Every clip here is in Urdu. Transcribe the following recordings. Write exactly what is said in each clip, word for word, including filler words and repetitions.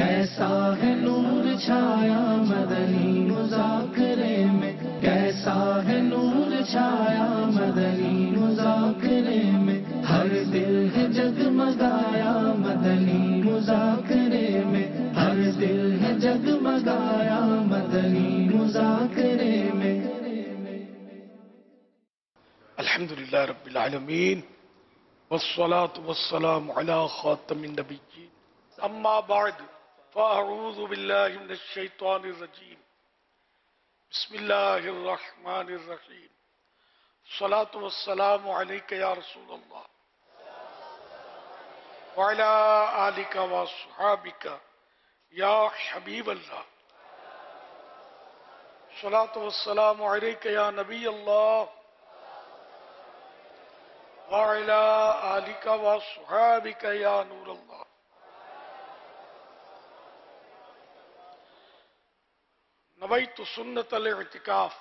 کیسا ہے نور چھایا مدنی مذاکرے میں، کیسا ہے نور چھایا مدنی مذاکرے میں، ہر دل ہے جگمگایا مدنی مذاکرے میں، ہر دل ہے جگمگایا مدنی مذاکرے میں۔ الحمدللہ رب العالمین والصلاة والسلام علی خاتم النبیین، اما بعد فاعوذ باللہ من الشیطان الرجیم، بسم اللہ الرحمن الرحیم، الصلاة والسلام علیک یا رسول اللہ وعلی آلک واصحابک یا حبیب اللہ، الصلاة والسلام علیک یا نبی اللہ وعلی آلک واصحابک یا نور اللہ۔ نویت سنت الاعتکاف،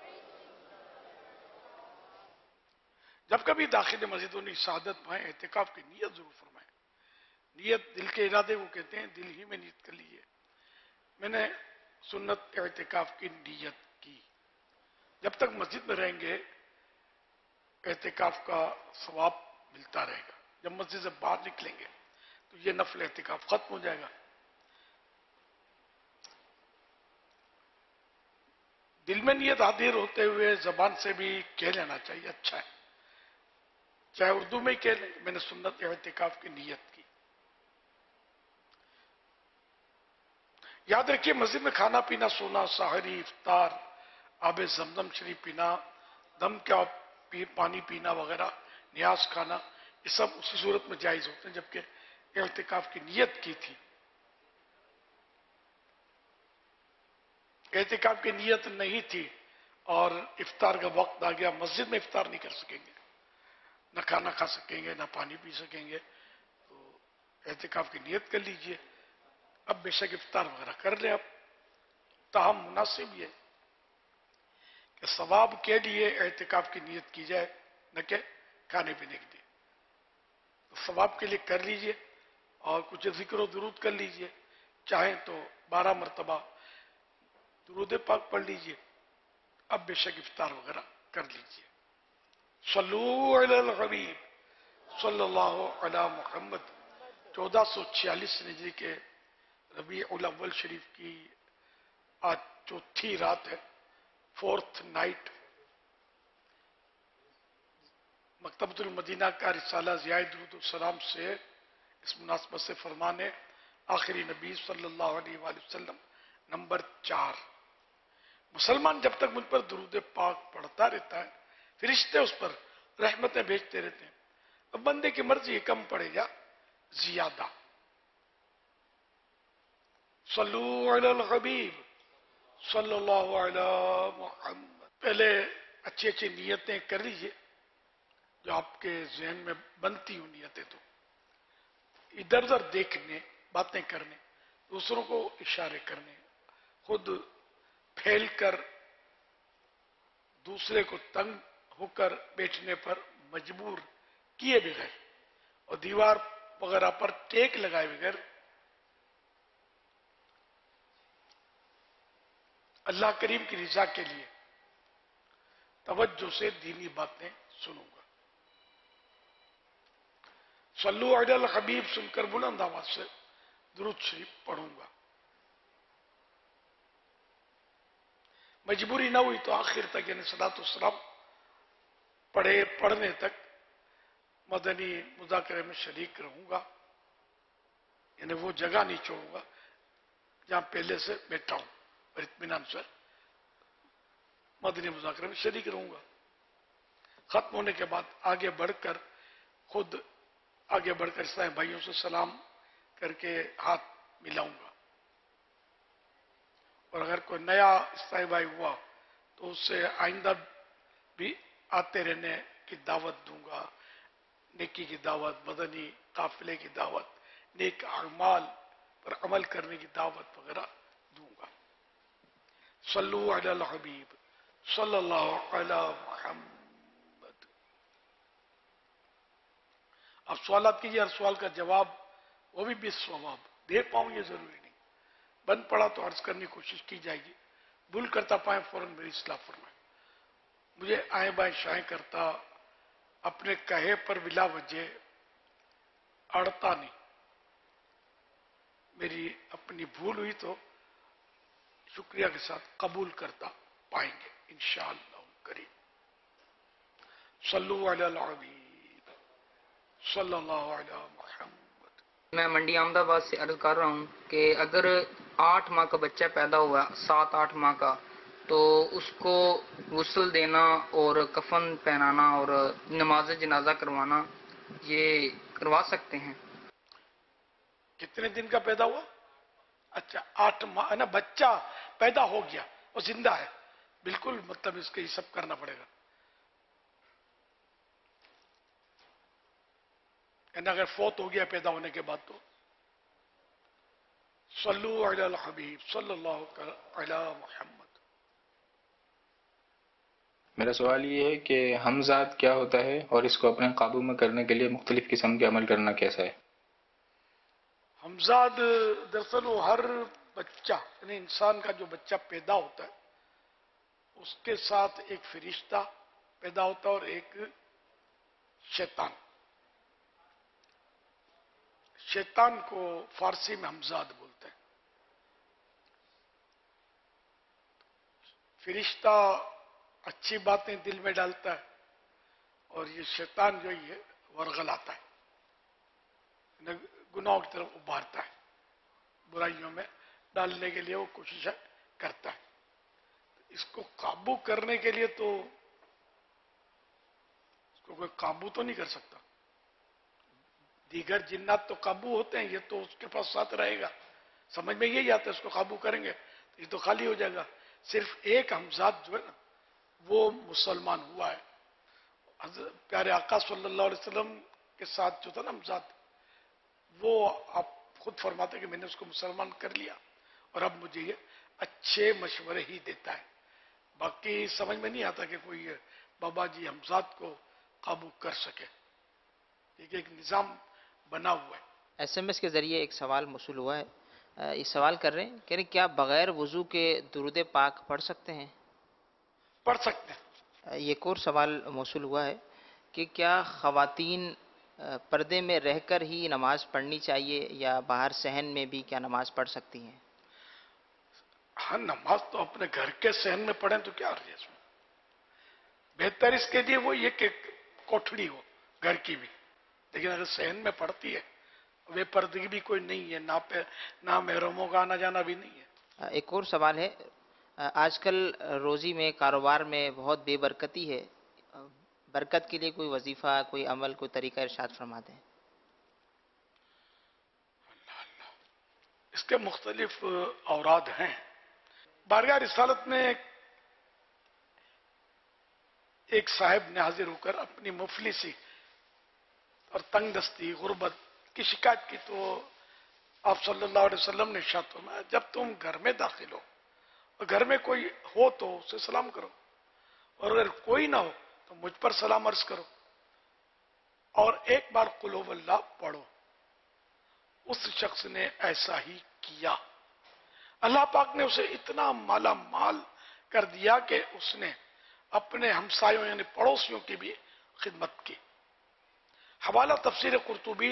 جب کبھی داخل مسجدوں نے سعادت پائیں اعتکاف کی نیت ضرور فرمائیں۔ نیت دل کے ارادے کو کہتے ہیں، دل ہی میں نیت کر لیجئے۔ میں نے سنت اعتکاف کی نیت کی، جب تک مسجد میں رہیں گے اعتکاف کا ثواب ملتا رہے گا، جب مسجد سے باہر نکلیں گے تو یہ نفل اعتکاف ختم ہو جائے گا۔ دل میں نیت حاضر ہوتے ہوئے زبان سے بھی کہہ لینا چاہیے، اچھا ہے، چاہے اردو میں کہہ لیں میں نے سنت اعتکاف کی نیت کی۔ یاد رکھیے مسجد میں کھانا پینا، سونا، سحری، افطار، آب زمزم شریف پینا، دم کا پانی پینا وغیرہ، نیاز کھانا، یہ سب اسی صورت میں جائز ہوتے ہیں جبکہ اعتکاف کی نیت کی تھی۔ اعتکاف کی نیت نہیں تھی اور افطار کا وقت آ گیا، مسجد میں افطار نہیں کر سکیں گے، نہ کھانا کھا سکیں گے، نہ پانی پی سکیں گے، تو اعتکاف کی نیت کر لیجئے۔ اب بے شک افطار وغیرہ کر لیں، اب تاہم مناسب یہ کہ ثواب کے لیے اعتکاف کی نیت کی جائے، نہ کہ کھانے پینے کے لیے۔ تو ثواب کے لیے کر لیجئے اور کچھ ذکر و درود کر لیجئے، چاہیں تو بارہ مرتبہ درود پاک پڑھ لیجئے۔ اب بے شک افطار وغیرہ کر لیجئے۔ صلو علی الحبیب صلی اللہ علی محمد۔ چودہ سو چھیالیس ہجری کے ربیع الاول شریف کی آج چوتھی رات ہے، فورتھ نائٹ۔ مکتبۃ المدینہ کا رسالہ ضیاء درود السلام سے اس مناسبت سے فرمان ہے، آخری نبی صلی اللہ علیہ وآلہ وسلم نمبر چار۔ مسلمان جب تک مجھ پر درود پاک پڑھتا رہتا ہے فرشتے اس پر رحمتیں بھیجتے رہتے ہیں۔ اب بندے کی مرضی ہے کم پڑے یا زیادہ۔ صلو علی الحبیب صلی اللہ علی محمد۔ پہلے اچھی اچھی نیتیں کر لیجئے جو آپ کے ذہن میں بنتی ہوں نیتیں، تو ادھر ادھر دیکھنے، باتیں کرنے، دوسروں کو اشارے کرنے، خود پھیل کر دوسرے کو تنگ ہو کر بیٹھنے پر مجبور کیے بغیر اور دیوار وغیرہ پر ٹیک لگائے بغیر اللہ کریم کی رضا کے لیے توجہ سے دینی باتیں سنوں گا۔ صلو علی الحبیب سن کر بلند آواز سے درود شریف پڑھوں گا۔ مجبوری نہ ہوئی تو آخر تک یعنی صلاۃ والسلام پڑھے پڑھنے تک مدنی مذاکرے میں شریک رہوں گا، یعنی وہ جگہ نہیں چھوڑوں گا جہاں پہلے سے بیٹھا ہوں، اور اطمینان سے مدنی مذاکرے میں شریک رہوں گا۔ ختم ہونے کے بعد آگے بڑھ کر خود آگے بڑھ کر اسلامی بھائیوں سے سلام کر کے ہاتھ ملاؤں گا، اور اگر کوئی نیا اسلامی بھائی ہوا تو اس سے آئندہ بھی آتے رہنے کی دعوت دوں گا، نیکی کی دعوت، مدنی قافلے کی دعوت، نیک اعمال پر عمل کرنے کی دعوت وغیرہ دوں گا۔ صلو علی الحبیب صلی اللہ علی محمد۔ اب سوالات کیجئے، ہر سوال کا جواب وہ بھی بے ثواب دے پاؤں یہ ضروری نہیں، بند پڑا تو عرض کرنے کی کوشش کی جائے گی. بھول کرتا پائیں فوراً میری اصلاح فرمائیں. مجھے آئیں بائیں شائیں کرتا اپنے کہے پر بلا وجہ اڑتا نہیں. میری اپنی بھول ہوئی تو شکریہ کے ساتھ قبول کرتا پائیں گے انشاءاللہ کریم. صلو علی الحبیب صلی اللہ علی محمد. میں منڈی احمد آباد سے عرض کر رہا ہوں کہ اگر آٹھ ماہ کا بچہ پیدا ہوا، سات آٹھ ماہ کا، تو اس کو غسل دینا اور کفن پہنانا اور نماز جنازہ کروانا یہ کروا سکتے ہیں؟ کتنے دن کا پیدا ہوا؟ اچھا آٹھ ماہ نا، بچہ پیدا ہو گیا وہ زندہ ہے، بالکل مطلب اس کے یہ سب کرنا پڑے گا. یعنی اگر فوت ہو گیا پیدا ہونے کے بعد تو صلو علی الحبیب صلی اللہ علی محمد. میرا سوال یہ ہے کہ ہمزاد کیا ہوتا ہے اور اس کو اپنے قابو میں کرنے کے لیے مختلف قسم کے عمل کرنا کیسا ہے؟ ہمزاد دراصل وہ ہر بچہ یعنی انسان کا جو بچہ پیدا ہوتا ہے اس کے ساتھ ایک فرشتہ پیدا ہوتا ہے اور ایک شیطان. شیطان کو فارسی میں ہمزاد بولتے ہیں. فرشتہ اچھی باتیں دل میں ڈالتا ہے اور یہ شیطان جو ہے ورغلاتا ہے، گناہوں کی طرف ابھارتا ہے، برائیوں میں ڈالنے کے لیے وہ کوشش کرتا ہے. اس کو قابو کرنے کے لیے تو اس کو کوئی قابو تو نہیں کر سکتا. دیگر جنات تو قابو ہوتے ہیں، یہ تو اس کے پاس ساتھ رہے گا. سمجھ میں یہی آتا ہے اس کو قابو کریں گے تو یہ تو خالی ہو جائے گا. صرف ایک ہمزاد جو ہے نا وہ مسلمان ہوا ہے. پیارے آقا صلی اللہ علیہ وسلم کے ساتھ جو تھا نا ہمزاد، وہ آپ خود فرماتے کہ میں نے اس کو مسلمان کر لیا اور اب مجھے یہ اچھے مشورے ہی دیتا ہے. باقی سمجھ میں نہیں آتا کہ کوئی بابا جی ہمزاد کو قابو کر سکے. ایک ایک نظام بنا ہوا ہے. ایس ایم ایس کے ذریعے ایک سوال موصول ہوا ہے. یہ سوال کر رہے ہیں کہ کیا بغیر وضو کے درود پاک پڑھ سکتے ہیں؟ پڑھ سکتے ہیں. ایک اور سوال موصول ہوا ہے کہ کیا خواتین پردے میں رہ کر ہی نماز پڑھنی چاہیے یا باہر صحن میں بھی کیا نماز پڑھ سکتی ہیں؟ ہاں، نماز تو اپنے گھر کے صحن میں پڑھیں تو کیا رہی ہے اس میں. بہتر اس کے لیے وہ یہ کہ کوٹھڑی ہو گھر کی بھی، لیکن اگر صحن میں پڑتی ہے بے پردگی بھی کوئی نہیں ہے، نہ پہ نہ محرموں کا آنا جانا بھی نہیں ہے. ایک اور سوال ہے، آج کل روزی میں کاروبار میں بہت بے برکتی ہے، برکت کے لیے کوئی وظیفہ، کوئی عمل، کوئی طریقہ ارشاد فرما دیں. اس کے مختلف اوراد ہیں. بارگاہ رسالت میں ایک صاحب نے حاضر ہو کر اپنی مفلسی اور تنگ دستی غربت کی شکایت کی تو آپ صلی اللہ علیہ وسلم نے ارشاد فرمایا جب تم گھر میں داخل ہو اور گھر میں کوئی ہو تو اسے سلام کرو، اور اگر کوئی نہ ہو تو مجھ پر سلام عرض کرو اور ایک بار قل هو اللہ پڑھو. اس شخص نے ایسا ہی کیا. اللہ پاک نے اسے اتنا مالا مال کر دیا کہ اس نے اپنے ہمسایوں یعنی پڑوسیوں کی بھی خدمت کی. حوالہ تفسیر قرطبی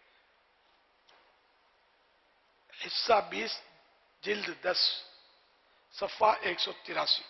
حصہ بیس جلد دس صفحہ ایک سو تراسی.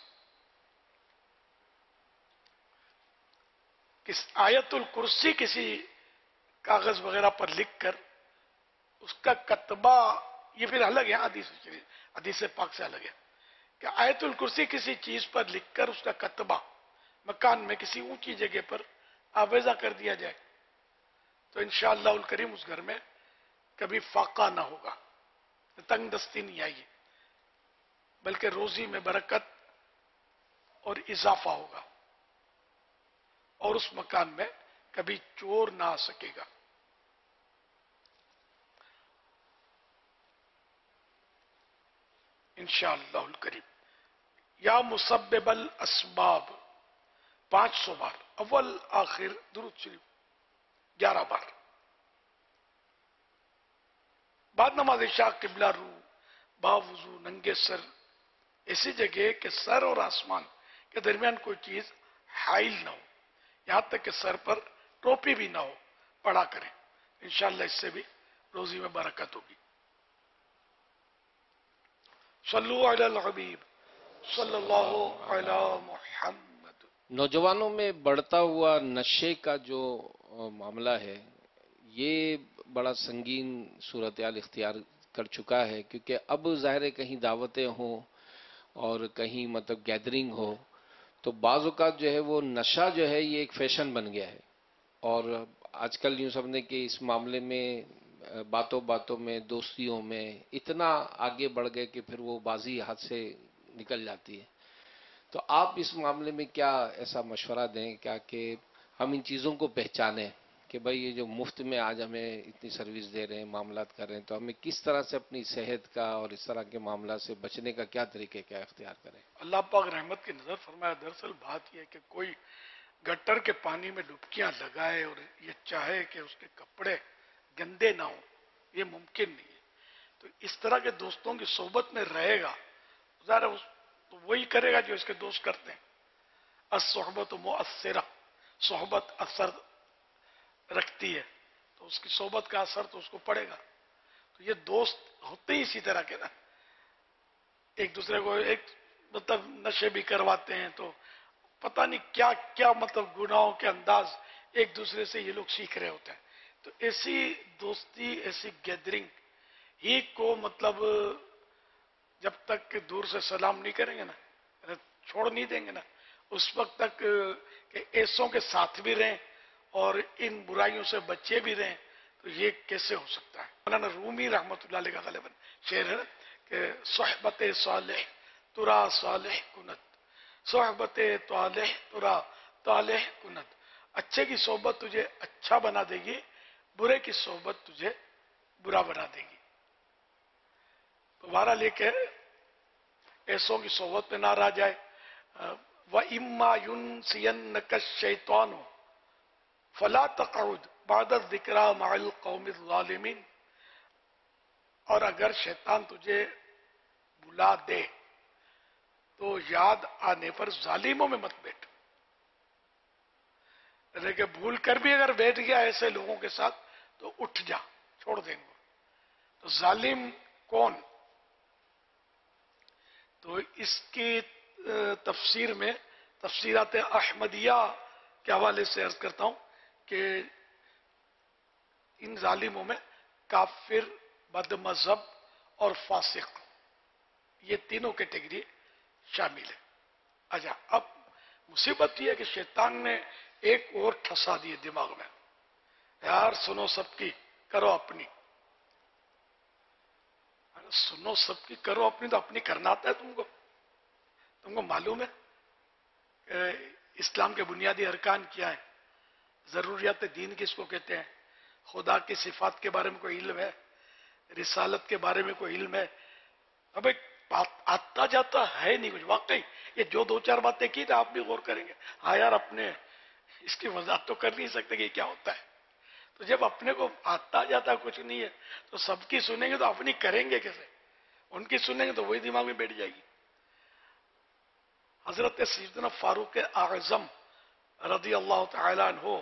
کس آیت الکرسی کسی کاغذ وغیرہ پر لکھ کر اس کا کتبہ، یہ پھر الگ ہے حدیث حدیث پاک سے الگ ہے کہ آیت الکرسی کسی چیز پر لکھ کر اس کا کتبہ مکان میں کسی اونچی جگہ پر آویزہ کر دیا جائے تو انشاءاللہ الکریم اس گھر میں کبھی فاقہ نہ ہوگا، تنگ دستی نہیں آئے گی، بلکہ روزی میں برکت اور اضافہ ہوگا اور اس مکان میں کبھی چور نہ آ سکے گا. انشاءاللہ الکریم. یا مسبب الاسباب پانچ سو بار، اول آخر درود شریف گیارہ بار. بعد نماز عشاء قبلہ رو बावजू नंगे सर ऐसी जगह कि सर और आसमान के दरमियान कोई चीज हाइल ना हो, यहां तक कि सर पर टोपी भी ना हो, पढ़ा करें। इंशाअल्लाह इससे भी रोजी में बरकत होगी। सल्लु अलल हबीब सल्लल्लाहु अला मुहम्मद। नौजवानों में बढ़ता हुआ नशे का जो मामला है, ये बड़ा संगीन सूरत हाल इख्तियार कर चुका है, क्योंकि अब ज़ाहिर है कहीं दावतें हों और कहीं मतलब गैदरिंग हो तो बाज़ औक़ात जो है वो नशा जो है ये एक फैशन बन गया है। और आजकल यूँ समझे कि इस मामले में बातों बातों में दोस्तियों में इतना आगे बढ़ गए कि फिर वो बाजी हाथ से निकल जाती है। तो आप इस मामले में क्या ऐसा मशवरा दें क्या कि हम इन चीज़ों को पहचानें कि भाई ये जो मुफ्त में आज हमें इतनी सर्विस दे रहे हैं, मामलात कर रहे हैं, तो हमें किस तरह से अपनी सेहत का और इस तरह के मामला से बचने का क्या तरीके क्या इख्तियार करें? अल्लाह पाक रहमत की नजर फरमाया। दरअसल बात यह है कि कोई गटर के पानी में डुबकियां लगाए और ये चाहे कि उसके कपड़े गंदे ना हो, ये मुमकिन नहीं है। तो इस तरह के दोस्तों की सोबत में रहेगा, ज़रा उस तो वही करेगा जो इसके दोस्त करते हैं। अस्सोहबत मुअस्सिरा, सोहबत असर रखती है, तो उसकी सोबत का असर तो उसको पड़ेगा। तो ये दोस्त होते ही इसी तरह के ना, एक दूसरे को एक मतलब नशे भी करवाते हैं, तो पता नहीं क्या क्या मतलब गुनाहों के अंदाज एक दूसरे से ये लोग सीख रहे होते हैं। तो ऐसी दोस्ती, ऐसी गैदरिंग ही को मतलब जब तक कि दूर से सलाम नहीं करेंगे ना, छोड़ नहीं देंगे ना, उस वक्त तक कि ऐसों के साथ भी रहें और इन बुराइयों से बचे भी रहें, तो ये कैसे हो सकता है। मौलाना रूमी रहमतुल्लाह अलैह का ग़ालिबन शेर है कि सोहबत सालेह तुरा सालेह कुनत, सोहबत तालेह तुरा तालेह कुनत। अच्छे की सोहबत तुझे अच्छा बना देगी, बुरे की सोहबत तुझे बुरा बना देगी। तो बारह लेके ऐसों की सोहबत में ना रह जाए। व इम्मा युनसियन्नका शैतानु फला तक़उद बाद ज़िक्रा मअल क़ौमिज़ ज़ालिमीन। और अगर शैतान तुझे बुला दे तो याद आने पर जालिमों में मत बैठ। लेकिन भूल कर भी अगर बैठ गया ऐसे लोगों के साथ तो उठ जा, छोड़ देंगे। तो जालिम कौन? तो इसकी तफसीर में तफसीरात अहमदिया के हवाले से अर्ज करता हूं कि इन जालिमों में काफिर, बदमज़हब और फासिक, ये तीनों कैटेगरी शामिल है। अच्छा, अब मुसीबत यह है कि शैतान ने एक और ठसा दिए दिमाग में, यार सुनो सबकी करो अपनी। सुनो सबकी करो अपनी, तो अपनी करना आता है तुमको? तुमको मालूम है इस्लाम के बुनियादी अरकान क्या है? जरूरियात दीन किसको कहते हैं? खुदा की सिफात के बारे में कोई इल्म है? रिसालत के बारे में कोई इल्म है? अब एक बात आता जाता है नहीं कुछ। वाकई ये जो दो चार बातें की तो आप भी गौर करेंगे, हाँ यार अपने इसकी वजाहत तो कर नहीं सकते कि क्या होता है। तो जब अपने को आता जाता कुछ नहीं है तो सबकी सुनेंगे तो अपनी करेंगे कैसे? उनकी सुनेंगे तो वही दिमाग में बैठ जाएगी। हजरत सैयदना फारूक आज़म रज़ी अल्लाह तआला अन्हु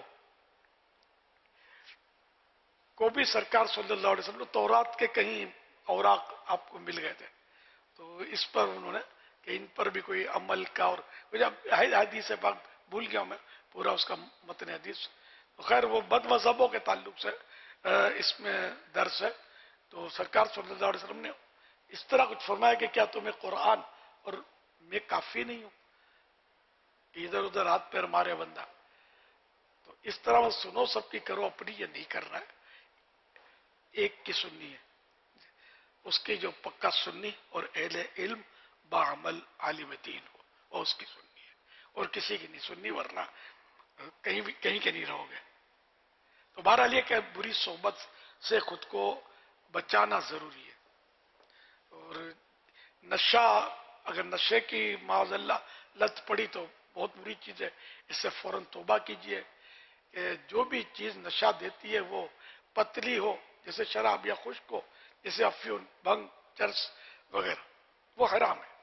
को भी सरकार सल्लल्लाहु अलैहि वसल्लम तौरात के कहीं औराक आपको मिल गए थे, तो इस पर उन्होंने कि इन पर भी कोई अमल का, और हदीस है पाक भूल गया मैं पूरा उसका मतन हदीस। तो खैर वो बदमज़हबों के ताल्लुक से इसमें दर्स है। तो सरकार सल्लल्लाहु अलैहि वसल्लम ने इस तरह कुछ फरमाया कि क्या तुम्हें कुरान और मैं काफी नहीं हूं, इधर उधर हाथ पैर मारे बंदा। तो इस तरह सुनो सबकी करो अपनी, ये नहीं करना है। एक की सुन्नी है, उसकी जो पक्का सुन्नी और अहले इल्म बाअमल आलिम दीन हो, और उसकी सुन्नी है, और किसी की नहीं सुन्नी, वरना कहीं भी कहीं के नहीं रहोगे। तो बहरहाल ये कि बुरी सोहबत से खुद को बचाना जरूरी है। और नशा, अगर नशे की माज़अल्लाह लत पड़ी तो बहुत बुरी चीज है, इससे फौरन तौबा कीजिए कि जो भी चीज नशा देती है वो पतली हो, जैसे शराब या खुश्क हो, जैसे अफ्यून, भंग, चरस وغیرہ، وہ حرام ہے۔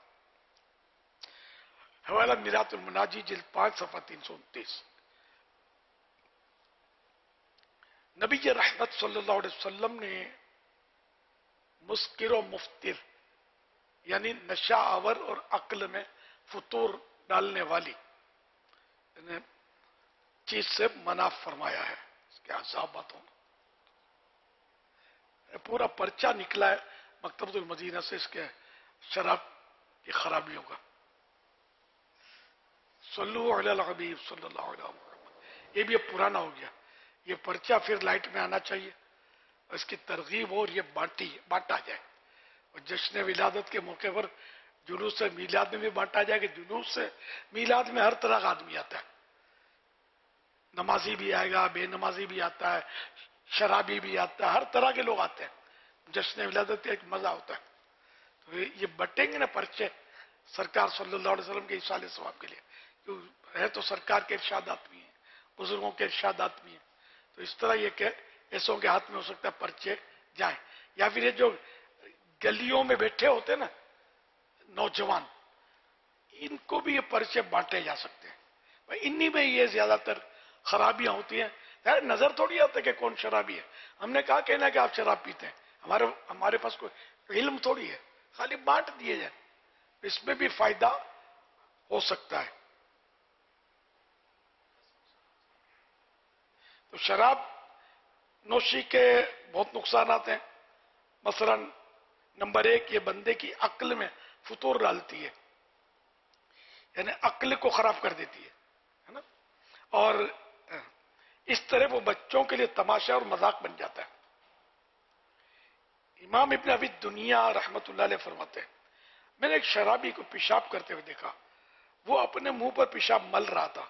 حوالہ میرات المناجی جلد پانچ صفحہ تین سو انتیس۔ نبی رحمت صلی اللہ علیہ وسلم نے مسکر و مفتر یعنی نشہ آور اور عقل میں فطور ڈالنے والی یعنی چیز سے منع فرمایا ہے۔ اس کے عذاب باتوں پورا پرچہ نکلا ہے مکتبۃ المدینہ سے اس کے شراب کی خرابیوں کا۔ صلو علی الحبیب صلی اللہ علیہ وسلم، یہ بھی اب پرانا ہو گیا، یہ پرچہ پھر لائٹ میں آنا چاہیے اور اس کی ترغیب اور یہ بانٹی بانٹا جائے، اور جشن ولادت کے موقع پر جلوس سے میلاد میں بھی بانٹا جائے کہ جلوس سے میلاد میں ہر طرح کا آدمی آتا ہے، نمازی بھی آئے گا، بے نمازی بھی آتا ہے، شرابی بھی آتا ہے، ہر طرح کے لوگ آتے ہیں، جشن ولادت کا ایک مزہ ہوتا ہے۔ تو یہ بٹیں گے نا پرچے سرکار صلی اللہ علیہ وسلم کے ایصال ثواب کے لیے، ہے تو سرکار کے ارشادات بھی ہیں، بزرگوں کے ارشادات بھی ہیں، تو اس طرح یہ کہ ایسوں کے ہاتھ میں ہو سکتا ہے پرچے جائیں، یا پھر یہ جو گلیوں میں بیٹھے ہوتے ہیں نا نوجوان، ان کو بھی یہ پرچے بانٹے جا سکتے ہیں، انہی میں یہ زیادہ تر خرابیاں ہوتی ہیں۔ نظر تھوڑی آتا ہے کہ کون شرابی ہے، ہم نے کہا کہنا کہ آپ شراب پیتے ہیں، ہمارے ہمارے پاس کوئی علم تھوڑی ہے، خالی بانٹ دیے جائیں، اس میں بھی فائدہ ہو سکتا ہے۔ تو شراب نوشی کے بہت نقصانات ہیں، مثلا نمبر ایک، یہ بندے کی عقل میں فطور ڈالتی ہے، یعنی عقل کو خراب کر دیتی ہے نا، اور اس طرح وہ بچوں کے لیے تماشا اور مذاق بن جاتا ہے۔ امام ابن ابی دنیا رحمت اللہ علیہ فرماتے ہیں، میں نے ایک شرابی کو پیشاب کرتے ہوئے دیکھا، وہ اپنے منہ پر پیشاب مل رہا تھا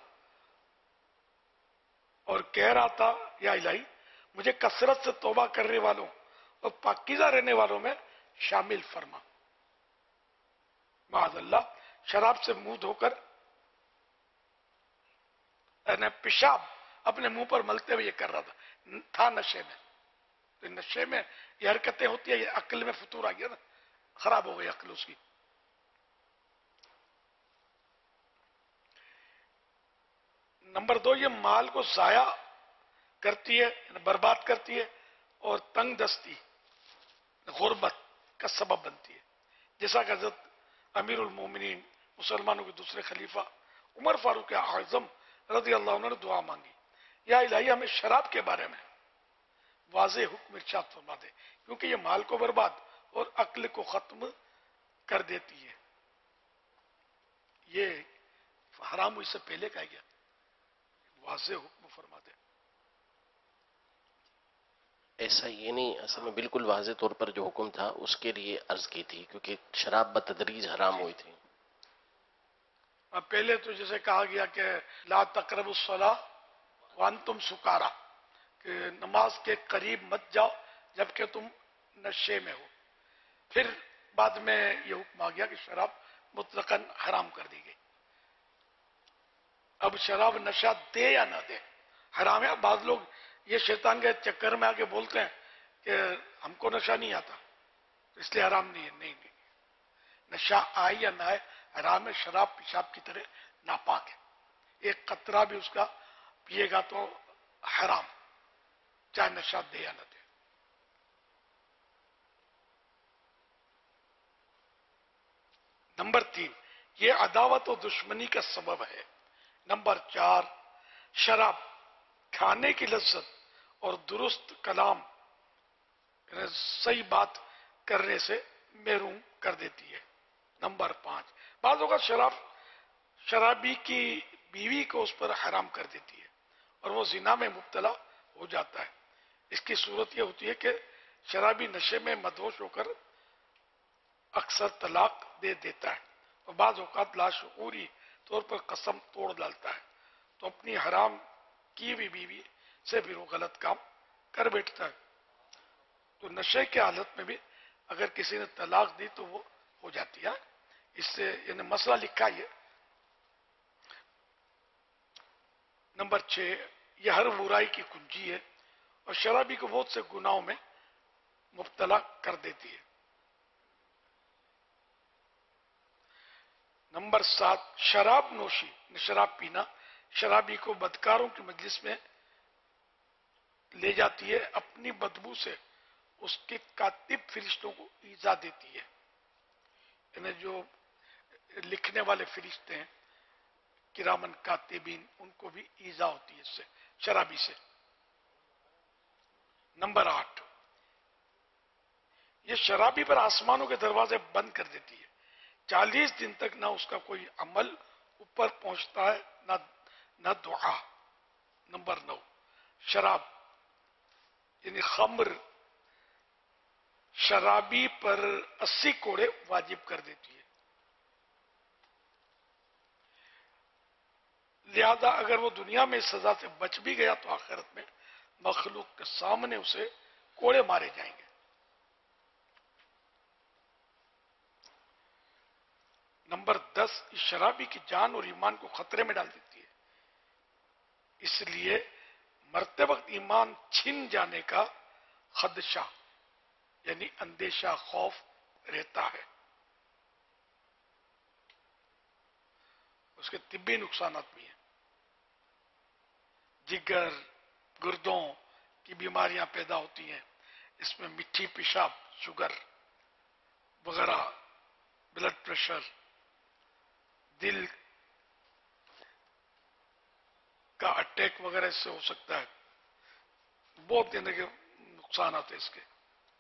اور کہہ رہا تھا یا الہی مجھے کثرت سے توبہ کرنے والوں اور پاکیزہ رہنے والوں میں شامل فرما۔ معاذ اللہ، شراب سے منہ دھو کر پیشاب اپنے منہ پر ملتے ہوئے یہ کر رہا تھا، تھا نشے میں۔ تو نشے میں یہ حرکتیں ہوتی ہیں، یہ عقل میں فطور آ گیا نا، خراب ہو گئی عقل اس کی۔ نمبر دو، یہ مال کو ضائع کرتی ہے، برباد کرتی ہے، اور تنگ دستی غربت کا سبب بنتی ہے، جیسا کہ حضرت امیر المومنین مسلمانوں کے دوسرے خلیفہ عمر فاروق اعظم رضی اللہ عنہ نے دعا مانگی، یا الہی ہمیں شراب کے بارے میں واضح حکم ارشاد فرما دے، کیونکہ یہ مال کو برباد اور عقل کو ختم کر دیتی ہے۔ یہ حرام ہوئی سے پہلے کہا گیا، واضح حکم فرما دے۔ ایسا یہ نہیں، اصل میں بالکل واضح طور پر جو حکم تھا اس کے لیے عرض کی تھی، کیونکہ شراب بتدریج حرام ہوئی تھی۔ اب پہلے تو جیسے کہا گیا کہ لا تقربوا الصلاۃ وانتم سکارا، کہ نماز کے قریب مت جاؤ جبکہ تم نشے میں ہو، پھر بعد میں یہ حکم آ گیا کہ شراب مطلقاً حرام کر دی گئی۔ اب شراب نشہ دے یا نہ دے حرام ہے۔ بعض لوگ یہ شیطان کے چکر میں آ کے بولتے ہیں کہ ہم کو نشہ نہیں آتا اس لیے حرام نہیں ہے، نہیں نہیں، نشہ آئے یا نہ آئے حرام ہے۔ شراب پیشاب کی طرح ناپاک ہے، ایک قطرہ بھی اس کا پیے گا تو حرام، چاہے نشہ دے یا نہ دے۔ نمبر تین، یہ عداوت و دشمنی کا سبب ہے۔ نمبر چار، شراب کھانے کی لذت اور درست کلام یعنی صحیح بات کرنے سے محروم کر دیتی ہے۔ نمبر پانچ، بعض اوقات شراب شرابی کی بیوی کو اس پر حرام کر دیتی ہے اور وہ زنا میں مبتلا ہو جاتا ہے۔ اس کی صورت یہ ہوتی ہے کہ شرابی نشے میں مدہوش ہو کر اکثر طلاق دے دیتا ہے اور بعض اوقات لاشعوری طور پر قسم توڑ ڈالتا ہے، تو اپنی حرام کی بھی بیوی سے بھی وہ غلط کام کر بیٹھتا ہے۔ تو نشے کی حالت میں بھی اگر کسی نے طلاق دی تو وہ ہو جاتی ہے۔ اس سے یعنی مسئلہ لکھا ہے۔ نمبر چھ، یہ ہر برائی کی کنجی ہے اور شرابی کو بہت سے گناہوں میں مبتلا کر دیتی ہے۔ نمبر سات، شراب نوشی، شراب پینا شرابی کو بدکاروں کی مجلس میں لے جاتی ہے، اپنی بدبو سے اس کے کاتب فرشتوں کو ایذا دیتی ہے، یعنی جو لکھنے والے فرشتے ہیں کرامن کاتبین، ان کو بھی ایذا ہوتی ہے اس سے، شرابی سے۔ نمبر آٹھ، یہ شرابی پر آسمانوں کے دروازے بند کر دیتی ہے، چالیس دن تک نہ اس کا کوئی عمل اوپر پہنچتا ہے نہ نہ دعا۔ نمبر نو، شراب یعنی خمر شرابی پر اسی کوڑے واجب کر دیتی ہے، لہذا اگر وہ دنیا میں سزا سے بچ بھی گیا تو آخرت میں مخلوق کے سامنے اسے کوڑے مارے جائیں گے۔ نمبر دس، اس شرابی کی جان اور ایمان کو خطرے میں ڈال دیتی ہے، اس لیے مرتے وقت ایمان چھن جانے کا خدشہ یعنی اندیشہ، خوف رہتا ہے۔ اس کے طبی نقصانات بھی ہیں، جگر، گردوں کی بیماریاں پیدا ہوتی ہیں، اس میں مٹھی پیشاب، شوگر وغیرہ، بلڈ پریشر، دل کا اٹیک وغیرہ اس سے ہو سکتا ہے، بہت دینے کے نقصانات ہیں اس کے۔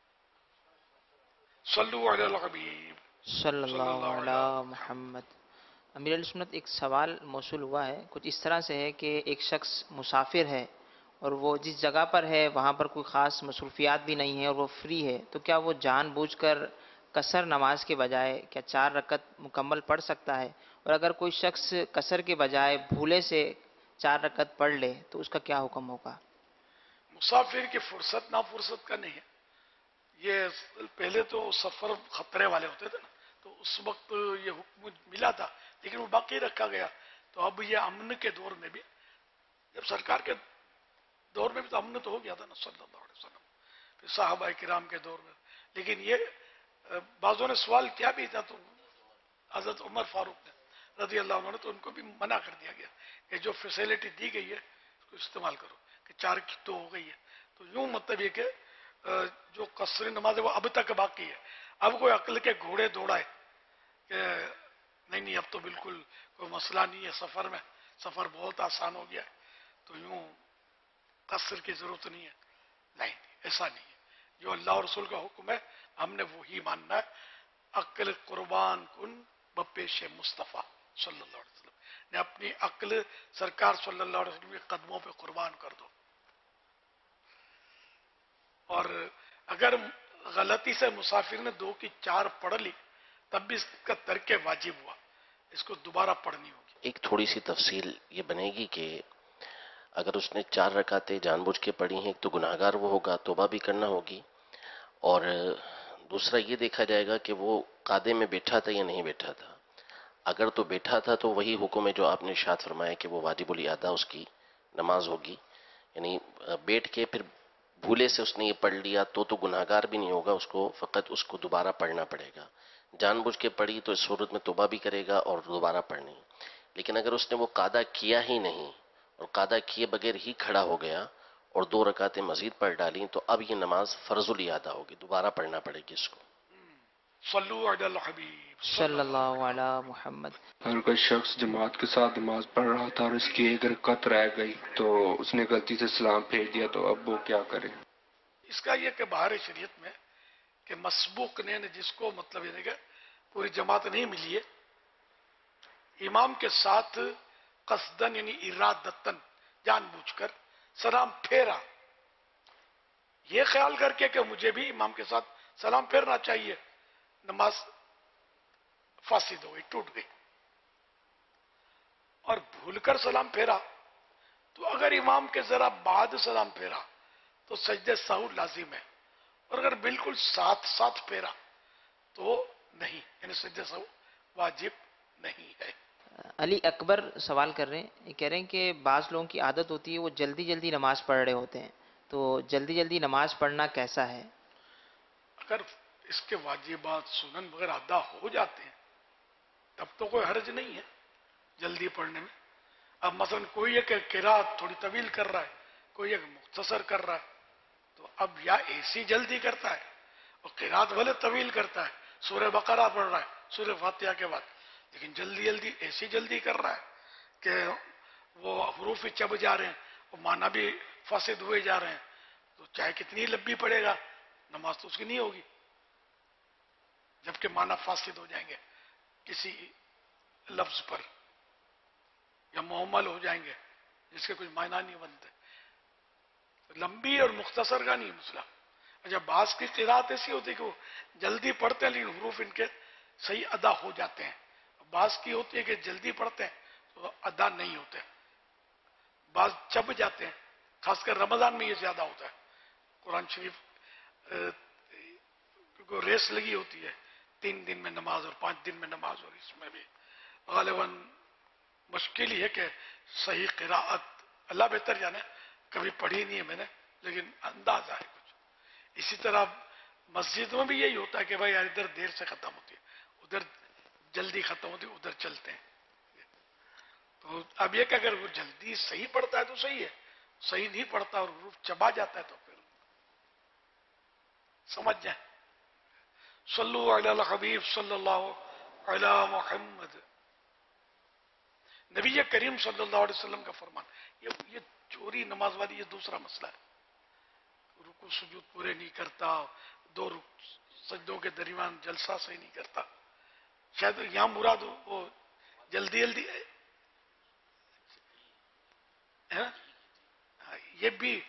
صلو علی الحبیب صلی اللہ علیہ محمد۔ امیر علیہ سنت، ایک سوال موصول ہوا ہے، کچھ اس طرح سے ہے کہ ایک شخص مسافر ہے اور وہ جس جگہ پر ہے وہاں پر کوئی خاص مصروفیات بھی نہیں ہے اور وہ فری ہے، تو کیا وہ جان بوجھ کر قصر نماز کے بجائے کیا چار رکعت مکمل پڑھ سکتا ہے؟ اور اگر کوئی شخص قصر کے بجائے بھولے سے چار رکعت پڑھ لے تو اس کا کیا حکم ہوگا؟ مسافر کی فرصت نا فرصت کا نہیں ہے، یہ پہلے تو سفر خطرے والے ہوتے تھے نا، تو اس وقت یہ حکم ملا تھا لیکن وہ باقی رکھا گیا، تو اب یہ امن کے دور میں بھی، جب سرکار کے دور میں بھی تو امن تو ہو گیا تھا نا صلی اللہ علیہ وسلم، پھر صحابہ کرام کے دور میں، لیکن یہ بعضوں نے سوال کیا بھی تھا تو حضرت عمر فاروق نے رضی اللہ عنہ نے تو ان کو بھی منع کر دیا گیا کہ جو فیسیلٹی دی گئی ہے اس کو استعمال کرو، کہ چار کی تو ہو گئی ہے، تو یوں مطلب یہ کہ جو قصری نماز ہے وہ اب تک باقی ہے، اب کوئی عقل کے گھوڑے دوڑائے کہ نہیں نہیں اب تو بالکل کوئی مسئلہ نہیں ہے، سفر میں سفر بہت آسان ہو گیا ہے تو یوں قصر کی ضرورت نہیں ہے، نہیں ایسا نہیں ہے، جو اللہ اور رسول کا حکم ہے ہم نے وہی ماننا ہے۔ عقل قربان کن بپیش مصطفیٰ صلی اللہ علیہ وسلم نے، اپنی عقل سرکار صلی اللہ علیہ وسلم کے قدموں پہ قربان کر دو، اور اگر غلطی سے مسافر نے دو کی چار پڑھ لی تب بھی اس کا ترک واجب ہوا، اس کو دوبارہ پڑھنی ہوگی۔ ایک تھوڑی سی تفصیل یہ بنے گی کہ اگر اس نے چار رکعتیں جان بوجھ کے پڑھی ہیں تو گناہگار وہ ہوگا، توبہ بھی کرنا ہوگی، اور دوسرا یہ دیکھا جائے گا کہ وہ قادے میں بیٹھا تھا یا نہیں بیٹھا تھا، اگر تو بیٹھا تھا تو وہی حکم ہے جو آپ نے ارشاد فرمایا کہ وہ واجب الادا اس کی نماز ہوگی، یعنی بیٹھ کے پھر بھولے سے اس نے یہ پڑھ لیا تو تو گناہگار بھی نہیں ہوگا، اس کو فقط اس کو دوبارہ پڑھنا پڑے گا، جان بوجھ کے پڑھی تو اس صورت میں توبہ بھی کرے گا اور دوبارہ پڑھنی، لیکن اگر اس نے وہ قادہ کیا ہی نہیں اور قادہ کیے بغیر ہی کھڑا ہو گیا اور دو رکعتیں مزید پڑھ ڈالیں تو اب یہ نماز فرض الادا ہوگی، دوبارہ پڑھنا پڑے گی اس کو۔ صلو علی الحبیب صلی اللہ علیہ محمد۔ اگر کوئی شخص جماعت کے ساتھ نماز پڑھ رہا تھا اور اس کی ایک رکعت رہ گئی تو اس نے غلطی سے سلام پھیر دیا تو اب وہ کیا کرے؟ اس کا یہ کہ باہر شریعت میں کہ مسبوق نے جس کو مطلب یہ کہ پوری جماعت نہیں ملی ہے، امام کے ساتھ قصدن یعنی ارادتن جان بوجھ کر سلام پھیرا، یہ خیال کر کے کہ مجھے بھی امام کے ساتھ سلام پھیرنا چاہیے، نماز فاسد ہو گئی، ٹوٹ گئی، اور بھول کر سلام پھیرا تو اگر امام کے ذرا بعد سلام پھیرا تو سجدہ سہو لازم ہے، اور اگر بالکل ساتھ ساتھ پھیرا تو نہیں، یعنی سجدہ سہو واجب نہیں ہے۔ علی اکبر سوال کر رہے ہیں، یہ کہہ رہے ہیں کہ بعض لوگوں کی عادت ہوتی ہے وہ جلدی جلدی نماز پڑھ رہے ہوتے ہیں، تو جلدی جلدی نماز پڑھنا کیسا ہے؟ اگر اس کے واجبات سنن وغیرہ ادا ہو جاتے ہیں تب تو کوئی حرج نہیں ہے جلدی پڑھنے میں. اب مثلا کوئی ایک قرات تھوڑی طویل کر رہا ہے، کوئی ایک مختصر کر رہا ہے، تو اب یا ایسی جلدی کرتا ہے اور قرات بھلے طویل کرتا ہے، سورہ بقرہ پڑھ رہا ہے سورہ فاتحہ کے بعد، لیکن جلدی جلدی ایسی جلدی کر رہا ہے کہ وہ حروف بھی چب جا رہے ہیں اور معنی بھی فاسد ہوئے جا رہے ہیں، تو چاہے کتنی لمبی پڑے گا نماز تو اس کی نہیں ہوگی، جبکہ معنی فاسد ہو جائیں گے کسی لفظ پر، یا محمل ہو جائیں گے جس کے کچھ معنی نہیں بنتے. لمبی اور مختصر کا نہیں مسئلہ. اچھا بعض کی قرات ایسی ہوتی ہے کہ وہ جلدی پڑھتے ہیں لیکن حروف ان کے صحیح ادا ہو جاتے ہیں، بعض کی ہوتی ہے کہ جلدی پڑھتے ہیں تو ادا نہیں ہوتے، بعض چب جاتے ہیں، خاص کر رمضان میں یہ زیادہ ہوتا ہے. قرآن شریف کیونکہ ریس لگی ہوتی ہے، تین دن میں نماز اور پانچ دن میں نماز، اور اس میں بھی غالباً مشکل ہی ہے کہ صحیح قراءت، اللہ بہتر جانے، کبھی پڑھی نہیں ہے میں نے لیکن اندازہ ہے کچھ. اسی طرح مسجد میں بھی یہی ہوتا ہے کہ بھائی ادھر دیر سے ختم ہوتی ہے، ادھر جلدی ختم ہوتی ہے، ادھر چلتے ہیں. تو اب یہ کہ اگر وہ جلدی صحیح پڑھتا ہے تو صحیح ہے، صحیح نہیں پڑھتا اور حروف چبا جاتا ہے تو پھر سمجھ جائیں. صلو علی الحبیب صلی اللہ علی محمد. نبی کریم صلی اللہ علیہ وسلم کا فرمان. یہ یہ چوری نماز والی یہ دوسرا مسئلہ ہے، رکوع سجود پورے نہیں کرتا، دو سجدوں کے درمیان جلسہ صحیح نہیں کرتا. شاید یہاں مراد وہ جلدی جلدی ہے، یہ بھی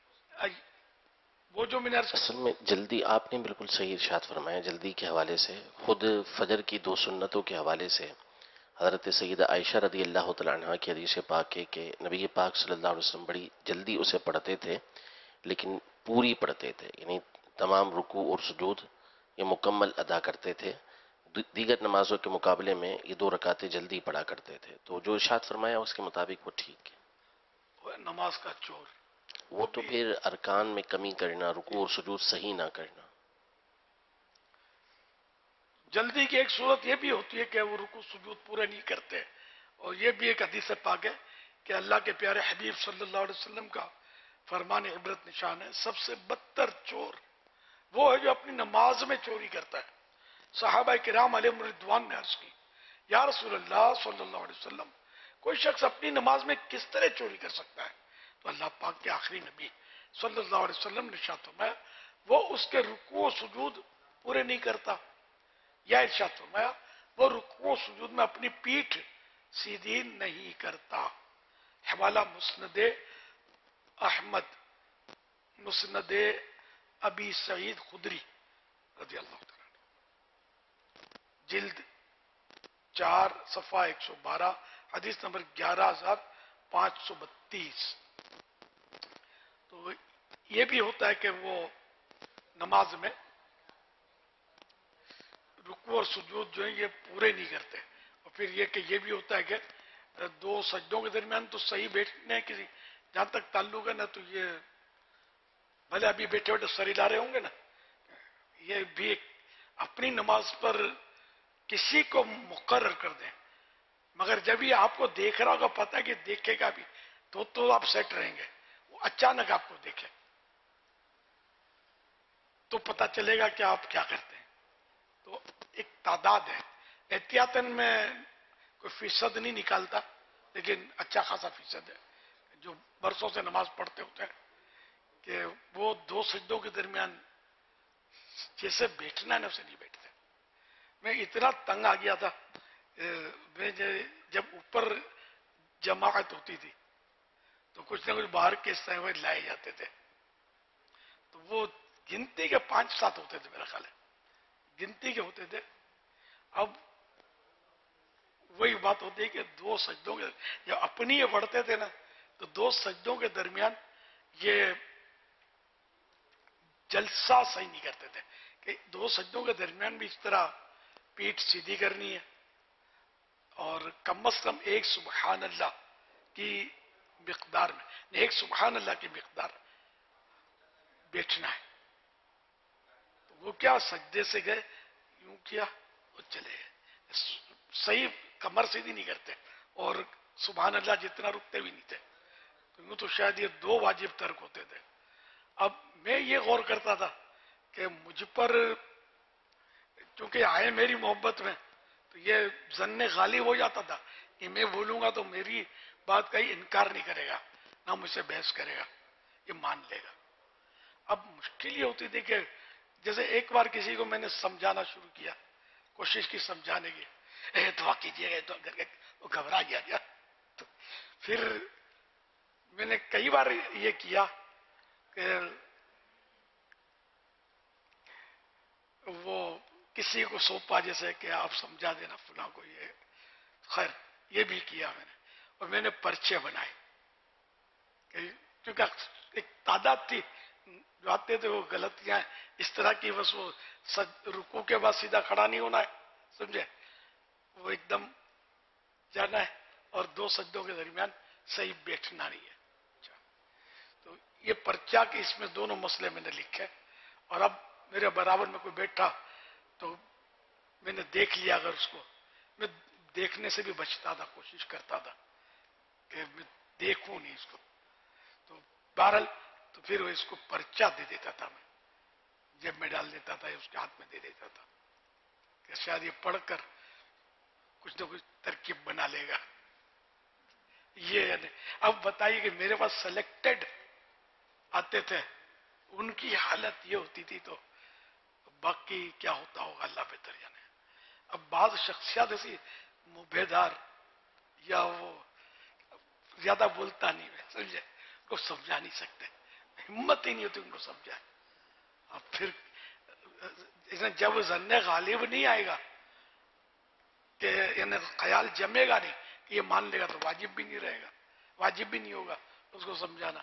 وہ جو میں نے اصل میں جلدی آپ نے بالکل صحیح ارشاد فرمایا. جلدی کے حوالے سے خود فجر کی دو سنتوں کے حوالے سے حضرت سیدہ عائشہ رضی اللہ تعالیٰ عنہ کی حدیث پاک ہے کہ نبی پاک صلی اللہ علیہ وسلم بڑی جلدی اسے پڑھتے تھے لیکن پوری پڑھتے تھے، یعنی تمام رکوع اور سجود یہ مکمل ادا کرتے تھے. دیگر نمازوں کے مقابلے میں یہ دو رکعتیں جلدی پڑھا کرتے تھے. تو جو ارشاد فرمایا اس کے مطابق وہ ٹھیک ہے. نماز کا چور وہ تو پھر ارکان میں کمی کرنا، رکوع اور سجود صحیح نہ کرنا. جلدی کی ایک صورت یہ بھی ہوتی ہے کہ وہ رکوع سجود پورے نہیں کرتے، اور یہ بھی ایک حدیث پاک ہے کہ اللہ کے پیارے حبیب صلی اللہ علیہ وسلم کا فرمان عبرت نشان ہے، سب سے بدتر چور وہ ہے جو اپنی نماز میں چوری کرتا ہے. صحابہ کرام علیہم رضوان نے عرض کی یا رسول اللہ صلی اللہ علیہ وسلم کوئی شخص اپنی نماز میں کس طرح چوری کر سکتا ہے؟ تو اللہ پاک کے آخری نبی صلی اللہ علیہ وسلم نے ارشاد فرمایا وہ اس کے رکوع و سجود پورے نہیں کرتا، یا ارشاد فرمایا وہ رکوع و سجود میں اپنی پیٹھ سیدھی نہیں کرتا. حوالہ مسند احمد، مسند ابی سعید خدری رضی اللہ تعالیٰ جلد چار صفحہ ایک سو بارہ حدیث نمبر گیارہ ہزار پانچ سو بتیس. تو یہ بھی ہوتا ہے کہ وہ نماز میں رکوع اور سجود جو ہیں یہ پورے نہیں کرتے، اور پھر یہ کہ یہ بھی ہوتا ہے کہ دو سجدوں کے درمیان تو صحیح بیٹھنے کی جہاں تک تعلق ہے نا، تو یہ بھلے ابھی بیٹھے بیٹھے سر ہلا رہے ہوں گے نا، یہ بھی اپنی نماز پر کسی کو مقرر کر دیں، مگر جب یہ آپ کو دیکھ رہا ہوگا پتہ ہے کہ دیکھے گا بھی تو تو آپ سیٹ رہیں گے. وہ اچانک آپ کو دیکھے تو پتہ چلے گا کہ آپ کیا کرتے ہیں. تو ایک تعداد ہے، احتیاطاً میں کوئی فیصد نہیں نکالتا لیکن اچھا خاصا فیصد ہے جو برسوں سے نماز پڑھتے ہوتے ہیں کہ وہ دو سجدوں کے درمیان جیسے بیٹھنا ہے نا اسے نہیں بیٹھتے. میں اتنا تنگ آ گیا تھا، میں جب اوپر جماعت ہوتی تھی تو کچھ نہ کچھ باہر کے حصے میں لائے جاتے تھے، تو وہ گنتی کے پانچ سات ہوتے تھے، میرا خیال ہے گنتی کے ہوتے تھے. اب وہی بات ہوتی ہے کہ دو سجدوں کے جب اپنی یہ پڑھتے تھے نا تو دو سجدوں کے درمیان یہ جلسہ صحیح نہیں کرتے تھے کہ دو سجدوں کے درمیان بھی اس طرح پیٹھ سیدھی کرنی ہے اور کم از کم ایک سبحان اللہ کی مقدار میں، ایک سبحان اللہ کی مقدار بیٹھنا ہے. تو وہ کیا سجدے سے گئے یوں کیا وہ چلے گئے، صحیح کمر سیدھی نہیں کرتے اور سبحان اللہ جتنا رکتے بھی نہیں تھے. تو تو شاید یہ دو واجب ترک ہوتے تھے. اب میں یہ غور کرتا تھا کہ مجھ پر چونکہ آئے میری محبت میں تو یہ ظن غالب ہو جاتا تھا کہ میں بولوں گا تو میری بات کا ہی انکار نہیں کرے گا، نہ مجھ سے بحث کرے گا، یہ مان لے گا. اب مشکل یہ ہوتی تھی کہ جیسے ایک بار کسی کو میں نے سمجھانا شروع کیا، کوشش کی سمجھانے کی، اے دعا کیجیے گا، دعا کر کے وہ گھبرا گیا کیا. تو پھر میں نے کئی بار یہ کیا کہ وہ کسی کو سونپا جیسے کہ آپ سمجھا دینا فلاں کو، یہ خیر یہ بھی کیا میں نے. اور میں نے پرچے بنائے کیونکہ ایک تعداد تھی جو آتے تھے وہ غلطیاں اس طرح کی، بس وہ رکوع کے بعد سیدھا کھڑا نہیں ہونا ہے، سمجھے، وہ ایک دم جانا ہے، اور دو سجدوں کے درمیان صحیح بیٹھنا نہیں ہے. تو یہ پرچہ کہ اس میں دونوں مسئلے میں نے لکھے. اور اب میرے برابر میں کوئی بیٹھا تو میں نے دیکھ لیا، اگر اس کو میں دیکھنے سے بھی بچتا تھا، کوشش کرتا تھا کہ میں دیکھوں نہیں اس کو. تو بہرحال تو پھر وہ اس کو پرچہ دے دیتا تھا، میں جیب میں ڈال دیتا تھا، اس کے ہاتھ میں دے دیتا تھا کہ شاید یہ پڑھ کر کچھ نہ کچھ ترکیب بنا لے گا. یہ اب بتائیے کہ میرے پاس سلیکٹڈ آتے تھے، ان کی حالت یہ ہوتی تھی تو باقی کیا ہوتا ہوگا اللہ بہتر جانے. اب بعض شخصیات ایسی مبیدار یا وہ زیادہ بولتا نہیں ہے، سمجھے، کو سمجھا نہیں سکتے، ہمت ہی نہیں ہوتی ان کو سمجھائے. اب پھر جب ظن غالب نہیں آئے گا کہ یعنی خیال جمے گا نہیں کہ یہ مان لے گا تو واجب بھی نہیں رہے گا، واجب بھی نہیں ہوگا اس کو سمجھانا.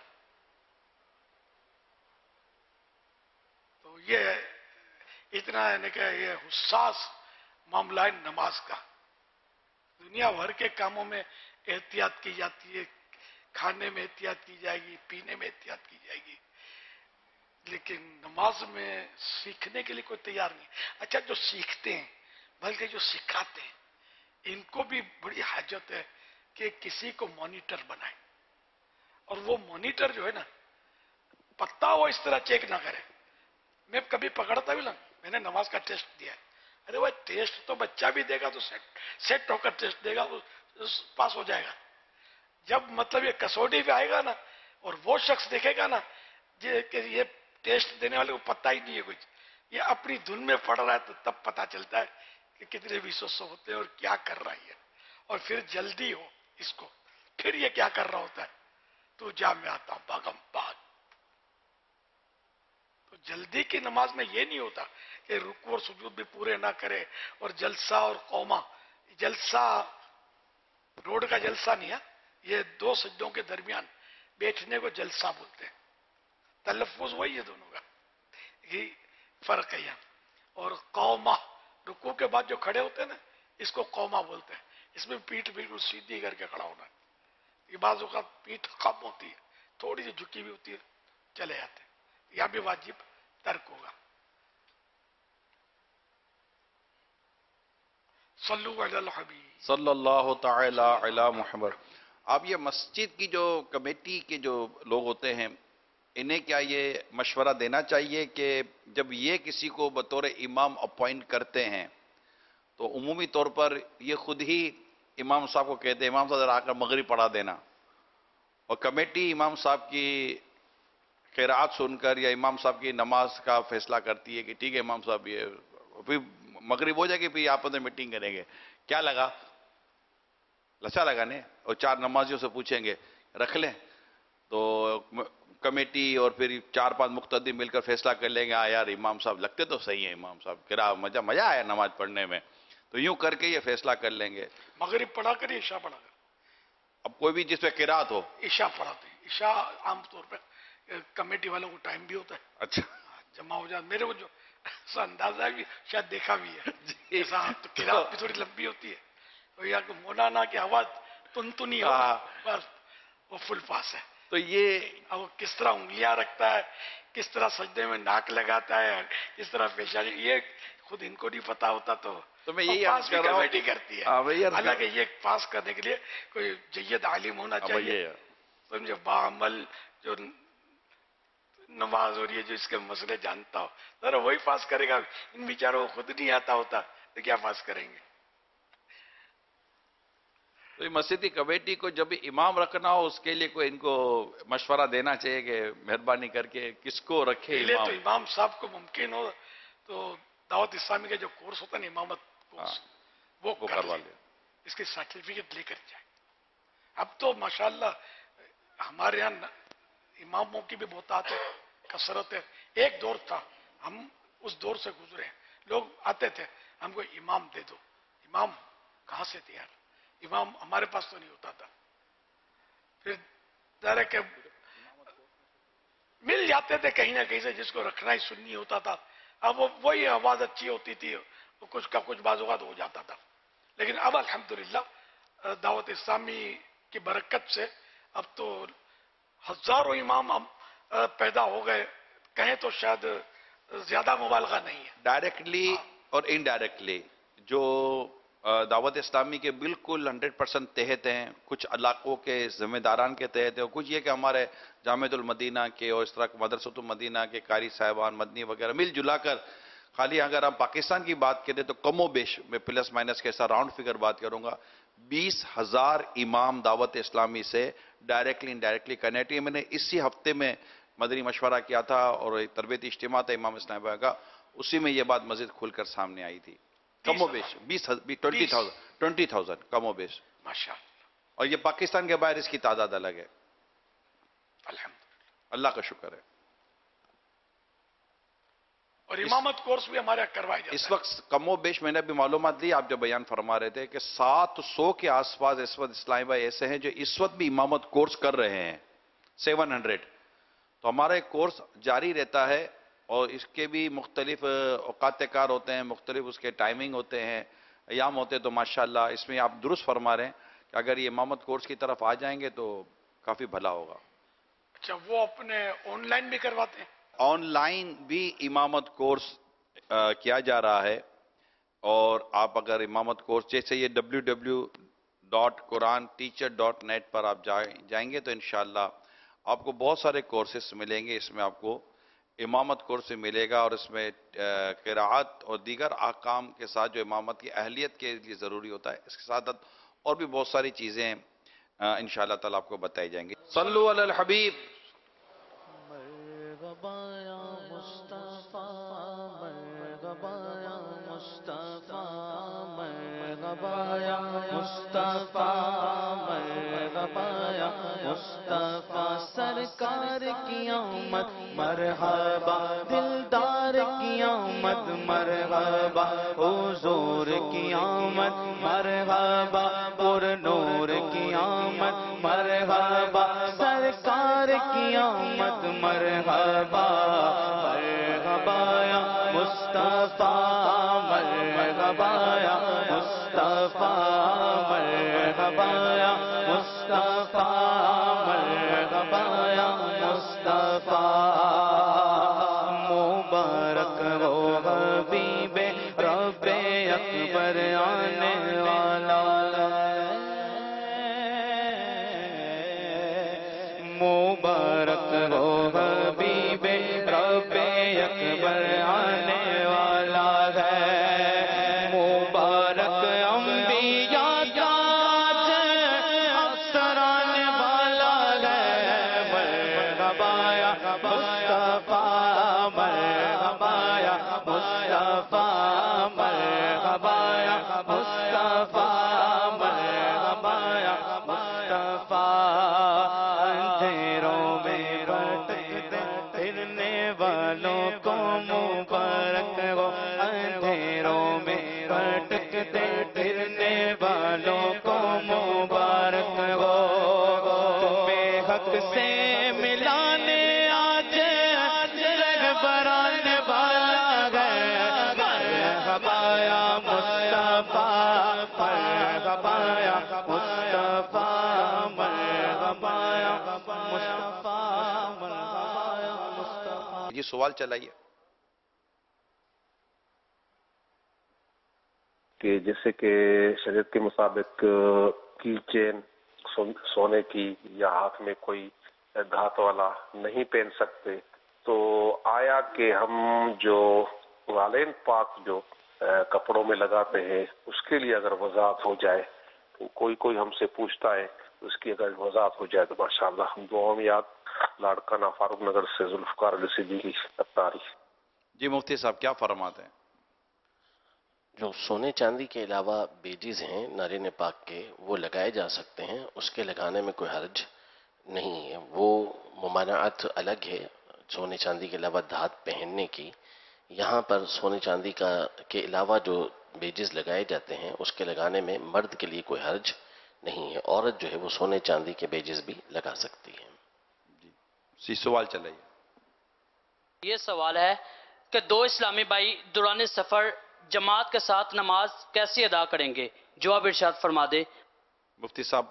تو یہ اتنا یعنی کہ یہ حساس معاملہ ہے نماز کا. دنیا بھر کے کاموں میں احتیاط کی جاتی ہے، کھانے میں احتیاط کی جائے گی، پینے میں احتیاط کی جائے گی، لیکن نماز میں سیکھنے کے لیے کوئی تیار نہیں. اچھا جو سیکھتے ہیں بلکہ جو سکھاتے ہیں ان کو بھی بڑی حاجت ہے کہ کسی کو مانیٹر بنائیں، اور وہ مانیٹر جو ہے نا پتہ وہ اس طرح چیک نہ کرے. میں کبھی پکڑتا بھی نا، میں نے نماز کا ٹیسٹ دیا ہے، ارے بھائی ٹیسٹ تو بچہ بھی دے گا تو سیٹ سیٹ ہو کر ٹیسٹ دے گا تو پاس ہو جائے گا. جب مطلب یہ کسوٹی پہ آئے گا نا اور وہ شخص دیکھے گا نا کہ یہ ٹیسٹ دینے والے کو پتہ ہی نہیں ہے کچھ، یہ اپنی دھن میں پڑ رہا ہے، تو تب پتہ چلتا ہے کہ کتنے وسوس ہوتے ہیں اور کیا کر رہا ہے. اور پھر جلدی ہو اس کو، پھر یہ کیا کر رہا ہوتا ہے، تو جا میں آتا باغم باغ. تو جلدی کی نماز میں یہ نہیں ہوتا کہ رکوع اور سجود بھی پورے نہ کرے، اور جلسہ اور قومہ، جلسہ روڈ کا جلسہ نہیں ہے، یہ دو سجدوں کے درمیان بیٹھنے کو جلسہ بولتے ہیں. تلفظ وہی ہے دونوں کا، یہ فرق ہے یہاں. اور قومہ رکوع کے بعد جو کھڑے ہوتے ہیں نا اس کو قومہ بولتے ہیں. اس میں پیٹھ بالکل سیدھی کر کے کھڑا ہونا ہے. یہ بعض اوقات پیٹھ کم ہوتی ہے، تھوڑی سی جھکی بھی ہوتی ہے، چلے جاتے ہیں. یہاں بھی واجب ترک ہوگا. صلو علی الحبیب صلی اللہ تعالی علی محمد. اب یہ مسجد کی جو کمیٹی کے جو لوگ ہوتے ہیں انہیں کیا یہ مشورہ دینا چاہیے کہ جب یہ کسی کو بطور امام اپوائنٹ کرتے ہیں تو عمومی طور پر یہ خود ہی امام صاحب کو کہتے ہیں امام صاحب ذرا آ کر مغرب پڑھا دینا، اور کمیٹی امام صاحب کی قرات سن کر یا امام صاحب کی نماز کا فیصلہ کرتی ہے کہ ٹھیک ہے امام صاحب یہ پھر مغرب ہو جائے گی، پھر آپس میں میٹنگ کریں گے. کیا لگا؟ لچا لگا نہیں؟ اور چار نمازیوں سے پوچھیں گے رکھ لیں، تو کمیٹی اور پھر چار پانچ مقتدی مل کر فیصلہ کر لیں گے ہاں یار امام صاحب لگتے تو صحیح ہیں، امام صاحب کرا مزہ مزہ آیا نماز پڑھنے میں، تو یوں کر کے یہ فیصلہ کر لیں گے. مغرب پڑھا کر عشاء پڑھا کر، اب کوئی بھی جس پہ قرات ہو عشاء پڑھاتے ہیں. عشاء عام طور پہ کمیٹی والوں کو ٹائم بھی ہوتا ہے، اچھا جمع ہو جاتا. میرے کو جو ایسا اندازہ ہے بھی شاید دیکھا بھی ہے ایسا، تو قرات بھی تھوڑی لمبی ہوتی ہے، تو یا کہ مولانا کی آواز تن تنی ہو بس وہ فل پاس ہے. تو یہ اب وہ کس طرح انگلیاں رکھتا ہے، کس طرح سجدے میں ناک لگاتا ہے، کس طرح پیشانی، یہ خود ان کو نہیں پتا ہوتا تو تو میں یہی پاس عرض بھی کر رہا ہوں کمیٹی کرتی ہے. ہاں میں یہ عرض کر حالانکہ یہ پاس کرنے کے لیے کوئی جید عالم ہونا اب چاہیے، یہ سمجھے، باعمل، جو نماز ہو رہی ہے جو اس کے مسئلے جانتا ہو. ذرا وہی پاس کرے گا. ان بیچاروں کو خود نہیں آتا ہوتا تو کیا پاس کریں گے؟ تو مسجدی کمیٹی کو جب بھی امام رکھنا ہو اس کے لیے کوئی ان کو مشورہ دینا چاہیے کہ مہربانی کر کے کس کو رکھے پہلے تو امام. امام صاحب کو ممکن ہو تو دعوت اسلامی کا جو کورس ہوتا ہے نا، امامت کورس، وہ وہ کر کروا لیں، لیں. اس کی سرٹیفکیٹ لے کر جائیں. اب تو ماشاءاللہ ہمارے یہاں اماموں کی بھی بہت آتے کثرت ہے. ایک دور تھا، ہم اس دور سے گزرے ہیں، لوگ آتے تھے ہم کو امام دے دو. امام کہاں سے تھے یار؟ امام ہمارے پاس تو نہیں ہوتا تھا. پھر ظاہر ہے کہ مل جاتے تھے کہیں نہ کہیں سے جس کو رکھنا ہی سننی ہوتا تھا. اب وہ وہی آواز اچھی ہوتی تھی، کچھ کا کچھ بعض اوقات ہو جاتا تھا. لیکن اب الحمدللہ دعوت اسلامی کی برکت سے اب تو ہزاروں امام پیدا ہو گئے، کہیں تو شاید زیادہ مبالغہ نہیں ہے. ڈائریکٹلی اور انڈائریکٹلی جو دعوت اسلامی کے بالکل ہنڈریڈ پرسنٹ تحت ہیں، کچھ علاقوں کے ذمہ داران کے تحت ہیں، کچھ یہ کہ ہمارے جامعۃ المدینہ کے اور اس طرح مدرسۃ المدینہ کے قاری صاحبان مدنی وغیرہ مل جلا کر، خالی اگر ہم پاکستان کی بات کریں تو کم و بیش میں پلس مائنس کے ساتھ راؤنڈ فگر بات کروں گا، بیس ہزار امام دعوت اسلامی سے ڈائریکٹلی انڈائریکٹلی کنیکٹ ہیں. میں نے اسی ہفتے میں مدنی مشورہ کیا تھا اور ایک تربیتی اجتماع تھا امام اسلام بھائی کا، اسی میں یہ بات مزید کھل کر سامنے آئی تھی. کم و بیش بیس ٹوینٹی تھاؤزینڈ ٹوینٹی تھاؤزینڈ کم و بیش. ماشاءاللہ. اور یہ پاکستان کے باہر اس کی تعداد الگ ہے. الحمدللہ. اللہ کا شکر ہے. اور امامت کورس بھی ہمارے یہاں کروایا جاتا ہے. اس وقت کم و بیش میں نے بھی معلومات لی، آپ جو بیان فرما رہے تھے کہ سات سو کے آس پاس اس وقت اسلامی بھائی ایسے ہیں جو اس وقت بھی امامت کورس کر رہے ہیں. Seven hundred. تو ہمارا ایک کورس جاری رہتا ہے اور اس کے بھی مختلف اوقات کار ہوتے ہیں، مختلف اس کے ٹائمنگ ہوتے ہیں، ایام ہوتے ہیں. تو ماشاءاللہ اس میں آپ درست فرما رہے ہیں کہ اگر یہ امامت کورس کی طرف آ جائیں گے تو کافی بھلا ہوگا. اچھا، وہ اپنے آن لائن بھی کرواتے ہیں؟ آن لائن بھی امامت کورس کیا جا رہا ہے. اور آپ اگر امامت کورس جیسے یہ W W dot Quran teacher dot net پر آپ جائیں گے تو انشاءاللہ آپ کو بہت سارے کورسز ملیں گے. اس میں آپ کو امامت کورس ملے گا اور اس میں قراءت اور دیگر احکام کے ساتھ جو امامت کی اہلیت کے لیے ضروری ہوتا ہے اس کے ساتھ اور بھی بہت ساری چیزیں انشاءاللہ تعالیٰ آپ کو بتائی جائیں گی. صلو علی الحبیب. مرحبا یا مصطفیٰ، مرحبا یا مصطفیٰ، مرحبا یا مصطفیٰ، مرحبا یا مصطفیٰ. سرکار کی آمد مرحبا، دلدار کی آمد مرحبا، حضور کی آمد مرحبا، پر نور کی آمد مرحبا، سرکار کی آمد مرحبا. مرحبا یا مصطفیٰ، مرحبا یا مصطفیٰ، مرحبا یا مصطفیٰ، مرحبا یا مصطفیٰ. مبارک ہو حبیب رب اکبر آنے والا، مبارک ہو حبیب رب اکبر آنے والا ہے. مبارک انبیاء کا افسر آنے والا ہے. مرحبا یا مصطفیٰ، مرحبا یا مصطفیٰ، مرحبا یا مصطفیٰ، مرحبا یا مصطفیٰ. اندھیروں میں بھٹکتے پھرنے والوں کو مبارک ہو، اندھیروں میں بھٹکتے پھرنے والوں کو مبارک ہو. تمہیں حق سے ملانے آج رہبر آنے والا ہے. مرحبا یا مصطفیٰ، مرحبا یا مصطفیٰ، مرحبا یا مصطفیٰ، مرحبا یا مصطفیٰ. یہ سوال چلائیے. کہ جیسے کہ شریعت کے مطابق کی چین سونے کی یا ہاتھ میں کوئی دھات والا نہیں پہن سکتے، تو آیا کہ ہم جو والین پاک جو کپڑوں میں لگاتے ہیں اس کے لیے اگر وضاحت ہو جائے، کوئی کوئی ہم سے پوچھتا ہے، اس کی اگر وضاحت ہو جائے تو ماشاءاللہ ہم دعاؤں میں یاد. لاڑکانہ فاروق نگر سے ذوالفقار علی صدیقی اتاری. جی مفتی صاحب کیا فرماتے ہیں؟ جو سونے چاندی کے علاوہ بیجز ہیں نارین پاک کے، وہ لگائے جا سکتے ہیں، اس کے لگانے میں کوئی حرج نہیں ہے. وہ ممانعت الگ ہے سونے چاندی کے علاوہ دھات پہننے کی. یہاں پر سونے چاندی کا کے علاوہ جو بیجز لگائے جاتے ہیں اس کے لگانے میں مرد کے لیے کوئی حرج نہیں ہے. عورت جو ہے وہ سونے چاندی کے بیجز بھی لگا سکتی ہے. جی سوال چلائیے. یہ سوال ہے کہ دو اسلامی بھائی دوران سفر جماعت کے ساتھ نماز کیسے ادا کریں گے؟ جواب ارشاد فرما دے. مفتی صاحب.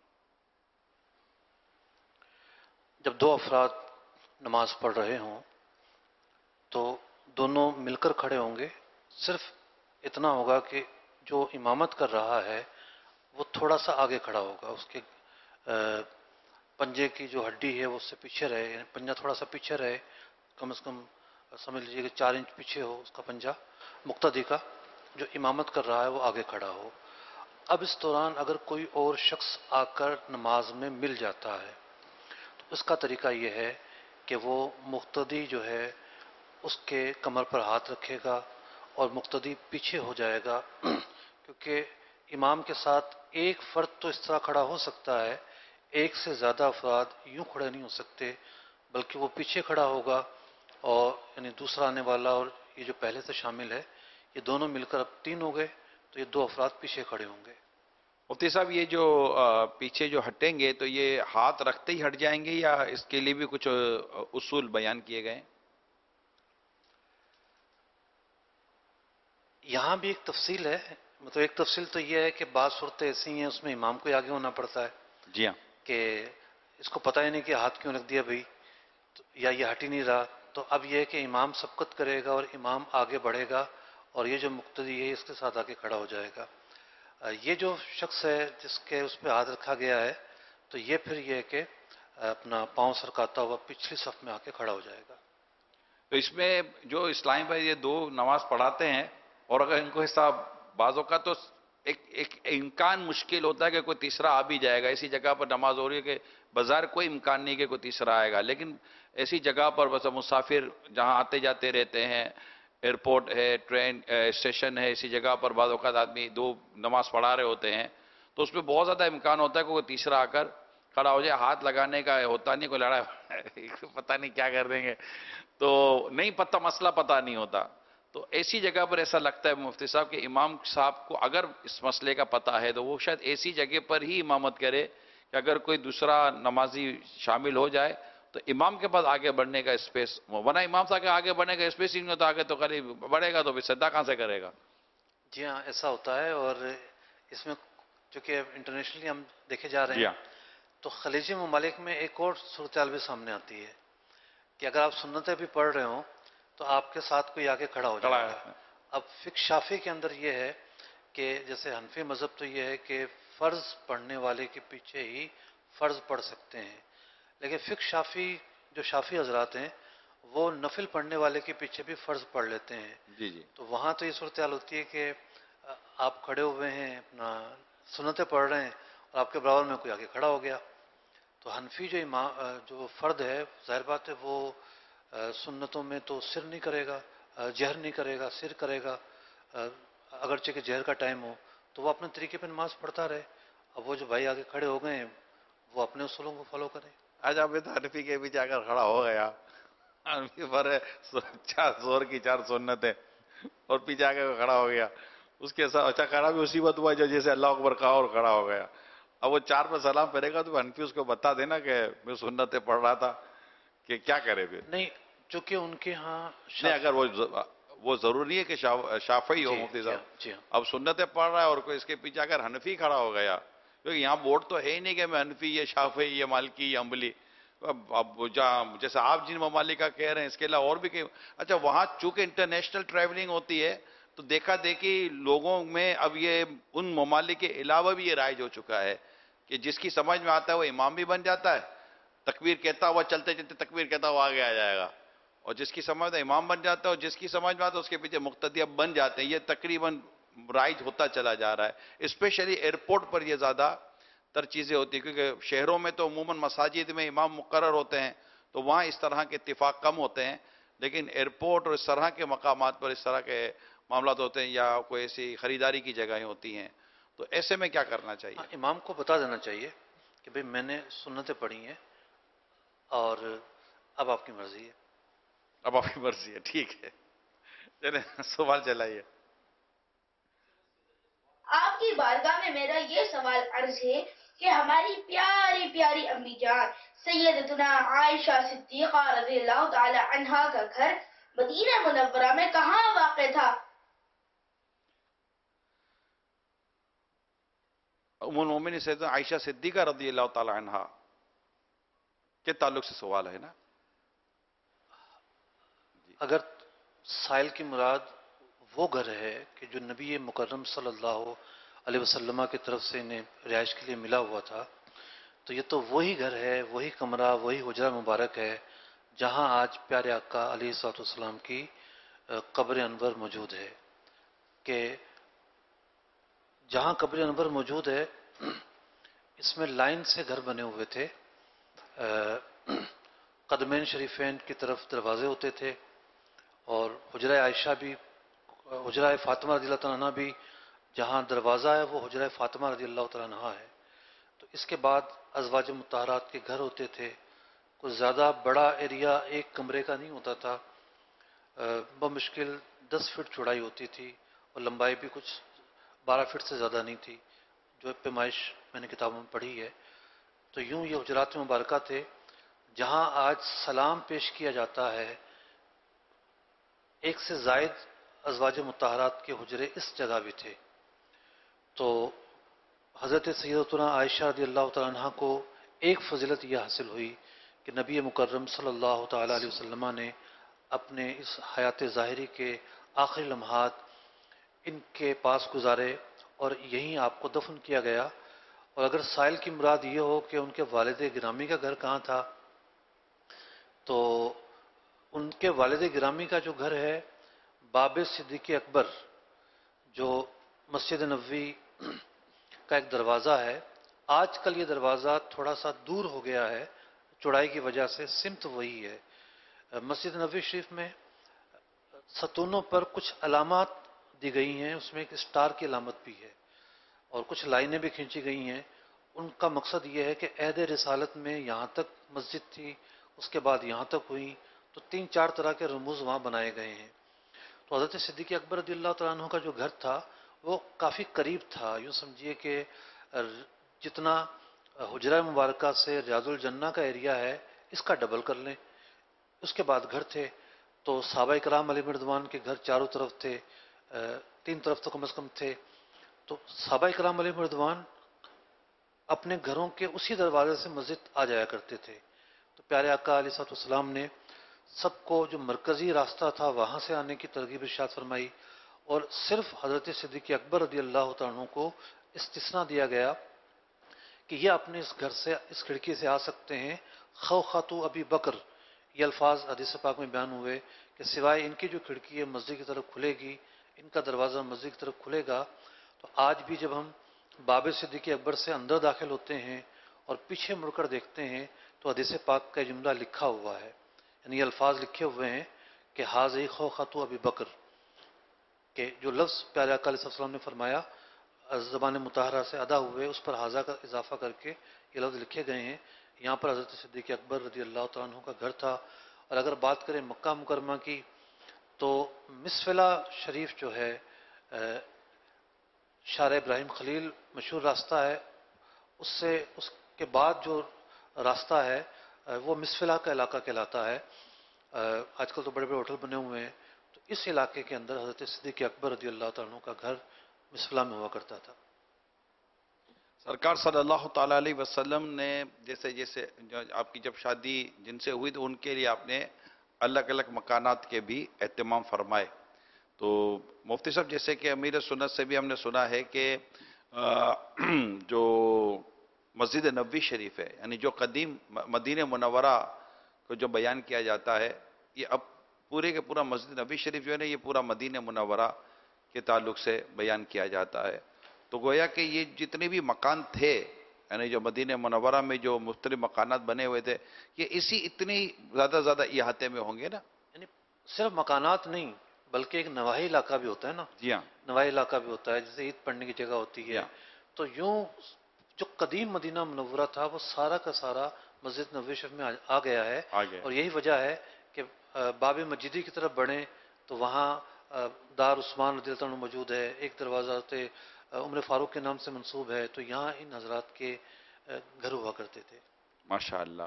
جب دو افراد نماز پڑھ رہے ہوں تو دونوں مل کر کھڑے ہوں گے. صرف اتنا ہوگا کہ جو امامت کر رہا ہے وہ تھوڑا سا آگے کھڑا ہوگا، اس کے پنجے کی جو ہڈی ہے وہ اس سے پیچھے رہے، یعنی پنجہ تھوڑا سا پیچھے رہے، کم از کم سمجھ لیجیے کہ چار انچ پیچھے ہو اس کا پنجہ مقتدی کا. جو امامت کر رہا ہے وہ آگے کھڑا ہو. اب اس دوران اگر کوئی اور شخص آ کر نماز میں مل جاتا ہے تو اس کا طریقہ یہ ہے کہ وہ مقتدی جو ہے اس کے کمر پر ہاتھ رکھے گا اور مقتدی پیچھے ہو جائے گا، کیونکہ امام کے ساتھ ایک فرد تو اس طرح کھڑا ہو سکتا ہے، ایک سے زیادہ افراد یوں کھڑے نہیں ہو سکتے، بلکہ وہ پیچھے کھڑا ہوگا اور یعنی دوسرا آنے والا اور یہ جو پہلے سے شامل ہے یہ دونوں مل کر اب تین ہو گئے تو یہ دو افراد پیچھے کھڑے ہوں گے. مفتی صاحب یہ جو پیچھے جو ہٹیں گے تو یہ ہاتھ رکھتے ہی ہٹ جائیں گے یا اس کے لیے بھی کچھ اصول بیان کیے گئے؟ یہاں بھی ایک تفصیل ہے. مطلب ایک تفصیل تو یہ ہے کہ بعض صورتیں ایسی ہیں اس میں امام کو آگے ہونا پڑتا ہے. جی ہاں. کہ اس کو پتہ ہی نہیں کہ ہاتھ کیوں رکھ دیا بھائی، یا یہ ہٹ ہی نہیں رہا. تو اب یہ ہے کہ امام سبقت کرے گا اور امام آگے بڑھے گا اور یہ جو مقتدی ہے اس کے ساتھ آگے کھڑا ہو جائے گا. یہ جو شخص ہے جس کے اس پہ ہاتھ رکھا گیا ہے تو یہ پھر یہ ہے کہ اپنا پاؤں سرکاتا ہوا پچھلی صف میں آ کے کھڑا ہو جائے گا. تو اس میں جو اسلامی بھائی یہ دو نماز پڑھاتے ہیں اور اگر ان کو حساب بعضوں کا تو ایک ایک امکان مشکل ہوتا ہے کہ کوئی تیسرا آ بھی جائے گا. ایسی جگہ پر نماز ہو رہی ہے کہ بظاہر کوئی امکان نہیں کہ کوئی تیسرا آئے گا، لیکن ایسی جگہ پر بس مسافر جہاں آتے جاتے رہتے ہیں، ایئرپورٹ ہے، ٹرین اسٹیشن ہے، اسی جگہ پر بعض اوقات آدمی دو نماز پڑھا رہے ہوتے ہیں تو اس میں بہت زیادہ امکان ہوتا ہے کہ کوئی تیسرا آ کر کھڑا ہو جائے. ہاتھ لگانے کا ہوتا نہیں، کوئی لڑا پتہ نہیں کیا کر دیں گے، تو نہیں پتہ مسئلہ پتہ نہیں ہوتا. تو ایسی جگہ پر ایسا لگتا ہے مفتی صاحب کہ امام صاحب کو اگر اس مسئلے کا پتہ ہے تو وہ شاید ایسی جگہ پر ہی امامت کرے کہ اگر کوئی دوسرا نمازی شامل ہو جائے تو امام کے پاس آگے بڑھنے کا اسپیس، ورنہ امام صاحب کے آگے بڑھنے کا اسپیس ہی نہیں ہوتا، آگے تو خالی بڑھے گا تو پھر سجدہ کہاں سے کرے گا. جی ہاں ایسا ہوتا ہے. اور اس میں چونکہ انٹرنیشنلی ہم دیکھے جا رہے جی ہیں ہاں. تو خلیجی ممالک میں ایک اور صورتحال بھی سامنے آتی ہے کہ اگر آپ سنتیں بھی پڑھ رہے ہوں تو آپ کے ساتھ کوئی آگے کھڑا ہو جائے گا. اب فقہ شافعی کے اندر یہ ہے کہ جیسے حنفی مذہب تو یہ ہے کہ فرض پڑھنے والے کے پیچھے ہی فرض پڑھ سکتے ہیں، لیکن فقہ شافعی جو شافعی حضرات ہیں وہ نفل پڑھنے والے کے پیچھے بھی فرض پڑھ لیتے ہیں. جی جی. تو وہاں تو یہ صورتحال ہوتی ہے کہ آپ کھڑے ہوئے ہیں اپنا سنتیں پڑھ رہے ہیں اور آپ کے برابر میں کوئی آگے کھڑا ہو گیا. تو حنفی جو امام جو فرد ہے ظاہر بات ہے وہ سنتوں میں تو سر نہیں کرے گا، جہر نہیں کرے گا، سر کرے گا، اگرچہ کہ جہر کا ٹائم ہو تو وہ اپنے طریقے پہ نماز پڑھتا رہے. اب وہ جو بھائی آگے کھڑے ہو گئے ہیں وہ اپنے اصولوں کو فالو کریں. آج آپ تو حنفی کے پیچھے اگر کھڑا ہو گیا، حنفی پر چار زور کی چار سنتیں اور پیچھے آگے کھڑا ہو گیا، اس کے ساتھ اچھا کھڑا بھی اسی وقت ہوا جو جیسے اللہ اکبر کہا اور کھڑا ہو گیا. اب وہ چار پہ سلام پھیرے گا تو حنفی اس کو بتا دینا کہ میں سنتیں پڑھ رہا تھا، کہ کیا کرے پھر. نہیں چونکہ ان کے ہاں نہیں اگر وہ وہ ضروری ہے کہ شافعی ہو مفتی صاحب، اب سنتیں پڑھ رہا ہے اور کوئی اس کے پیچھے اگر حنفی کھڑا ہو گیا، کیونکہ یہاں بورڈ تو ہے ہی نہیں کہ میں حنفی یا شافعی یا مالکی یا حنبلی. اب جیسے آپ جن ممالک کا کہہ رہے ہیں اس کے علاوہ اور بھی کہ اچھا وہاں چونکہ انٹرنیشنل ٹریولنگ ہوتی ہے تو دیکھا دیکھی لوگوں میں اب یہ ان ممالک کے علاوہ بھی یہ رائج ہو چکا ہے کہ جس کی سمجھ میں آتا ہے وہ امام بھی بن جاتا ہے، تکبیر کہتا ہوا چلتے چلتے تکبیر کہتا ہوا آگے آ جائے گا، اور جس کی سمجھ میں امام بن جاتا ہے اور جس کی سمجھ میں آتا ہے اس کے پیچھے مقتدی اب بن جاتے ہیں. یہ تقریباً رائج ہوتا چلا جا رہا ہے. اسپیشلی ایئرپورٹ پر یہ زیادہ تر چیزیں ہوتی ہیں، کیونکہ شہروں میں تو عموماً مساجد میں امام مقرر ہوتے ہیں تو وہاں اس طرح کے اتفاق کم ہوتے ہیں، لیکن ایئرپورٹ اور اس طرح کے مقامات پر اس طرح کے معاملات ہوتے ہیں یا کوئی ایسی خریداری کی جگہیں ہوتی ہیں، تو ایسے میں کیا کرنا چاہیے؟ امام کو بتا دینا چاہیے کہ بھئی میں نے سنتیں پڑھی ہیں اور اب آپ کی مرضی ہے. اب آپ کی مرضی ہے، ٹھیک ہے. چلیں سوال چلائیے. آپ کی بارگاہ میں میرا یہ سوال عرض ہے کہ ہماری پیاری پیاری امی جان سیدتنا عائشہ صدیقہ رضی اللہ تعالی عنہا کا گھر مدینہ منورہ میں کہاں واقع تھا؟ ام المومنین سیدتنا عائشہ صدیقہ رضی اللہ تعالی عنہا کے تعلق سے سوال ہے نا؟ اگر سائل کی مراد وہ گھر ہے کہ جو نبی مکرم صلی اللہ علیہ وسلم کی طرف سے انہیں رہائش کے لیے ملا ہوا تھا، تو یہ تو وہی گھر ہے، وہی کمرہ، وہی حجرہ مبارک ہے جہاں آج پیارے آقا علیہ الصلوۃ والسلام کی قبر انور موجود ہے. کہ جہاں قبر انور موجود ہے اس میں لائن سے گھر بنے ہوئے تھے، قدمین شریفین کی طرف دروازے ہوتے تھے، اور حجرہ عائشہ بھی، حجرہ فاطمہ رضی اللہ تعالیٰ عنہ بھی جہاں دروازہ ہے وہ حجرہ فاطمہ رضی اللہ تعالیٰ عنہ ہے. تو اس کے بعد ازواج مطہرات کے گھر ہوتے تھے. کوئی زیادہ بڑا ایریا ایک کمرے کا نہیں ہوتا تھا، بمشکل دس فٹ چوڑائی ہوتی تھی اور لمبائی بھی کچھ بارہ فٹ سے زیادہ نہیں تھی، جو پیمائش میں نے کتابوں میں پڑھی ہے. تو یوں یہ حجرات مبارکہ تھے جہاں آج سلام پیش کیا جاتا ہے. ایک سے زائد ازواج مطہرات کے حجرے اس جگہ بھی تھے. تو حضرت سیدتنا عائشہ رضی اللہ تعالیٰ عنہ کو ایک فضیلت یہ حاصل ہوئی کہ نبی مکرم صلی اللہ تعالیٰ علیہ وسلم نے اپنے اس حیات ظاہری کے آخری لمحات ان کے پاس گزارے اور یہیں آپ کو دفن کیا گیا. اور اگر سائل کی مراد یہ ہو کہ ان کے والد گرامی کا گھر کہاں تھا، تو ان کے والد گرامی کا جو گھر ہے باب صدیق اکبر، جو مسجد نبوی کا ایک دروازہ ہے. آج کل یہ دروازہ تھوڑا سا دور ہو گیا ہے چوڑائی کی وجہ سے، سمت وہی ہے. مسجد نبوی شریف میں ستونوں پر کچھ علامات دی گئی ہیں، اس میں ایک اسٹار کی علامت بھی ہے اور کچھ لائنیں بھی کھینچی گئی ہیں. ان کا مقصد یہ ہے کہ عہد رسالت میں یہاں تک مسجد تھی، اس کے بعد یہاں تک ہوئی، تو تین چار طرح کے رموز وہاں بنائے گئے ہیں. تو حضرت صدیق اکبر رضی اللہ تعالیٰ عنہ کا جو گھر تھا وہ کافی قریب تھا. یوں سمجھیے کہ جتنا حجرہ مبارکہ سے ریاض الجنہ کا ایریا ہے اس کا ڈبل کر لیں. اس کے بعد گھر تھے تو صحابہ کرام علیہ رضوان کے گھر چاروں طرف تھے، تین طرف تو کم از کم تھے. تو صحابہ کرام علیہ رضوان اپنے گھروں کے اسی دروازے سے مسجد آ جایا کرتے تھے. تو پیارے آقا علیہ الصلوۃ والسلام نے سب کو جو مرکزی راستہ تھا وہاں سے آنے کی ترغیب ارشاد فرمائی، اور صرف حضرت صدیق اکبر رضی اللہ تعالیٰ عنہ کو استثناء دیا گیا کہ یہ اپنے اس گھر سے، اس کھڑکی سے آ سکتے ہیں. خوخاتو ابی بکر، یہ الفاظ حدیث پاک میں بیان ہوئے کہ سوائے ان کی جو کھڑکی ہے مسجد کی طرف کھلے گی، ان کا دروازہ مسجد کی طرف کھلے گا. تو آج بھی جب ہم باب صدیق اکبر سے اندر داخل ہوتے ہیں اور پیچھے مڑ کر دیکھتے ہیں تو حدیث پاک کا جملہ لکھا ہوا ہے، یعنی یہ الفاظ لکھے ہوئے ہیں کہ حاضی خوخاتو ابی بکر، کہ جو لفظ پیارے آقا علیہ السلام نے فرمایا زبان مطہرہ سے ادا ہوئے اس پر حاضہ کا اضافہ کر کے یہ لفظ لکھے گئے ہیں. یہاں پر حضرت صدیق اکبر رضی اللہ تعالیٰ عنہ کا گھر تھا. اور اگر بات کریں مکہ مکرمہ کی تو مسفلہ شریف جو ہے شارع ابراہیم خلیل مشہور راستہ ہے، اس سے اس کے بعد جو راستہ ہے وہ مسفلہ کا علاقہ کہلاتا ہے. آج کل تو بڑے بڑے ہوٹل بنے ہوئے ہیں. تو اس علاقے کے اندر حضرت صدیق اکبر رضی اللہ تعالیٰ عنہ کا گھر مسفلہ میں ہوا کرتا تھا. سرکار صلی اللہ تعالیٰ علیہ وسلم نے جیسے جیسے آپ کی جب شادی جن سے ہوئی تو ان کے لیے آپ نے الگ الگ مکانات کے بھی اہتمام فرمائے. تو مفتی صاحب جیسے کہ امیر سنت سے بھی ہم نے سنا ہے کہ جو مسجد نبوی شریف ہے، یعنی جو قدیم مدینہ منورہ کو جو بیان کیا جاتا ہے، یہ اب پورے کے پورا مسجد نبوی شریف جو ہے نا، یہ پورا مدینہ منورہ کے تعلق سے بیان کیا جاتا ہے. تو گویا کہ یہ جتنے بھی مکان تھے، یعنی جو مدینہ منورہ میں جو مختلف مکانات بنے ہوئے تھے، یہ اسی اتنی زیادہ زیادہ احاطے میں ہوں گے نا؟ یعنی صرف مکانات نہیں بلکہ ایک نواحی علاقہ بھی ہوتا ہے نا. جی ہاں، نواحی علاقہ بھی ہوتا ہے، جیسے عید پڑھنے کی جگہ ہوتی ہے. تو یوں جو قدیم مدینہ منورہ تھا وہ سارا کا سارا مسجد نبوی شریف میں آ گیا ہے. اور یہی وجہ ہے کہ باب مسجدی کی طرف بڑھیں تو وہاں دار عثمان رضی اللہ عنہ موجود ہے، ایک دروازہ تھے عمر فاروق کے نام سے منسوب ہے. تو یہاں ان حضرات کے گھر ہوا کرتے تھے. ماشاء اللہ.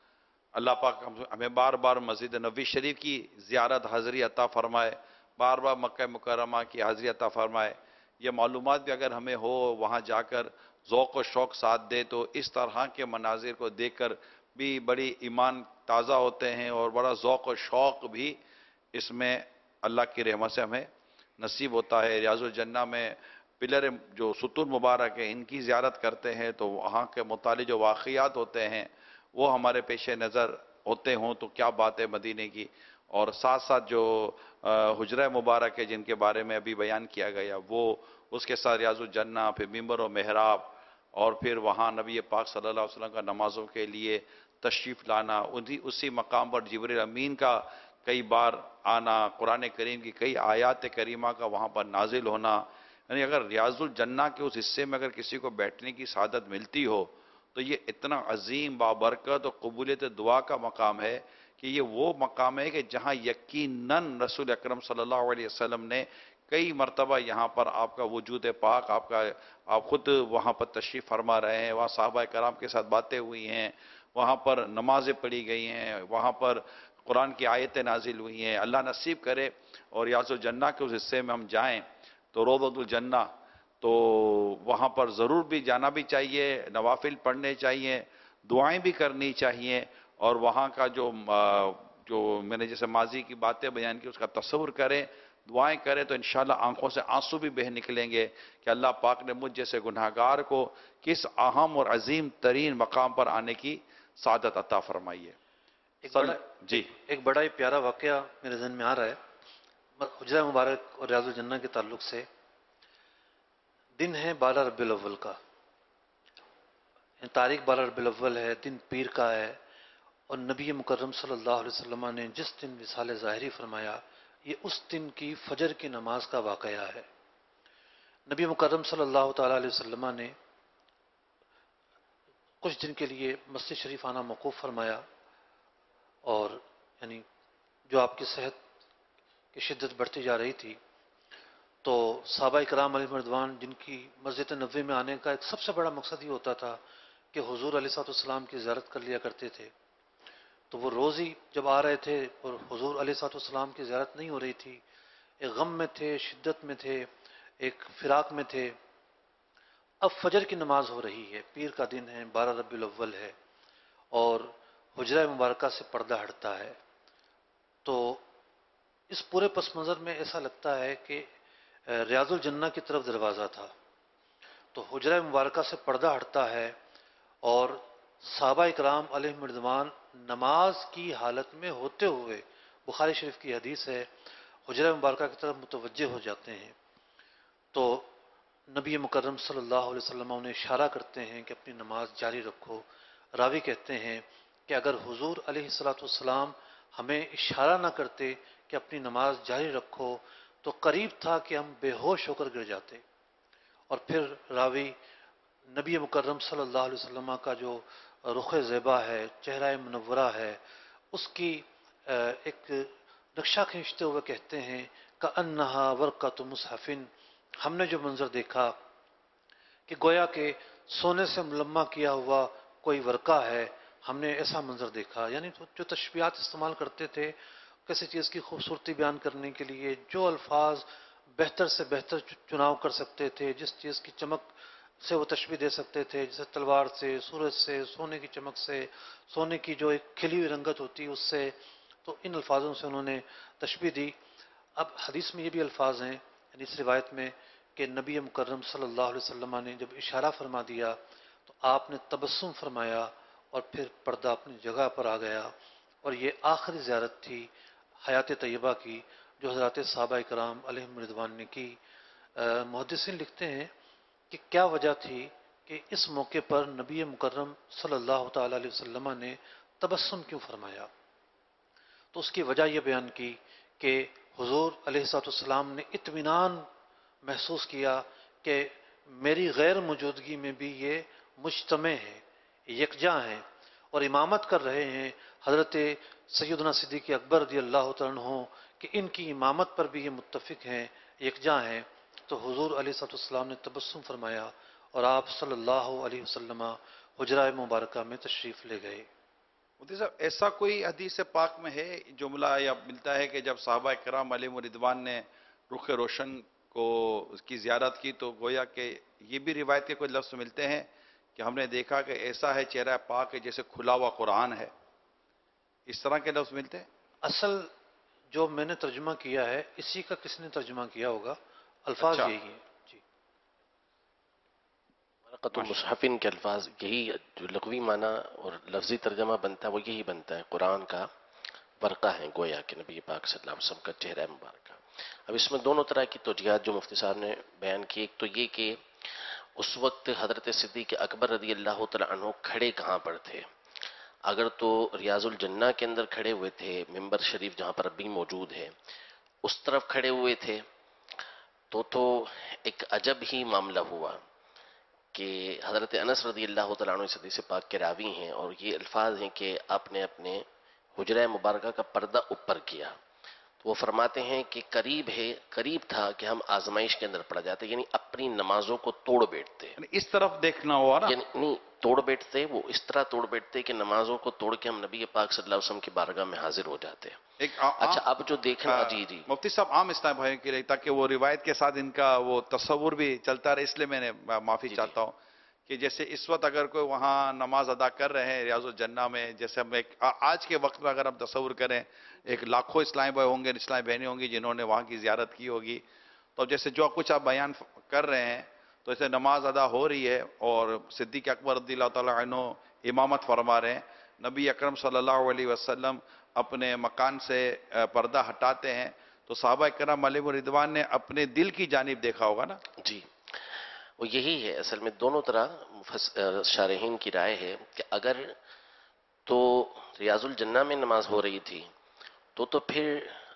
اللہ پاک ہمیں بار بار مسجد نبوی شریف کی زیارت حاضری عطا فرمائے، بار بار مکہ مکرمہ کی حاضری عطا فرمائے. یہ معلومات بھی اگر ہمیں ہو، وہاں جا کر ذوق و شوق ساتھ دے، تو اس طرح کے مناظر کو دیکھ کر بھی بڑی ایمان تازہ ہوتے ہیں اور بڑا ذوق و شوق بھی اس میں اللہ کی رحمت سے ہمیں نصیب ہوتا ہے. ریاض الجنہ میں پلر جو ستون مبارک ہیں، ان کی زیارت کرتے ہیں تو وہاں کے متعلق جو واقعات ہوتے ہیں وہ ہمارے پیش نظر ہوتے ہوں تو کیا بات ہے مدینے کی. اور ساتھ ساتھ جو حجرہ مبارک ہے جن کے بارے میں ابھی بیان کیا گیا، وہ اس کے ساتھ ریاض الجنہ، پھر ممبر و محراب، اور پھر وہاں نبی پاک صلی اللہ علیہ وسلم کا نمازوں کے لیے تشریف لانا، اسی اسی مقام پر جبریل امین کا کئی بار آنا، قرآن کریم کی کئی آیات کریمہ کا وہاں پر نازل ہونا. یعنی اگر ریاض الجنہ کے اس حصے میں اگر کسی کو بیٹھنے کی سعادت ملتی ہو تو یہ اتنا عظیم بابرکت اور قبولیت دعا کا مقام ہے کہ یہ وہ مقام ہے کہ جہاں یقیناً رسول اکرم صلی اللہ علیہ وسلم نے کئی مرتبہ یہاں پر آپ کا وجود پاک، آپ کا آپ خود وہاں پر تشریف فرما رہے ہیں، وہاں صحابہ کرام کے ساتھ باتیں ہوئی ہیں، وہاں پر نمازیں پڑھی گئی ہیں، وہاں پر قرآن کی آیتیں نازل ہوئی ہیں. اللہ نصیب کرے اور ریاض الجنہ کے اس حصے میں ہم جائیں تو روضۃ الجنہ، تو وہاں پر ضرور بھی جانا بھی چاہیے، نوافل پڑھنے چاہیے، دعائیں بھی کرنی چاہیے. اور وہاں کا جو جو میں نے جیسے ماضی کی باتیں بیان کی اس کا تصور کریں، دعائیں کریں تو انشاءاللہ آنکھوں سے آنسو بھی بہہ نکلیں گے کہ اللہ پاک نے مجھ جیسے گناہگار کو کس اہم اور عظیم ترین مقام پر آنے کی سعادت عطا فرمائی ہے. ایک بڑا جی ایک بڑا ہی پیارا واقعہ میرے ذہن میں آ رہا ہے حجرہ مبارک اور ریاض الجنہ کے تعلق سے. دن ہے بارہ ربیع الاول کا، تاریخ بارہ ربیع الاول ہے، دن پیر کا ہے، اور نبی مکرم صلی اللہ علیہ وسلم نے جس دن وصال ظاہری فرمایا یہ اس دن کی فجر کی نماز کا واقعہ ہے. نبی مکرم صلی اللہ تعالیٰ علیہ وسلم نے کچھ دن کے لیے مسجد شریف آنا موقوف فرمایا، اور یعنی جو آپ کی صحت کی شدت بڑھتی جا رہی تھی تو صحابہ کرام علیہ رضوان جن کی مسجد نبوی میں آنے کا ایک سب سے بڑا مقصد یہ ہوتا تھا کہ حضور علیہ الصلوۃ والسلام کی زیارت کر لیا کرتے تھے. تو وہ روز ہی جب آ رہے تھے اور حضور علیہ الصلوۃ والسلام کی زیارت نہیں ہو رہی تھی، ایک غم میں تھے، شدت میں تھے، ایک فراق میں تھے. اب فجر کی نماز ہو رہی ہے، پیر کا دن ہے، بارہ ربیع الاول ہے، اور حجرہ مبارکہ سے پردہ ہٹتا ہے. تو اس پورے پس منظر میں ایسا لگتا ہے کہ ریاض الجنہ کی طرف دروازہ تھا. تو حجرہ مبارکہ سے پردہ ہٹتا ہے اور صحابہ اکرام علیہم رضوان نماز کی حالت میں ہوتے ہوئے، بخاری شریف کی حدیث ہے، حجرہ مبارکہ کی طرف متوجہ ہو جاتے ہیں. تو نبی مکرم صلی اللہ علیہ وسلم انہیں اشارہ کرتے ہیں کہ اپنی نماز جاری رکھو. راوی کہتے ہیں کہ اگر حضور علیہ الصلوۃ والسلام ہمیں اشارہ نہ کرتے کہ اپنی نماز جاری رکھو تو قریب تھا کہ ہم بے ہوش ہو کر گر جاتے. اور پھر راوی نبی مکرم صلی اللہ علیہ وسلم کا جو رخ زیبا ہے، چہرہ منورہ ہے، اس کی ایک نقشہ کھینچتے ہوئے کہتے ہیں کأنہا ورقۃ مصحف، ہم نے جو منظر دیکھا کہ گویا کہ سونے سے ملمع کیا ہوا کوئی ورقہ ہے، ہم نے ایسا منظر دیکھا. یعنی جو تشبیہات استعمال کرتے تھے کسی چیز کی خوبصورتی بیان کرنے کے لیے، جو الفاظ بہتر سے بہتر چناؤ کر سکتے تھے، جس چیز کی چمک سے وہ تشبیہ دے سکتے تھے، جیسے تلوار سے، سورج سے، سونے کی چمک سے، سونے کی جو ایک کھلی ہوئی رنگت ہوتی اس سے، تو ان الفاظوں سے انہوں نے تشبیہ دی. اب حدیث میں یہ بھی الفاظ ہیں، یعنی اس روایت میں کہ نبی مکرم صلی اللہ علیہ وسلم نے جب اشارہ فرما دیا تو آپ نے تبسم فرمایا اور پھر پردہ اپنی جگہ پر آ گیا، اور یہ آخری زیارت تھی حیات طیبہ کی جو حضرات صحابہ کرام علیہم رضوان نے کی۔ محدثین لکھتے ہیں کہ کیا وجہ تھی کہ اس موقع پر نبی مکرم صلی اللہ تعالی علیہ وسلم نے تبسم کیوں فرمایا؟ تو اس کی وجہ یہ بیان کی کہ حضور علیہ الصلوۃ والسلام نے اطمینان محسوس کیا کہ میری غیر موجودگی میں بھی یہ مجتمع ہیں، یکجا ہیں، اور امامت کر رہے ہیں حضرت سیدنا صدیق اکبر رضی اللہ تعالیٰ عنہ کہ ان کی امامت پر بھی یہ متفق ہیں، یکجا ہیں۔ تو حضور علیہ الصلوۃ والسلام نے تبسم فرمایا اور آپ صلی اللہ علیہ وسلم حجرہ مبارکہ میں تشریف لے گئے۔ مفتی صاحب، ایسا کوئی حدیث پاک میں ہے جملہ یا ملتا ہے کہ جب صحابہ کرام علیہم رضوان نے رخ روشن کو اس کی زیارت کی تو گویا کہ یہ بھی روایت کے کوئی لفظ ملتے ہیں کہ ہم نے دیکھا کہ ایسا ہے چہرہ پاک ہے جیسے کھلا ہوا قرآن ہے، اس طرح کے لفظ ملتے ہیں؟ اصل جو میں نے ترجمہ کیا ہے اسی کا کس نے ترجمہ کیا ہوگا، الفاظ اچھا۔ یہی ہیں جی۔ ورقۃ المصحفین کے الفاظ یہی جو لغوی معنی اور لفظی ترجمہ بنتا ہے وہ یہی بنتا ہے، قرآن کا ورقہ ہے گویا کہ نبی پاک صلی اللہ علیہ وسلم کا چہرہ مبارکہ۔ اب اس میں دونوں طرح کی توجیہات جو مفتی صاحب نے بیان کی، ایک تو یہ کہ اس وقت حضرت صدیق اکبر رضی اللہ تعالیٰ عنہ کھڑے کہاں پر تھے؟ اگر تو ریاض الجنہ کے اندر کھڑے ہوئے تھے، ممبر شریف جہاں پر ابھی موجود ہے اس طرف کھڑے ہوئے تھے تو تو ایک عجب ہی معاملہ ہوا کہ حضرت انس رضی اللہ تعالیٰ عنہ اس حدیث پاک کے راوی ہیں، اور یہ الفاظ ہیں کہ آپ نے اپنے حجرہ مبارکہ کا پردہ اوپر کیا، تو وہ فرماتے ہیں کہ قریب ہے قریب تھا کہ ہم آزمائش کے اندر پڑ جاتے، یعنی اپنی نمازوں کو توڑ بیٹھتے، یعنی اس طرف دیکھنا ہوا نا، یعنی نہیں توڑ بیٹھتے، وہ اس طرح توڑ بیٹھتے کہ نمازوں کو توڑ کے ہم نبی پاک صلی اللہ علیہ وسلم کی بارگاہ میں حاضر ہو جاتے۔ ایک عام- اچھا اب جو دیکھنا، جی جی مفتی صاحب عام اسلام بھائیوں کے لیے تاکہ وہ روایت کے ساتھ ان کا وہ تصور بھی چلتا رہے، اس لیے میں نے معافی چاہتا ہوں کہ جیسے اس وقت اگر کوئی وہاں نماز ادا کر رہے ہیں ریاض الجنہ میں، جیسے ہم ایک آ- آج کے وقت میں اگر ہم تصور کریں ایک لاکھوں اسلامی بھائی ہوں گے، اسلامی بہنیں ہوں گی جنہوں نے وہاں کی زیارت کی ہوگی، تو جیسے جو کچھ آپ بیان کر رہے ہیں تو ایسے نماز ادا ہو رہی ہے اور صدیق اکبر رضی اللہ تعالیٰ عنہ امامت فرما رہے ہیں، نبی اکرم صلی اللہ علیہ وسلم اپنے مکان سے پردہ ہٹاتے ہیں، تو صحابہ کرام علیہ رضوان نے اپنے دل کی جانب دیکھا ہوگا نا؟ جی وہ یہی ہے اصل میں، دونوں طرح شارحین کی رائے ہے کہ اگر تو ریاض الجنہ میں نماز ہو رہی تھی تو تو پھر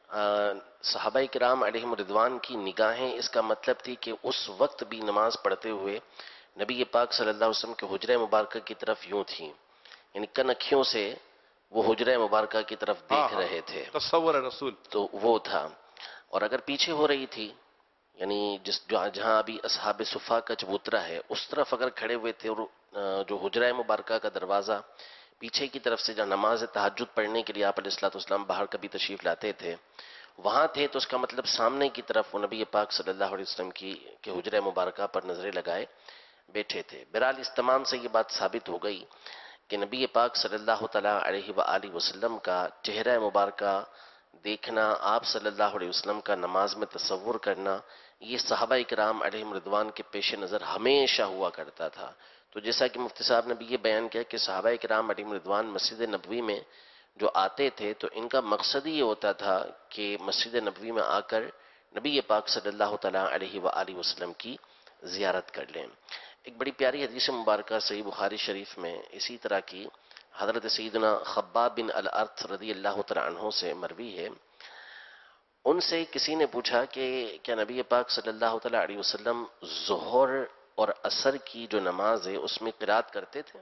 صحابہ کرام علیہم رضوان کی نگاہیں اس کا مطلب تھی کہ اس وقت بھی نماز پڑھتے ہوئے نبی پاک صلی اللہ علیہ وسلم کے حجرہ مبارکہ کی طرف یوں تھیں، یعنی کنکھیوں سے وہ حجرہ مبارکہ کی طرف دیکھ رہے تھے، تصور رسول تو وہ تھا۔ اور اگر پیچھے ہو رہی تھی، یعنی جس جہاں ابھی اصحاب صفا کا چبوترا ہے اس طرف اگر کھڑے ہوئے تھے، اور جو حجرہ مبارکہ کا دروازہ پیچھے کی طرف سے جہاں نماز تہجد پڑھنے کے لیے آپ علیہ الصلوۃ والسلام باہر کبھی تشریف لاتے تھے وہاں تھے، تو اس کا مطلب سامنے کی طرف وہ نبی پاک صلی اللہ علیہ وسلم کی کہ حجرہ مبارکہ پر نظریں لگائے بیٹھے تھے۔ بہرحال اس تمام سے یہ بات ثابت ہو گئی کہ نبی پاک صلی اللہ تعالیٰ علیہ وآلہ وسلم کا چہرہ مبارکہ دیکھنا، آپ صلی اللہ علیہ وسلم کا نماز میں تصور کرنا، یہ صحابہ کرام علیہم رضوان کے پیش نظر ہمیشہ ہوا کرتا تھا۔ تو جیسا کہ مفتی صاحب نے بھی یہ بیان کیا کہ صحابہ کرام علیہم رضوان مسجد نبوی میں جو آتے تھے تو ان کا مقصد یہ ہوتا تھا کہ مسجد نبوی میں آ کر نبی پاک صلی اللہ تعالیٰ علیہ وآلہ وسلم کی زیارت کر لیں۔ ایک بڑی پیاری حدیث مبارکہ صحیح بخاری شریف میں اسی طرح کی حضرت سیدنا خباب بن الارت رضی اللہ تعالیٰ عنہ سے مروی ہے، ان سے کسی نے پوچھا کہ کیا نبی پاک صلی اللہ تعالیٰ علیہ وسلم ظہر اور عصر کی جو نماز ہے اس میں قرات کرتے تھے؟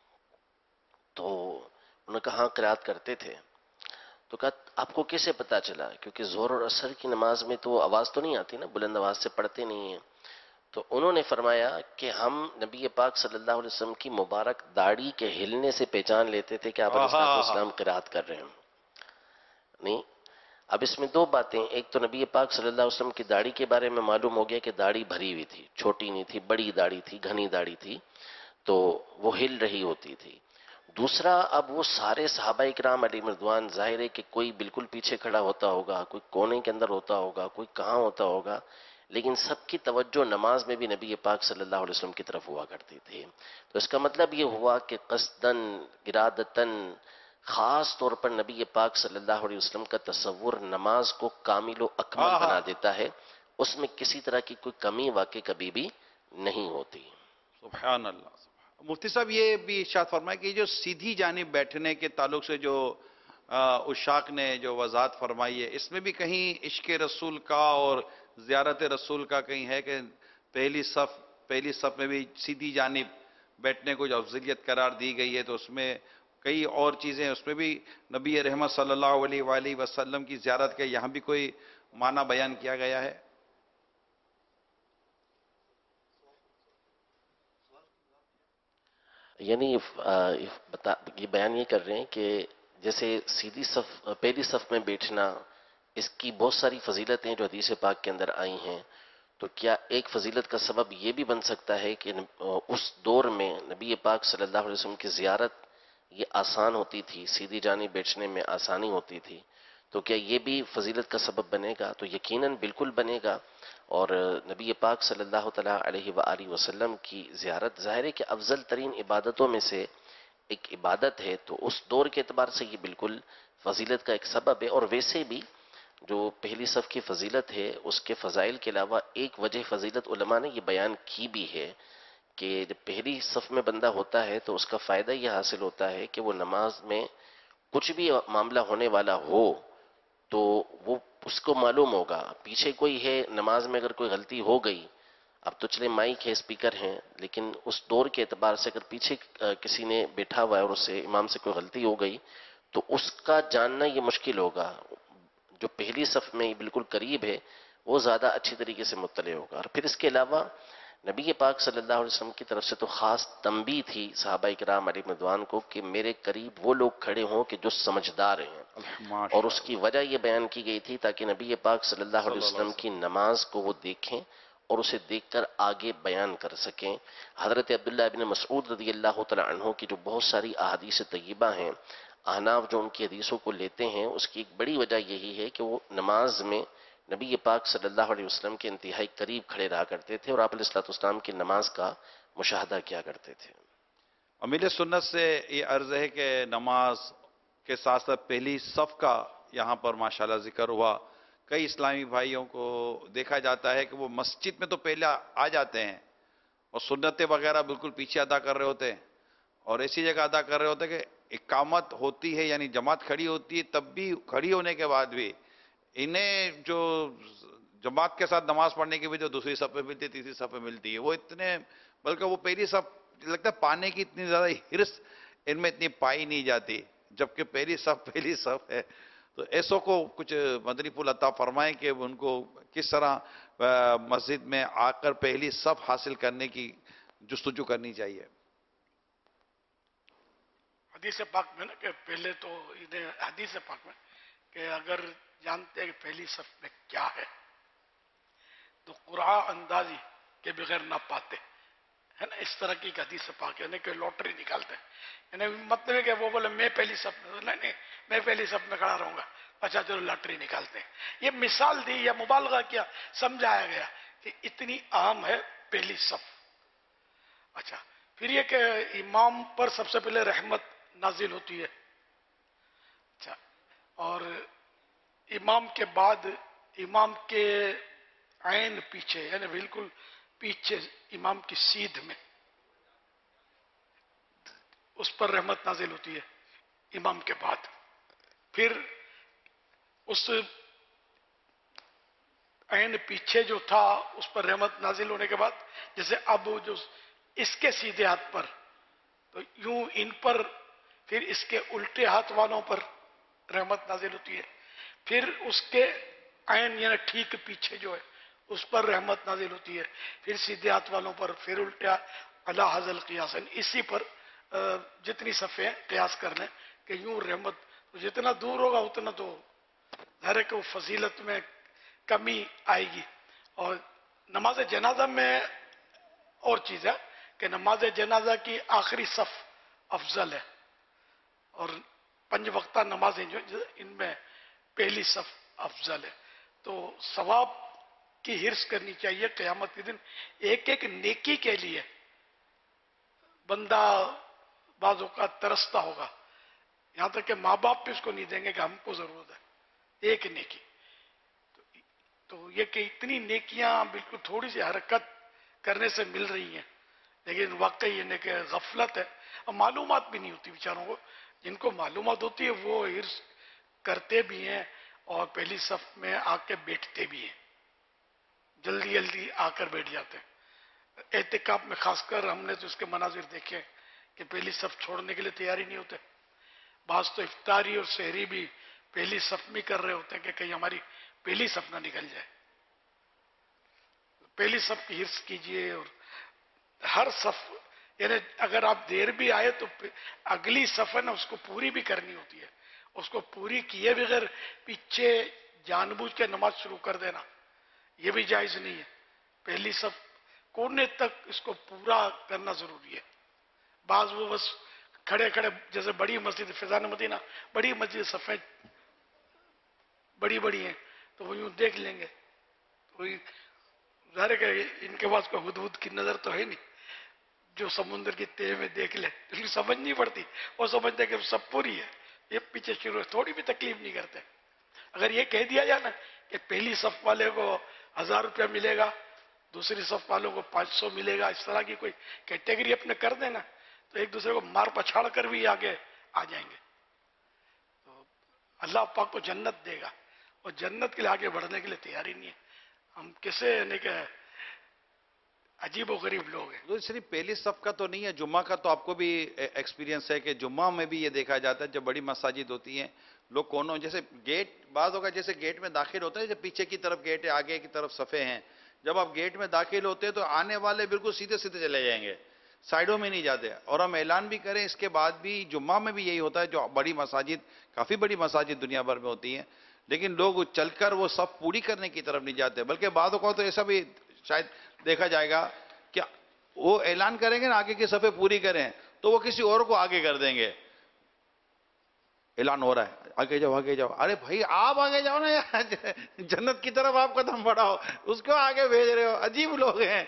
تو انہوں نے کہا ہاں قرات کرتے تھے۔ تو کہا آپ کو کیسے پتا چلا؟ کیونکہ ظہر اور عصر کی نماز میں تو آواز تو نہیں آتی نا، بلند آواز سے پڑھتے نہیں ہیں۔ تو انہوں نے فرمایا کہ ہم نبی پاک صلی اللہ علیہ وسلم کی مبارک داڑھی کے ہلنے سے پہچان لیتے تھے کہ آپ علیہ السلام قرات کر رہے ہیں۔ نہیں، اب اس میں دو باتیں، ایک تو نبی پاک صلی اللہ علیہ وسلم کی داڑھی کے بارے میں معلوم ہو گیا کہ داڑھی بھری ہوئی تھی، چھوٹی نہیں تھی، بڑی داڑھی تھی، گھنی داڑھی تھی، تو وہ ہل رہی ہوتی تھی۔ دوسرا، اب وہ سارے صحابہ کرام علیہ رضوان، ظاہر ہے کہ کوئی بالکل پیچھے کھڑا ہوتا ہوگا، کوئی کونے کے اندر ہوتا ہوگا، کوئی کہاں ہوتا ہوگا، لیکن سب کی توجہ نماز میں بھی نبی پاک صلی اللہ علیہ وسلم کی طرف ہوا کرتی تھی. تو اس کا مطلب یہ ہوا کہ قصدن، ارادتن، خاص طور پر نبی پاک صلی اللہ علیہ وسلم کا تصور نماز کو کامل و اکمل ہاں بنا ہاں دیتا ہے، اس میں کسی طرح کی کوئی کمی واقع کبھی بھی نہیں ہوتی. سبحان اللہ. مفتی صاحب یہ بھی ارشاد فرمائے کہ جو سیدھی جانب بیٹھنے کے تعلق سے جو اشاق نے جو وضاحت فرمائی ہے، اس میں بھی کہیں عشق رسول کا اور زیارت رسول کا کہیں ہے کہ پہلی صف پہلی صف میں بھی سیدھی جانب بیٹھنے کو جو افضلیت قرار دی گئی ہے، تو اس میں کئی اور چیزیں، اس میں بھی نبی رحمت صلی اللہ علیہ وآلہ وسلم کی زیارت کے یہاں بھی کوئی معنی بیان کیا گیا ہے؟ یعنی یہ بیان یہ کر رہے ہیں کہ جیسے سیدھی صف، پہلی صف میں بیٹھنا، اس کی بہت ساری فضیلتیں جو حدیث پاک کے اندر آئی ہیں، تو کیا ایک فضیلت کا سبب یہ بھی بن سکتا ہے کہ اس دور میں نبی پاک صلی اللہ علیہ وسلم کی زیارت یہ آسان ہوتی تھی، سیدھی جانب بیٹھنے میں آسانی ہوتی تھی، تو کیا یہ بھی فضیلت کا سبب بنے گا؟ تو یقیناً بالکل بنے گا. اور نبی پاک صلی اللہ تعالیٰ علیہ وآلہ وسلم کی زیارت ظاہر ہے کہ افضل ترین عبادتوں میں سے ایک عبادت ہے، تو اس دور کے اعتبار سے یہ بالکل فضیلت کا ایک سبب ہے. اور ویسے بھی جو پہلی صف کی فضیلت ہے، اس کے فضائل کے علاوہ ایک وجہ فضیلت علماء نے یہ بیان کی بھی ہے کہ جب پہلی صف میں بندہ ہوتا ہے تو اس کا فائدہ یہ حاصل ہوتا ہے کہ وہ نماز میں کچھ بھی معاملہ ہونے والا ہو تو وہ اس کو معلوم ہوگا. پیچھے کوئی ہے، نماز میں اگر کوئی غلطی ہو گئی، اب تو چلے مائک ہے، اسپیکر ہیں، لیکن اس دور کے اعتبار سے اگر پیچھے کسی نے بیٹھا ہوا ہے اور اس سے امام سے کوئی غلطی ہو گئی تو اس کا جاننا یہ مشکل ہوگا. جو پہلی صف میں بالکل قریب ہے وہ زیادہ اچھی طریقے سے مطلع ہوگا. اور پھر اس کے علاوہ نبی پاک صلی اللہ علیہ وسلم کی طرف سے تو خاص تنبیہ تھی صحابہ کرام علیہ رضوان کو کہ میرے قریب وہ لوگ کھڑے ہوں کہ جو سمجھدار ہیں، اور اس کی وجہ یہ بیان کی گئی تھی تاکہ نبی پاک صلی اللہ علیہ وسلم کی نماز کو وہ دیکھیں اور اسے دیکھ کر آگے بیان کر سکیں. حضرت عبداللہ ابن مسعود رضی اللہ تعالیٰ عنہ کی جو بہت ساری احادیث طیبہ ہیں، احناف جو ان کی حدیثوں کو لیتے ہیں، اس کی ایک بڑی وجہ یہی ہے کہ وہ نماز میں نبی پاک صلی اللہ علیہ وسلم کے انتہائی قریب کھڑے رہا کرتے تھے اور آپ علیہ الصلوۃ والسلام کی نماز کا مشاہدہ کیا کرتے تھے. امیر سنت سے یہ عرض ہے کہ نماز کے ساتھ ساتھ پہلی صف کا یہاں پر ماشاءاللہ ذکر ہوا. کئی اسلامی بھائیوں کو دیکھا جاتا ہے کہ وہ مسجد میں تو پہلے آ جاتے ہیں اور سنتیں وغیرہ بالکل پیچھے ادا کر رہے ہوتے ہیں، اور ایسی جگہ ادا کر رہے ہوتے ہیں کہ اقامت ہوتی ہے، یعنی جماعت کھڑی ہوتی ہے، تب بھی کھڑی ہونے کے بعد بھی انہیں جو جماعت کے ساتھ نماز پڑھنے کی بھی جو دوسری صف پہ ملتی ہے، تیسری صف پہ ملتی ہے، وہ اتنے، بلکہ وہ پہلی صف لگتا ہے پانے کی اتنی زیادہ ہرس ان میں اتنی پائی نہیں جاتی، جبکہ پہلی صف پہلی صف ہے. تو ایسوں کو کچھ مدنی پھول عطا فرمائیں کہ ان کو کس طرح مسجد میں آ کر پہلی صف حاصل کرنے کی جستجو کرنی چاہیے. حدیث پاک میں نا کہ پہلے تو انہیں حدیث پاک میں کہ اگر جانتے ہیں کہ پہلی صف میں کیا ہے تو قرآن اندازی کے بغیر نہ پاتے ہے نا. اس طرح کی ایک حدیث پاک ہے، یعنی کہ لوٹری نکالتے ہیں، یعنی مطلب ہے کہ وہ بولے میں پہلی صف میں، نہیں نہیں میں پہلی صف میں کھڑا رہوں گا، اچھا چلو لاٹری نکالتے ہیں. یہ مثال دی یا مبالغہ کیا، سمجھایا گیا کہ اتنی اہم ہے پہلی صف. اچھا پھر یہ کہ امام پر سب سے پہلے رحمت نازل ہوتی ہے. اچھا اور امام کے بعد امام کے عین پیچھے یعنی بالکل پیچھے امام کی سیدھ میں اس پر رحمت نازل ہوتی ہے امام کے بعد. پھر اس عین پیچھے جو تھا اس پر رحمت نازل ہونے کے بعد جیسے اب جو اس کے سیدھے ہاتھ پر تو یوں ان پر، پھر اس کے الٹے ہاتھ والوں پر رحمت نازل ہوتی ہے. پھر اس کے عین یعنی ٹھیک پیچھے جو ہے اس پر رحمت نازل ہوتی ہے. پھر سیدھے ہاتھ والوں پر، پھر الٹا علی حذل قیاس، اسی پر جتنی صفیں قیاس کر لیں کہ یوں رحمت جتنا دور ہوگا اتنا تو ظاہر ہے کہ وہ فضیلت میں کمی آئے گی. اور نماز جنازہ میں اور چیز ہے کہ نماز جنازہ کی آخری صف افضل ہے اور پنج وقتہ نمازیں جو ان میں پہلی صف افضل ہے. تو ثواب کی حرص کرنی چاہیے. قیامت کے دن ایک ایک نیکی کے لیے بندہ بعض اوقات ترستا ہوگا, یہاں تک کہ ماں باپ بھی اس کو نہیں دیں گے کہ ہم کو ضرورت ہے ایک نیکی. تو یہ کہ اتنی نیکیاں بالکل تھوڑی سی حرکت کرنے سے مل رہی ہیں, لیکن واقعی یہ کہ غفلت ہے, اور معلومات بھی نہیں ہوتی بیچاروں کو. جن کو معلومات ہوتی ہے وہ حرص کرتے بھی ہیں اور پہلی صف میں آ کے بیٹھتے بھی ہیں, جلدی جلدی آ کر بیٹھ جاتے ہیں. اعتکاف میں خاص کر ہم نے تو اس کے مناظر دیکھے کہ پہلی صف چھوڑنے کے لیے تیاری نہیں ہوتے. بعض تو افطاری اور سحری بھی پہلی صف میں کر رہے ہوتے ہیں کہ کہیں ہماری پہلی صف نہ نکل جائے. پہلی صف کی حرص کیجئے, اور ہر صف یعنی اگر آپ دیر بھی آئے تو اگلی صف ہے نا اس کو پوری بھی کرنی ہوتی ہے. اس کو پوری کیے بغیر پیچھے جان بوجھ کے نماز شروع کر دینا یہ بھی جائز نہیں ہے. پہلی صف کونے تک اس کو پورا کرنا ضروری ہے. بعض وہ بس کھڑے کھڑے جیسے بڑی مسجد فیضان مدینہ بڑی مسجد صفیں بڑی بڑی ہیں تو وہ یوں دیکھ لیں گے. وہی ظاہر ہے کہ ان کے پاس کوئی ہدہد کی نظر تو ہے نہیں جو سمندر کی تہ میں دیکھ لے, اس کی سمجھ نہیں پڑتی. وہ سمجھتے کہ سب پوری ہے, یہ پیچھے شروع ہے, تھوڑی بھی تکلیف نہیں کرتے. اگر یہ کہہ دیا جائے نا کہ پہلی صف والے کو ہزار روپیہ ملے گا, دوسری صف والوں کو پانچ سو ملے گا, اس طرح کی کوئی کیٹیگری اپنے کر دینا تو ایک دوسرے کو مار پچھاڑ کر بھی آگے آ جائیں گے. تو اللہ پاک کو جنت دے گا, اور جنت کے لیے آگے بڑھنے کے لیے تیاری نہیں ہے. ہم کسے یعنی کہ عجیب و غریب لوگ ہیں. صرف پہلی صف کا تو نہیں ہے, جمعہ کا تو آپ کو بھی ایکسپیرینس ہے کہ جمعہ میں بھی یہ دیکھا جاتا ہے جب بڑی مساجد ہوتی ہیں لوگ کونوں جیسے گیٹ بعض ہوگا جیسے گیٹ میں داخل ہوتا ہے, جب پیچھے کی طرف گیٹ ہے آگے کی طرف صفے ہیں, جب آپ گیٹ میں داخل ہوتے ہیں تو آنے والے بالکل سیدھے سیدھے چلے جائیں گے, سائیڈوں میں نہیں جاتے. اور ہم اعلان بھی کریں اس کے بعد بھی جمعہ میں بھی یہی ہوتا ہے, جو بڑی مساجد کافی بڑی مساجد دنیا بھر میں ہوتی ہیں, لیکن لوگ چل کر وہ صف پوری کرنے کی طرف نہیں جاتے. بلکہ بعض اوقات تو ایسا بھی شاید دیکھا جائے گا کہ وہ اعلان کریں گے نا آگے کی صفیں پوری کریں تو وہ کسی اور کو آگے کر دیں گے. اعلان ہو رہا ہے آگے جاؤ آگے جاؤ, ارے بھائی آپ آگے جاؤ نا یار, جنت کی طرف آپ قدم بڑھاؤ, اس کو آگے بھیج رہے ہو. عجیب لوگ ہیں.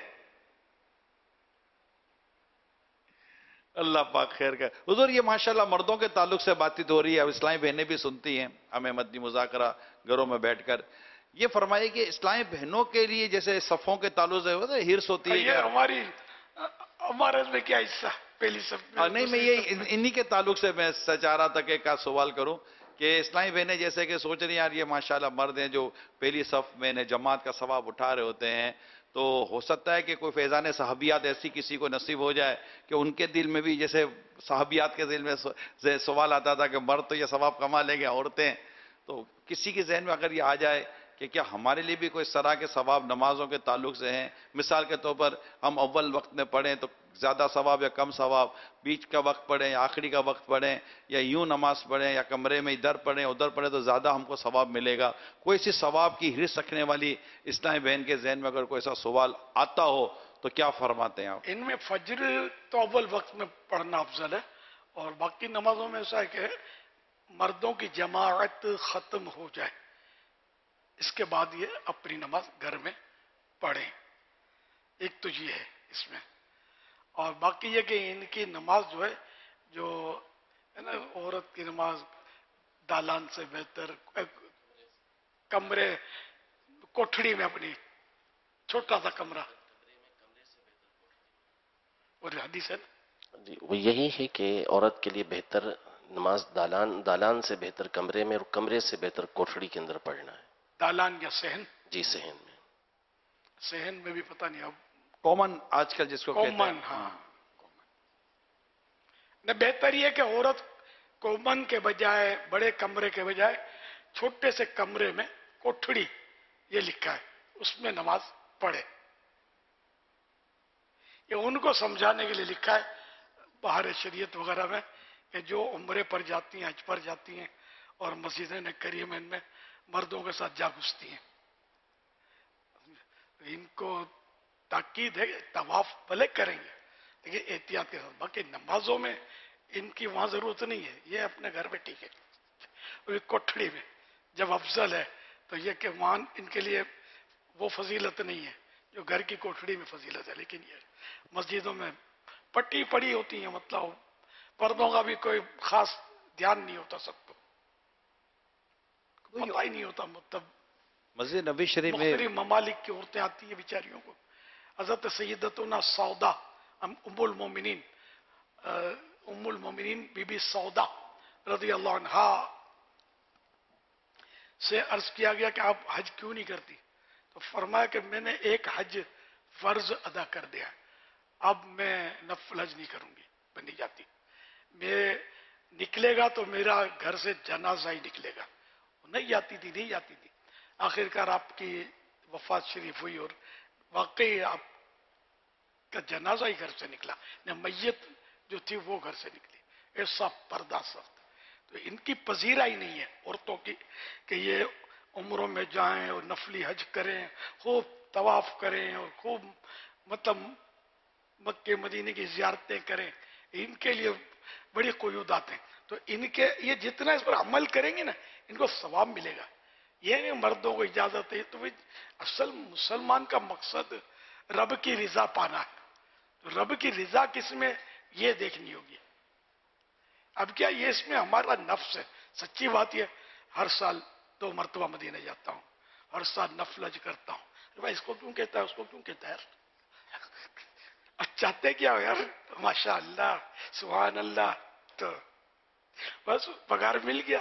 اللہ پاک خیر کر. حضور یہ ماشاءاللہ مردوں کے تعلق سے بات چیت ہو رہی ہے, اب اسلامی بہنیں بھی سنتی ہیں ہمیں مدنی مذاکرہ گھروں میں بیٹھ کر. یہ فرمائیے کہ اسلامی بہنوں کے لیے جیسے صفوں کے تعلق سے ہرس ہوتی ہے, یہ ہماری ہمارے میں کیا حصہ پہلی صف میں, نہیں میں یہ انہی کے تعلق سے میں چاہ رہا تھا کہ ایک سوال کروں کہ اسلامی بہنیں جیسے کہ سوچ رہی ہیں یار یہ ماشاءاللہ مرد ہیں جو پہلی صف میں جماعت کا ثواب اٹھا رہے ہوتے ہیں, تو ہو سکتا ہے کہ کوئی فیضان صحابیات ایسی کسی کو نصیب ہو جائے کہ ان کے دل میں بھی جیسے صحابیات کے دل میں سوال آتا تھا کہ مرد تو یہ ثواب کما لیں گے, عورتیں, تو کسی کے ذہن میں اگر یہ آ جائے کہ کیا ہمارے لیے بھی کوئی اس طرح کے ثواب نمازوں کے تعلق سے ہیں, مثال کے طور پر ہم اول وقت میں پڑھیں تو زیادہ ثواب یا کم ثواب, بیچ کا وقت پڑھیں یا آخری کا وقت پڑھیں, یا یوں نماز پڑھیں یا کمرے میں ادھر پڑھیں ادھر پڑھیں تو زیادہ ہم کو ثواب ملے گا. کوئی ایسی ثواب کی حرص رکھنے والی اسلامی بہن کے ذہن میں اگر کوئی ایسا سوال آتا ہو تو کیا فرماتے ہیں آپ؟ ان میں فجر تو اول وقت میں پڑھنا افضل ہے, اور باقی نمازوں میں ایسا ہے کہ مردوں کی جماعت ختم ہو جائے اس کے بعد یہ اپنی نماز گھر میں پڑھیں. ایک تو یہ ہے اس میں, اور باقی یہ کہ ان کی نماز جو ہے جو ہے نا عورت کی نماز دالان سے بہتر, کمرے کوٹھڑی میں اپنی چھوٹا سا کمرہ, اور حدیث ہے نا جی وہ یہی ہے کہ عورت کے لیے بہتر نماز دالان دالان سے بہتر کمرے میں, اور کمرے سے بہتر کوٹھڑی کے اندر پڑھنا ہے. دالان یا صحن؟ جی صحن میں. صحن میں بھی پتہ نہیں اب کامن آج کل جس کو کہتے ہیں. کامن, ہاں نہ بہتر یہ کہ عورت کامن کے بجائے بڑے کمرے کے بجائے چھوٹے سے کمرے میں کوٹھڑی یہ لکھا ہے اس میں نماز پڑھے. یہ ان کو سمجھانے کے لیے لکھا ہے باہر شریعت وغیرہ میں کہ جو عمرے پر جاتی ہیں, حج پر جاتی ہیں اور مسجدیں کریم ان میں مردوں کے ساتھ جا گھستی ہیں, ان کو تاکید ہے کہ طواف بھلے کریں گے لیکن احتیاط کے ساتھ. باقی نمازوں میں इनकी वहां जरूरत नहीं है, ये अपने घर में ठीक है। और कोठड़ी में जब अफजल है तो ये कि वहां इनके लिए वो फजीलत नहीं है जो घर की कोठड़ी में फजीलत है। लेकिन ये मस्जिदों में पट्टी पड़ी होती है, मतलब पर्दों का भी कोई खास ध्यान नहीं होता, सबको पता ही नहीं होता। मतलब मस्जिद नबी शरीफ में मुख्तलिफ ममालिक की औरतें आती है बेचारियों को। हजरत सैयदतुना सौदा उम्मुल मोमिनीन उम्मुल मोमिनीन बीबी सौदा रज़ी अल्लाह अन्हा से अर्ज किया गया कि आप हज क्यों नहीं करती? तो फरमाया कि मैंने एक हज फर्ज अदा कर दिया, अब मैं नफल हज नहीं करूंगी, मैं नहीं जाती। मैं निकलेगा तो मेरा घर से जनाजा ही निकलेगा। नहीं जाती थी, नहीं जाती थी। आखिरकार आपकी वफात शरीफ हुई और वाकई आपका जनाजा ही घर से निकला, न मैयत जो थी वो घर से निकली। ऐसा पर्दा सख्त। तो इनकी पजीरा ही नहीं है औरतों की कि ये उम्रों में जाएं और नफली हज करें, खूब तवाफ करें और खूब मतलब मक्के मदीने की जियारतें करें। इनके लिए बड़ी क़ुयूदात हैं। तो इनके ये जितना इस पर अमल करेंगे ना, इनको सवाब मिलेगा। ये नहीं मर्दों को इजाजत है, तो भाई असल मुसलमान का मकसद रब की रिजा पाना है। तो रब की रिजा किसमें, ये देखनी होगी। अब क्या ये इसमें हमारा नफ्स है। सच्ची बात ये, हर साल दो मरतबा मदीने जाता हूँ, हर साल नफल हज करता हूँ। भाई इसको क्यों कहता है, उसको क्यों कहता है? चाहते क्या हो यार? माशा अल्लाह, सुभान अल्लाह, तो बस पगार मिल गया।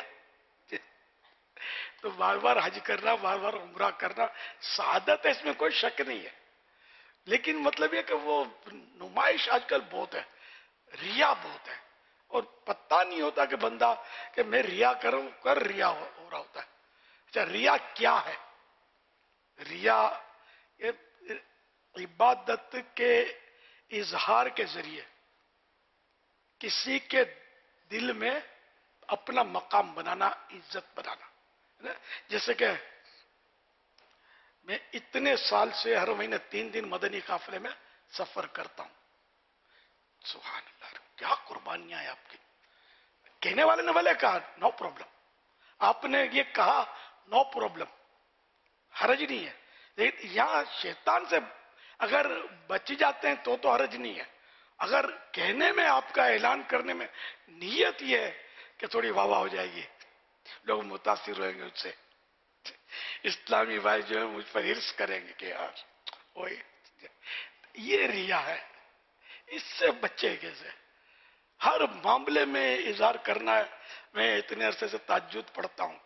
तो बार बार हज करना, बार बार उम्रा करना सादत है, इसमें कोई शक नहीं है। लेकिन मतलब ये कि वो नुमाइश आजकल बहुत है, रिया बहुत है, और पता नहीं होता कि बंदा कि मैं रिया करूं, कर रिया हो, हो रहा होता है। अच्छा, रिया क्या है? रिया ये इबादत के इजहार के जरिए किसी के दिल में अपना मकाम बनाना, इज्जत बनाना। जैसे कि मैं इतने साल से हर महीने तीन दिन मदनी काफिले में सफर करता हूं। सुभान अल्लाह, क्या कुर्बानियां हैं आपकी। कहने वाले ने वाले कहा नो प्रॉब्लम, आपने ये कहा नो प्रॉब्लम, हरज नहीं है। लेकिन यहां शैतान से अगर बच जाते हैं तो तो हरज नहीं है। अगर कहने में, आपका ऐलान करने में नीयत ये है कि थोड़ी वाह वाह हो जाएगी, लोग मुतासिर होंगे उससे, इस्लामी भाई जो है मुझ पर हिर्स करेंगे कि यार ओए, ये रिया है। इससे बच्चे कैसे? हर मामले में इजहार करना है। मैं इतने अरसे से ताज्जुद पढ़ता हूं।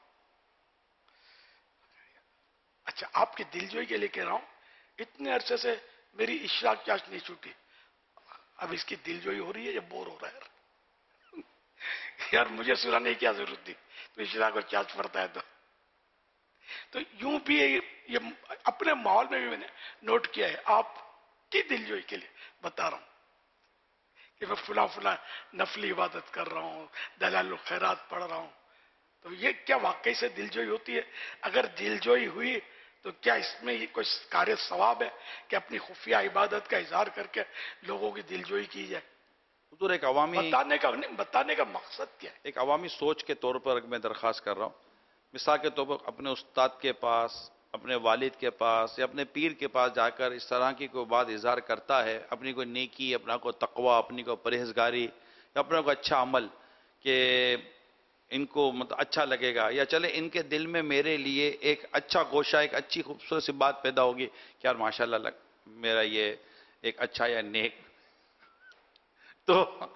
अच्छा, आपकी दिलजोई के लिए कह रहा हूं, इतने अरसे से मेरी इशराक चाश नहीं छूटी, अब इसकी दिलजोई हो रही है या बोर हो रहा है? यार, यार मुझे सुनाने की क्या जरूरत थी, तो इशराक और चाश पड़ता है। तो तो यूं भी ये अपने माहौल में भी मैंने नोट किया है। आपकी दिलजोई के लिए बता रहा हूं कि मैं फुला फुला नफली इबादत कर रहा हूं, दलाल खैरात पढ़ रहा हूं, तो ये क्या वाकई से दिलजोई होती है? अगर दिलजोई हुई तो क्या इसमें ये कोई कार्य सवाब है कि अपनी खुफिया इबादत का इजहार करके लोगों की दिलजोई की जाए? हुजूर, एक अवामी बताने का नहीं, बताने का मकसद क्या है? एक अवामी सोच के तौर पर मैं दरख्वास्त कर रहा हूँ। मिसाल के तौर पर अपने उस्ताद के पास, अपने वालिद के पास या अपने पीर के पास जाकर इस तरह की कोई बात इजहार करता है, अपनी कोई नेकी, अपना कोई तकवा, अपनी कोई परहेजगारी या अपना कोई अच्छा अमल कि इनको मतलब अच्छा लगेगा, या चले इनके दिल में मेरे लिए एक अच्छा गोशा, एक अच्छी खूबसूरत सी बात पैदा होगी कि यार माशाल्लाह लग, मेरा ये एक अच्छा या नेक, तो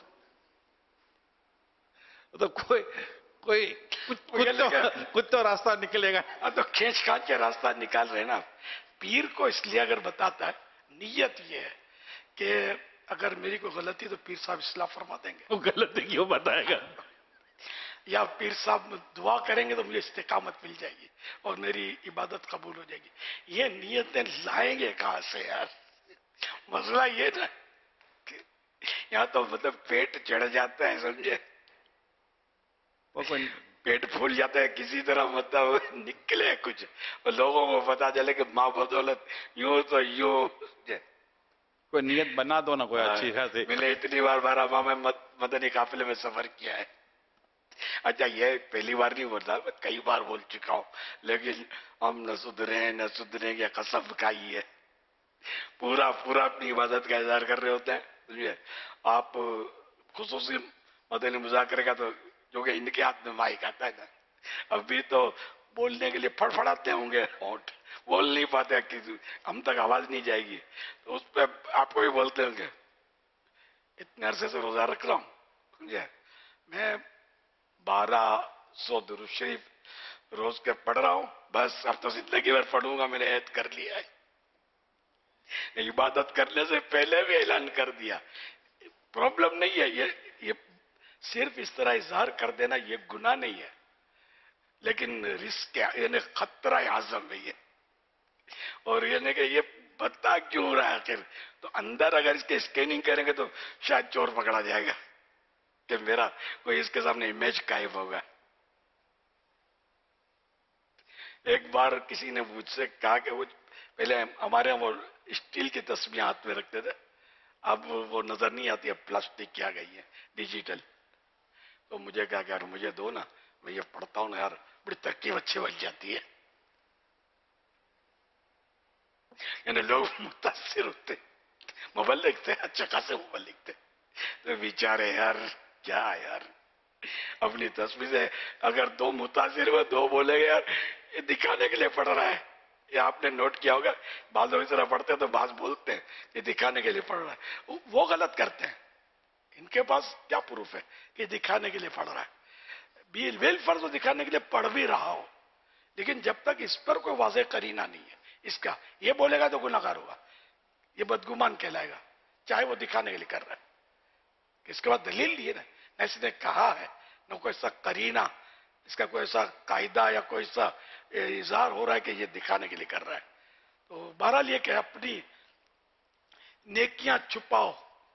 तो कोई कोई कुछ कुछ तो, कुछ तो रास्ता निकलेगा। तो खींच खांच के रास्ता निकाल रहे ना। पीर को इसलिए अगर बताता है, नियत ये है कि अगर मेरी कोई गलती तो पीर साहब इस्लाह फरमा देंगे। वो गलती क्यों बताएगा? या पीर साहब दुआ करेंगे तो मुझे इस्तिकामत मिल जाएगी और मेरी इबादत कबूल हो जाएगी। ये नियतें लाएंगे कहां से यार? मसला ये ना, यहाँ तो मतलब पेट चढ़ जाता है, समझे, पेट फूल जाता है किसी तरह, मतलब निकले कुछ और लोगों को पता चले कि माँ बदौलत यूं तो यूं। کوئی نیت بنا دو نا کوئی اچھی خاصی. میں نے اتنی بار بارہمہ میں مدنی قافلے میں سفر کیا ہے. اچھا یہ پہلی بار نہیں بولتا، میں کئی بار بول چکا ہوں، لیکن ہم نہ سدھرے ہیں نہ سدھریں گے، قسم کھائی ہے. پورا پورا اپنی عبادت کا اظہار کر رہے ہوتے ہیں. سمجھے آپ خصوصی مدنی مذاکرے کا تو جو کہ ان کے ہاتھ میں مائک آتا ہے نا، ابھی تو بولنے کے لیے پھڑپھڑاتے ہوں گے ہونٹ، بول نہیں پاتے، ہم تک آواز نہیں جائے گی، تو اس پہ آپ کو بھی بولتے ہوں گے. اتنے عرصے سے روزہ رکھ رہا ہوں، سمجھے میں بارہ سو درود شریف روز کے پڑھ رہا ہوں، بس اب تو زندگی بھر پڑھوں گا، میں نے عہد کر لیا ہے. عبادت کرنے سے پہلے بھی اعلان کر دیا. پرابلم نہیں ہے، یہ یہ صرف اس طرح اظہار کر دینا یہ گناہ نہیں ہے، لیکن رسک یعنی خطرہ اعظم ہے یہ. اور یعنی کہ یہ پتا کیوں ہو رہا ہے آخر، تو اندر اگر اس کے اسکیننگ کریں گے تو شاید چور پکڑا جائے گا کہ میرا کوئی اس کے سامنے امیج قائم ہوگا. ایک بار کسی نے مجھ سے کہا کہ وہ پہلے ہمارے ہم وہ اسٹیل کی تسبیحیں ہاتھ میں رکھتے تھے، اب وہ نظر نہیں آتی، اب پلاسٹک کی آ گئی ہے، ڈیجیٹل. تو مجھے کہا کہ یار مجھے دو نا، میں یہ پڑھتا ہوں نا یار، بڑی ترکیب اچھی بن جاتی ہے. یعنی لوگ متاثر ہوتے، مبلغ تھے، اچھا خاصے مبلغ تھے، تو بیچارے یار کیا یار اپنی تصویر سے اگر دو متاثر ہوئے، دو بولے گے یار یہ دکھانے کے لیے پڑھ رہا ہے. یہ آپ نے نوٹ کیا ہوگا، بعض لوگ اس طرح پڑھتے ہیں تو بعض بولتے ہیں یہ دکھانے کے لیے پڑھ رہا ہے، وہ غلط کرتے ہیں. ان کے پاس کیا پروف ہے کہ دکھانے کے لیے پڑھ رہا ہے؟ بیل فرض دکھانے کے لیے پڑھ بھی رہا ہو، لیکن جب تک اس پر کوئی واضح قرینہ نہیں ہے اس کا، یہ بولے گا تو گناہگار ہوگا، یہ بدگمان کہلائے گا، چاہے وہ دکھانے کے لیے کر رہا ہے. اس کے بعد دلیل لیے نا، نہ اس نے کہا ہے، نہ کوئی ایسا قرینہ، اس کا کوئی ایسا قاعدہ یا کوئی ایسا اظہار ہو رہا ہے کہ یہ دکھانے کے لیے کر رہا ہے. تو بہرحال یہ کہ اپنی نیکیاں چھپاؤ.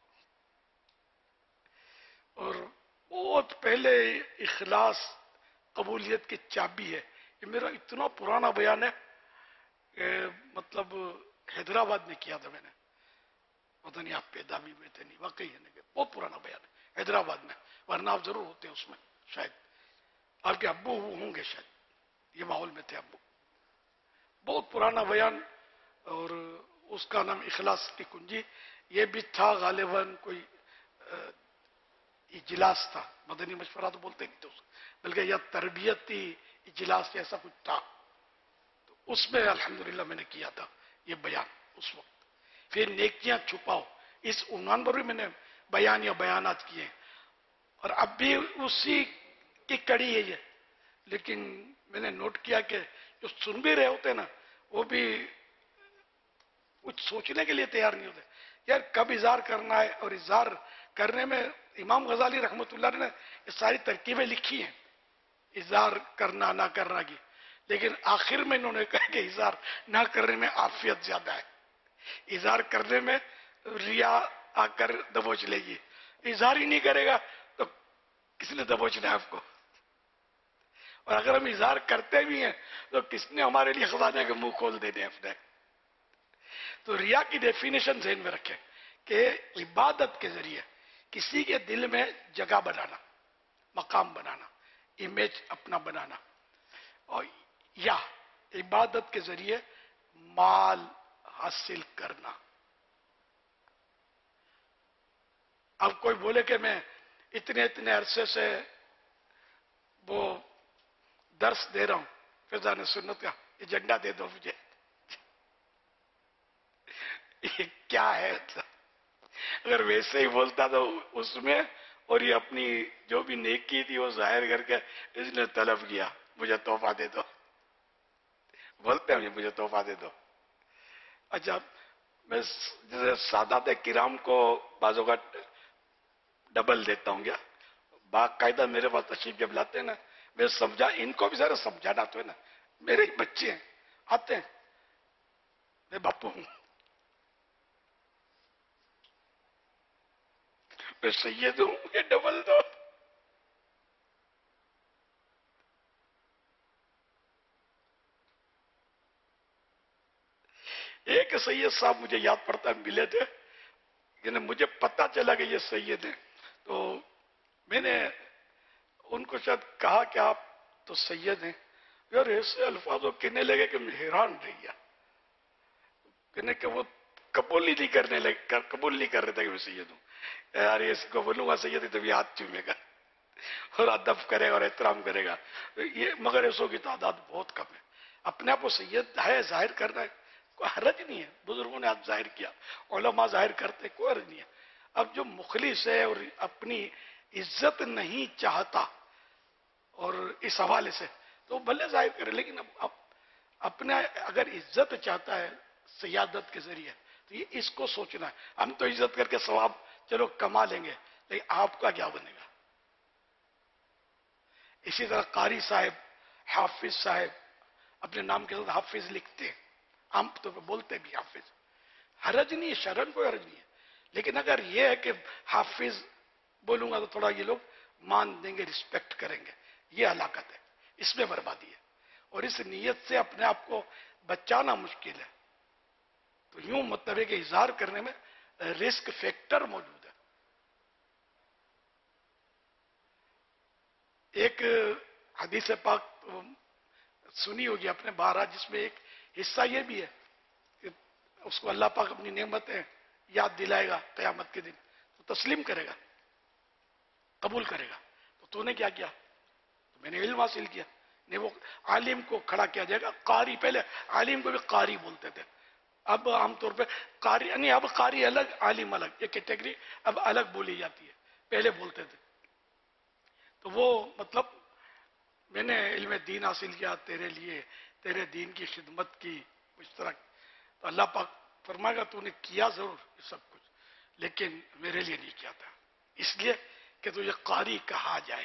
اور بہت پہلے اخلاص قبولیت کی چابی ہے. یہ میرا اتنا پرانا بیان ہے کہ مطلب حیدرآباد میں کیا تھا میں نے، پتہ نہیں آپ پیدا بھی ہوئے تھے نہیں، واقعی ہے کہ بہت پرانا بیان ہے حیدرآباد میں، ورنہ آپ ضرور ہوتے اس میں، شاید آپ کے ابو ہوں گے، شاید یہ ماحول میں تھے ابو. بہت پرانا بیان، اور اس کا نام اخلاص کی کنجی. یہ بھی تھا غالباً کوئی اجلاس تھا، مدنی مشورہ تو بولتے نہیں تھے اس، بلکہ یا تربیتی اجلاس ایسا کچھ تھا، تو اس میں الحمدللہ میں نے کیا تھا یہ بیان اس وقت. پھر نیکیاں چھپاؤ، اس عنوان پر بھی میں نے بیان یا بیانات کیے ہیں، اور اب بھی اسی کی کڑی ہے یہ. لیکن میں نے نوٹ کیا کہ جو سن بھی رہے ہوتے نا، وہ بھی کچھ سوچنے کے لیے تیار نہیں ہوتے. یار کب اظہار کرنا ہے، اور اظہار کرنے میں امام غزالی رحمۃ اللہ نے یہ ساری ترکیبیں لکھی ہیں اظہار کرنا نہ کرنا کی، لیکن آخر میں انہوں نے کہا کہ اظہار نہ کرنے میں عافیت زیادہ ہے، اظہار کرنے میں ریا آ کر دبوچ لے گی، اظہار ہی نہیں کرے گا تو کس نے دبوچنا ہے آپ کو. اور اگر ہم اظہار کرتے بھی ہیں تو کس نے ہمارے لیے خزانے کے منہ کھول دینے اپنے. تو ریا کی ڈیفینیشن ذہن میں رکھیں کہ عبادت کے ذریعے کسی کے دل میں جگہ بنانا، مقام بنانا، امیج اپنا بنانا، اور یا عبادت کے ذریعے مال حاصل کرنا. اب کوئی بولے کہ میں اتنے اتنے عرصے سے وہ درس دے رہا ہوں فیضان سنت کا، یہ جھنڈا دے دو مجھے، یہ کیا ہے؟ اگر ویسے ہی بولتا تو اس میں، اور یہ اپنی جو بھی نیکی تھی وہ ظاہر کر کے اس نے طلب کیا مجھے تحفہ دے دو، بولتے ہیں مجھے تحفہ دے دو. اچھا میں جیسے سادات کرام کو بعض اوقات ڈبل دیتا ہوں، کیا باقاعدہ میرے پاس تشریف جب لاتے ہیں نا، میں سمجھا ان کو بھی ذرا سمجھانا تو ہے نا، میرے ہی بچے ہیں، آتے ہیں، میں باپو ہوں، میں سید ہوں، یہ ڈبل دو. ایک سید صاحب مجھے یاد پڑتا ہے ملے تھے، یعنی مجھے پتا چلا کہ یہ سید ہیں تو میں نے ان کو شاید کہا کہ آپ تو سید ہیں یار، ایسے الفاظوں کہنے لگے کہ میں حیران رہ گیا، کہنے کہ وہ قبول ہی نہیں کرنے لگے، قبول نہیں کر رہے تھے کہ میں سید ہوں. یار اس کو بولوں گا سید ہے تو یہ ہاتھ چومے گا اور ادب کرے گا اور احترام کرے گا. یہ مگر ایسوں کی تعداد بہت کم ہے. اپنے آپ کو سید ہے ظاہر کرنا ہے، کوئی حرج نہیں ہے. بزرگوں نے آج ظاہر کیا، علماء ظاہر کرتے، کوئی حرج نہیں ہے. اب جو مخلص ہے اور اپنی عزت نہیں چاہتا اور اس حوالے سے تو بھلے ظاہر کرے، لیکن اب اپنے اگر عزت چاہتا ہے سیادت کے ذریعے تو یہ اس کو سوچنا ہے. ہم تو عزت کر کے ثواب چلو کما لیں گے، لیکن آپ کا کیا بنے گا؟ اسی طرح قاری صاحب، حافظ صاحب اپنے نام کے ساتھ حافظ لکھتے ہیں، عام طور پہ بولتے بھی حافظ. حرج نہیں ہے، شرن کوئی حرج نہیں ہے. لیکن اگر یہ ہے کہ حافظ بولوں گا تو تھوڑا یہ لوگ مان دیں گے، رسپیکٹ کریں گے، یہ ہلاکت ہے، اس میں بربادی ہے. اور اس نیت سے اپنے آپ کو بچانا مشکل ہے. تو یوں مطلب ہے کہ اظہار کرنے میں رسک فیکٹر موجود ہے. ایک حدیث پاک سنی ہوگی اپنے بارہ، جس میں ایک حصہ یہ بھی ہے کہ اس کو اللہ پاک اپنی نعمتیں یاد دلائے گا قیامت کے دن تو تسلیم کرے گا، قبول کرے گا. تو تو نے کیا کیا؟ تو میں نے علم حاصل کیا. نہیں، وہ عالم کو کھڑا کیا جائے گا. قاری، پہلے عالم کو بھی قاری بولتے تھے، اب عام طور پہ قاری نہیں، اب قاری الگ عالم الگ، یہ کیٹیگری اب الگ بولی جاتی ہے، پہلے بولتے تھے. تو وہ مطلب میں نے علم دین حاصل کیا تیرے لیے، تیرے دین کی خدمت کی، اس طرح. تو اللہ پاک فرمائے گا تو نے کیا ضرور یہ سب کچھ، لیکن میرے لیے نہیں کیا تھا، اس لیے کہ تو یہ قاری کہا جائے،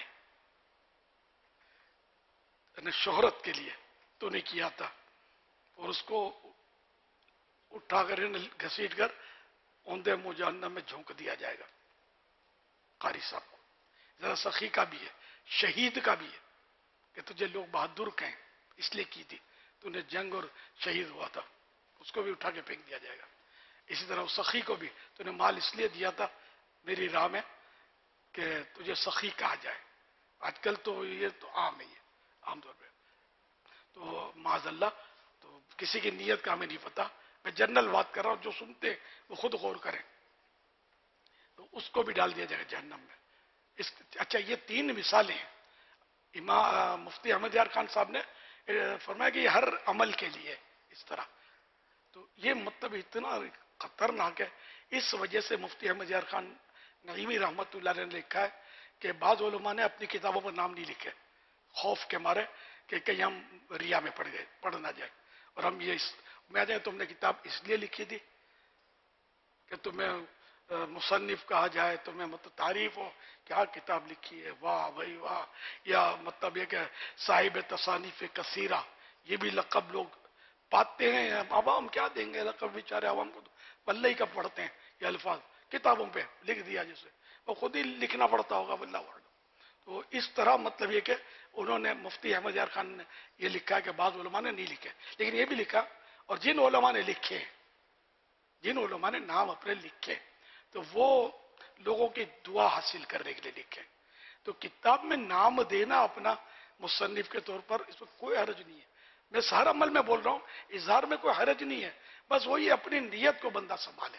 یعنی شہرت کے لیے تو نے کیا تھا. اور اس کو اٹھا کر گھسیٹ کر اوندے منہ جہنم میں جھونک دیا جائے گا. قاری صاحب کو ذرا سخی کا بھی ہے، شہید کا بھی ہے کہ تجھے لوگ بہادر کہیں اس لیے کی تھی، تو نے جنگ اور شہید ہوا تھا، اس کو بھی اٹھا کے پھینک دیا جائے گا. اسی طرح اس سخی کو بھی تو نے مال اس لیے دیا تھا میری راہ میں کہ تجھے سخی کہا جائے. آج کل تو یہ تو عام ہے، یہ عام طور پہ. تو معاذ اللہ، تو کسی کی نیت کا ہمیں نہیں پتا. میں جنرل بات کر رہا ہوں، جو سنتے وہ خود غور کریں. تو اس کو بھی ڈال دیا جائے گا جہنم میں. اس اچھا، یہ تین مثالیں ہیں. امام مفتی احمد یار خان صاحب نے فرمایا کہ یہ ہر عمل کے لیے اس طرح. تو یہ مطلب اتنا خطرناک ہے. اس وجہ سے مفتی احمد یار خان نعیمی رحمت اللہ علیہ نے لکھا ہے کہ بعض علماء نے اپنی کتابوں پر نام نہیں لکھے، خوف کے مارے کہ کہیں ہم ریا میں پڑ گئے، پڑھ نہ جائے. اور ہم یہ میں نے تم نے کتاب اس لیے لکھی تھی کہ تمہیں مصنف کہا جائے، تمہیں مطلب تعریف ہو، کیا کتاب لکھی ہے، واہ بھائی واہ. یا مطلب یہ کہ صاحب تصانیف کثیرہ، یہ بھی لقب لوگ پاتے ہیں. عوام کیا دیں گے لقب، بیچارے عوام کو تو بلّہ ہی کا پڑھتے ہیں یہ الفاظ کتابوں پہ لکھ دیا، جسے وہ خود ہی لکھنا پڑتا ہوگا بلّہ ورڈ. تو اس طرح مطلب یہ کہ انہوں نے مفتی احمد یار خان نے یہ لکھا کہ بعض علماء نے نہیں لکھے، لیکن یہ بھی لکھا. اور جن علماء نے لکھے، جن علماء نے نام اپنے لکھے، تو وہ لوگوں کی دعا حاصل کرنے کے لیے لکھے. تو کتاب میں نام دینا اپنا مصنف کے طور پر، اس میں کوئی حرج نہیں ہے. میں سارا عمل میں بول رہا ہوں، اظہار میں کوئی حرج نہیں ہے، بس وہی اپنی نیت کو بندہ سنبھالے.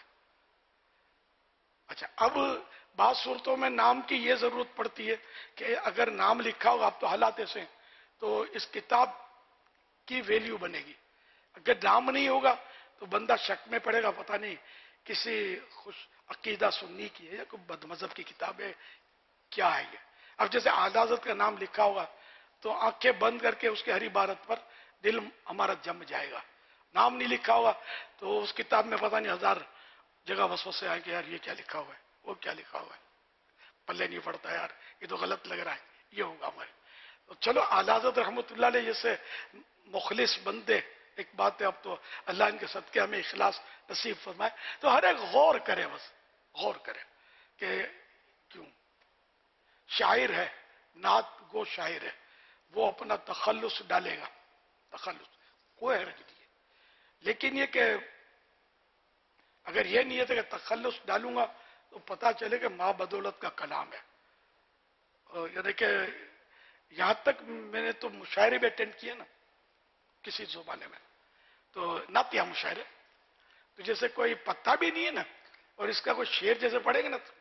اچھا، اب بعض صورتوں میں نام کی یہ ضرورت پڑتی ہے کہ اگر نام لکھا ہوگا، آپ تو حالات ایسے ہیں، تو اس کتاب کی ویلیو بنے گی. اگر نام نہیں ہوگا تو بندہ شک میں پڑے گا، پتہ نہیں کسی خوش عقیدہ سنی کی ہے یا کوئی بد مذہب کی کتاب ہے، کیا ہے یہ. اب جیسے اعلی حضرت کا نام لکھا ہوگا تو آنکھیں بند کر کے اس کے ہر عبارت پر دل ہمارا جم جائے گا. نام نہیں لکھا ہوگا تو اس کتاب میں پتہ نہیں ہزار جگہ وسوسے آئے کہ یار یہ کیا لکھا ہوا ہے، وہ کیا لکھا ہوا ہے، پلے نہیں پڑتا یار، یہ تو غلط لگ رہا ہے، یہ ہوگا ہمارے. تو چلو اعلی حضرت رحمۃ اللہ علیہ جیسے مخلص بندے، ایک بات ہے، اب تو اللہ ان کے صدقے ہمیں اخلاص نصیب فرمائے. تو ہر ایک غور کرے، بس غور کرے کہ کیوں شاعر ہے، نعت گو شاعر ہے، وہ اپنا تخلص ڈالے گا، تخلص کوئی حرج نہیں ہے. لیکن یہ کہ اگر یہ نیت ہے کہ تخلص ڈالوں گا تو پتہ چلے کہ ماں بدولت کا کلام ہے. یعنی کہ یہاں تک میں نے تو مشاعرے بھی اٹینڈ کیے نا کسی زمانے میں، تو نعتیہ مشاعرے، تو جیسے کوئی پتہ بھی نہیں ہے نا اور اس کا کوئی شعر جیسے پڑھیں گے نا تو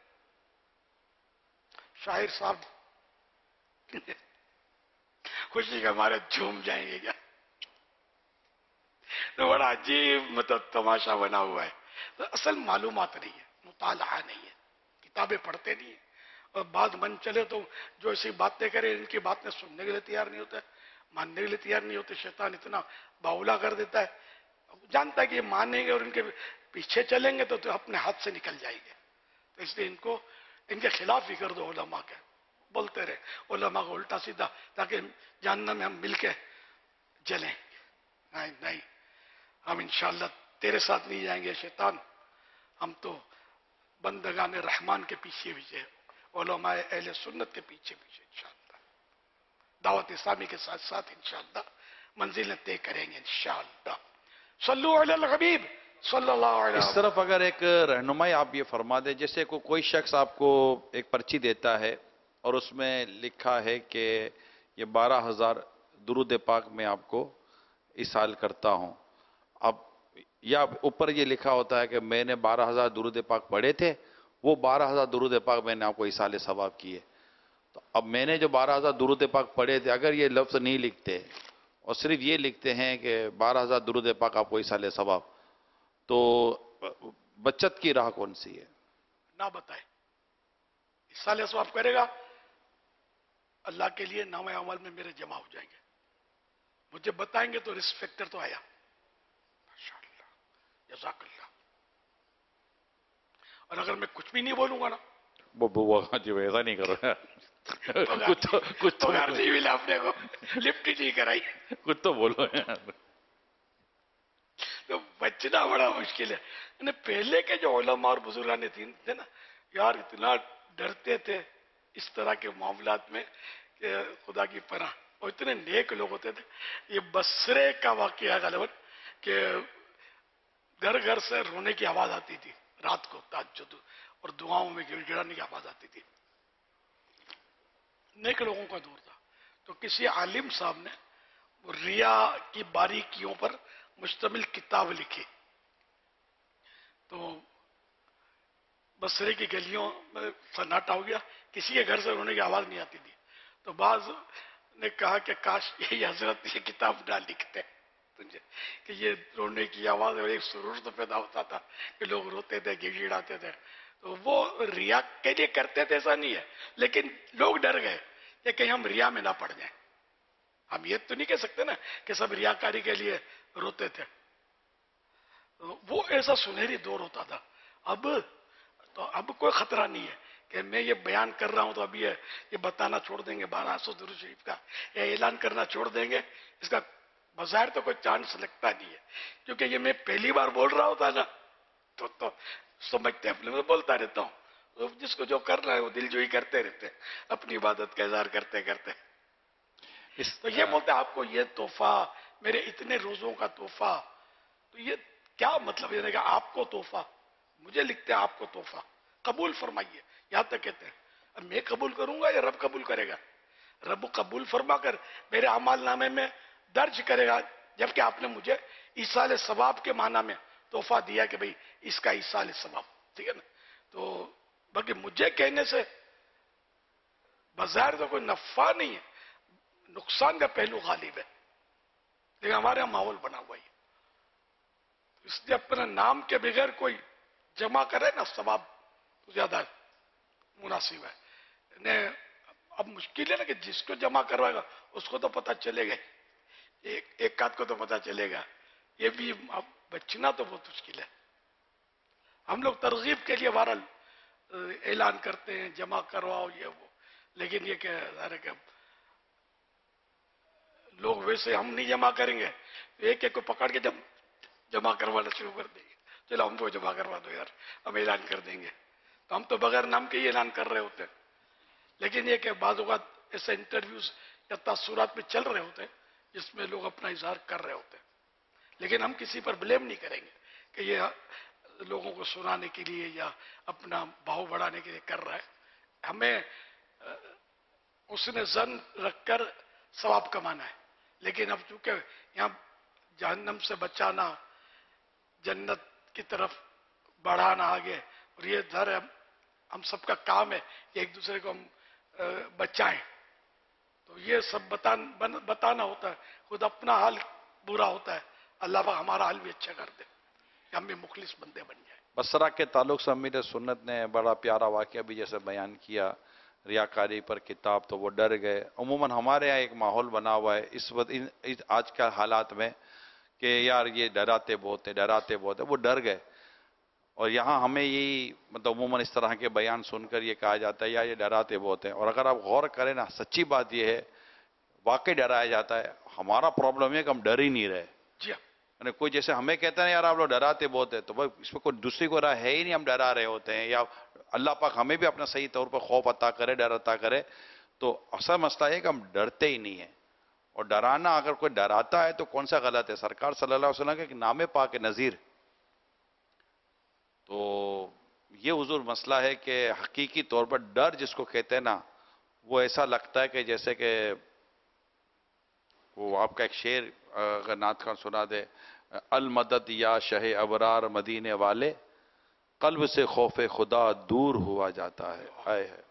شاعر صاحب خوشی کے ہمارے جھوم جائیں گے کیا. تو بڑا عجیب مطلب تماشا بنا ہوا ہے. تو اصل معلومات نہیں ہے، مطالعہ نہیں ہے، کتابیں پڑھتے نہیں ہیں، اور بات من چلے تو جو ایسی باتیں کرے ان کی باتیں سننے کے لیے تیار نہیں ہوتا ہے، ماننے کے لیے تیار نہیں ہوتے. شیطان اتنا باولا کر دیتا ہے، جانتا ہے کہ یہ مانیں گے اور ان کے پیچھے چلیں گے تو, تو اپنے ہاتھ سے نکل جائیں گے. تو اس لیے ان کو ان کے خلاف ہی کر دو علماء کے، بولتے رہے علماء کو الٹا سیدھا، تاکہ جہنم میں ہم مل کے جلیں. نہیں نہیں، ہم انشاءاللہ تیرے ساتھ نہیں جائیں گے شیطان، ہم تو بندگان رحمان کے پیچھے پیچھے، علماء اہل سنت کے پیچھے پیچھے انشاءاللہ دعوت اسلامی کے ساتھ ساتھ انشاءاللہ منزلیں طے کریں گے انشاءاللہ. صلو علی الحبیب صلی اللہ علیہ اس وسلم. طرف اگر ایک رہنمائی آپ یہ فرما دیں، جیسے کو کوئی شخص آپ کو ایک پرچی دیتا ہے اور اس میں لکھا ہے کہ یہ بارہ ہزار درود پاک میں آپ کو اس سال کرتا ہوں، اب یا اوپر یہ لکھا ہوتا ہے کہ میں نے بارہ ہزار درود پاک پڑھے تھے، وہ بارہ ہزار درود پاک میں نے آپ کو اس سال ثواب کیے. تو اب میں نے جو بارہ ہزار درود پاک پڑھے تھے، اگر یہ لفظ نہیں لکھتے اور صرف یہ لکھتے ہیں کہ بارہ ہزار درود پاک آپ کو اس سال ثواب، تو بچت کی راہ کون سی ہے؟ نہ بتائے اس سال ثواب کرے گا، اللہ کے لیے نام عمل میں میرے جمع ہو جائیں گے. مجھے بتائیں گے تو رسک فیکٹر تو آیا. ماشاءاللہ، جزاک اللہ. اور اگر میں کچھ بھی نہیں بولوں گا نا، وہ وہ جی ایسا نہیں کرو کچھ تو کچھ تو پگار نہیں ملا اپنے کو، لفٹ ہی نہیں کرائی، کچھ تو بولو یار. تو بچنا بڑا مشکل ہے. یعنی پہلے کے جو علماء اور بزرگان دین تھے نا یار، اتنا ڈرتے تھے اس طرح کے معاملات میں کہ خدا کی پناہ، اور اتنے نیک لوگ ہوتے تھے. یہ بصرے کا واقعہ غالباً کہ گھر گھر سے رونے کی آواز آتی تھی رات کو، تہجد اور دعاؤں میں گڑ گڑانے کی آواز آتی تھی. نیک لوگوں کا دور تھا. تو کسی عالم صاحب نے ریا کی باریکیوں پر مشتمل کتاب لکھی. تو بصرے کی گلیوں میں سناٹا ہو گیا، کسی کے گھر سے رونے کی آواز نہیں آتی تھی. تو بعض نے کہا کہ کاش یہ حضرت یہ کتاب نہ لکھتے تجھے کہ یہ رونے کی آواز اور ایک سرور تو پیدا ہوتا تھا کہ لوگ روتے تھے، گڑ گڑاتے تھے. تو وہ ریا کے لیے کرتے تھے ایسا نہیں ہے، لیکن لوگ ڈر گئے کہ کہیں ہم ریا میں نہ پڑ جائیں. ہم یہ تو نہیں کہہ سکتے نا کہ سب ریاکاری کے لیے روتے تھے. وہ ایسا سنہری دور ہوتا تھا. اب تو اب کوئی خطرہ نہیں ہے کہ میں یہ بیان کر رہا ہوں تو اب یہ یہ بتانا چھوڑ دیں گے بارہ سو درود شریف کا، یہ اعلان کرنا چھوڑ دیں گے. اس کا بظاہر تو کوئی چانس لگتا نہیں ہے، کیونکہ یہ میں پہلی بار بول رہا ہوتا نا تو تو سمجھتے اپنے میں بولتا رہتا ہوں. جس کو جو کرنا ہے وہ دل جوئی کرتے رہتے اپنی عبادت کا اظہار کرتے کرتے. تو یہ بولتے آپ کو یہ تحفہ، میرے اتنے روزوں کا تحفہ. تو یہ کیا مطلب ہے کہ آپ کو تحفہ؟ مجھے لکھتے ہیں آپ کو تحفہ، قبول فرمائیے. یہاں تک کہتے ہیں اب میں قبول کروں گا یا رب قبول کرے گا؟ رب قبول فرما کر میرے اعمال نامے میں درج کرے گا، جبکہ آپ نے مجھے ایصال ثواب کے معنی میں تحفہ دیا کہ بھئی اس کا ایصال ثواب، ٹھیک ہے نا. تو بلکہ مجھے کہنے سے بظاہر تو کوئی نفع نہیں ہے، نقصان کا پہلو غالب ہے. لیکن ہمارے یہاں ماحول بنا ہوا ہے، اس لیے اپنے نام کے بغیر کوئی جمع کرے نا ثواب تو زیادہ مناسب ہے. اب مشکل ہے نا کہ جس کو جمع کروائے گا اس کو تو پتہ چلے گا، ایک ایک آدھ کو تو پتہ چلے گا. یہ بھی اب بچنا تو بہت مشکل ہے. ہم لوگ ترغیب کے لیے بہرحال اعلان کرتے ہیں جمع کرواؤ یہ وہ، لیکن یہ کہ کہ لوگ ویسے ہم نہیں جمع کریں گے، ایک ایک کو پکڑ کے جب جمع کروانا شروع کر دیں گے. چلو ہم کو جمع کروا دو یار، ہم اعلان کر دیں گے. تو ہم تو بغیر نام کے ہی اعلان کر رہے ہوتے ہیں. لیکن یہ کہ بعض اوقات ایسے انٹرویوز یا تاثرات میں چل رہے ہوتے ہیں جس میں لوگ اپنا اظہار کر رہے ہوتے ہیں، لیکن ہم کسی پر بلیم نہیں کریں گے کہ یہ لوگوں کو سنانے کے لیے یا اپنا بھاؤ بڑھانے کے لیے کر رہا ہے. ہمیں اس نے زن رکھ کر ثواب کمانا ہے. لیکن اب چونکہ یہاں جہنم سے بچانا، جنت کی طرف بڑھانا آگے، اور یہ در ہم سب کا کام ہے کہ ایک دوسرے کو ہم بچائیں. تو یہ سب بتانا ہوتا ہے. خود اپنا حال برا ہوتا ہے، اللہ پاک ہمارا حال بھی اچھا کر دے کہ ہم بھی مخلص بندے بن جائیں. بصرہ کے تعلق سے امیر سنت نے بڑا پیارا واقعہ بھی جیسے بیان کیا، ریاکاری پر کتاب، تو وہ ڈر گئے. عموماً ہمارے یہاں ایک ماحول بنا ہوا ہے اس وقت آج کا حالات میں کہ یار یہ ڈراتے بہت ہیں، ڈراتے بہت ہیں، وہ ڈر گئے. اور یہاں ہمیں یہی مطلب عموماً اس طرح کے بیان سن کر یہ کہا جاتا ہے یار یہ ڈراتے بہت ہیں. اور اگر آپ غور کریں نا، سچی بات یہ ہے واقعی ڈرایا جاتا ہے. ہمارا پرابلم ہے کہ ہم ڈر ہی نہیں رہے. جی یعنی کوئی جیسے ہمیں کہتا ہے یار آپ لوگ ڈراتے بہت ہیں، تو بھائی اس میں کوئی دوسری کو راہ ہے ہی نہیں، ہم ڈرا رہے ہوتے ہیں. یا اللہ پاک ہمیں بھی اپنا صحیح طور پر خوف عطا کرے، ڈر عطا کرے. تو اصل مسئلہ ہے کہ ہم ڈرتے ہی نہیں ہیں. اور ڈرانا اگر کوئی ڈراتا ہے تو کون سا غلط ہے؟ سرکار صلی اللہ علیہ وسلم کے نام پاک نذیر. تو یہ حضور مسئلہ ہے کہ حقیقی طور پر ڈر جس کو کہتے ہیں نا، وہ ایسا لگتا ہے کہ جیسے کہ وہ آپ کا ایک شعر اگر نعت خان سنا دے، المدد یا شہ ابرار مدینے والے، قلب سے خوف خدا دور ہوا جاتا ہے. آئے ہے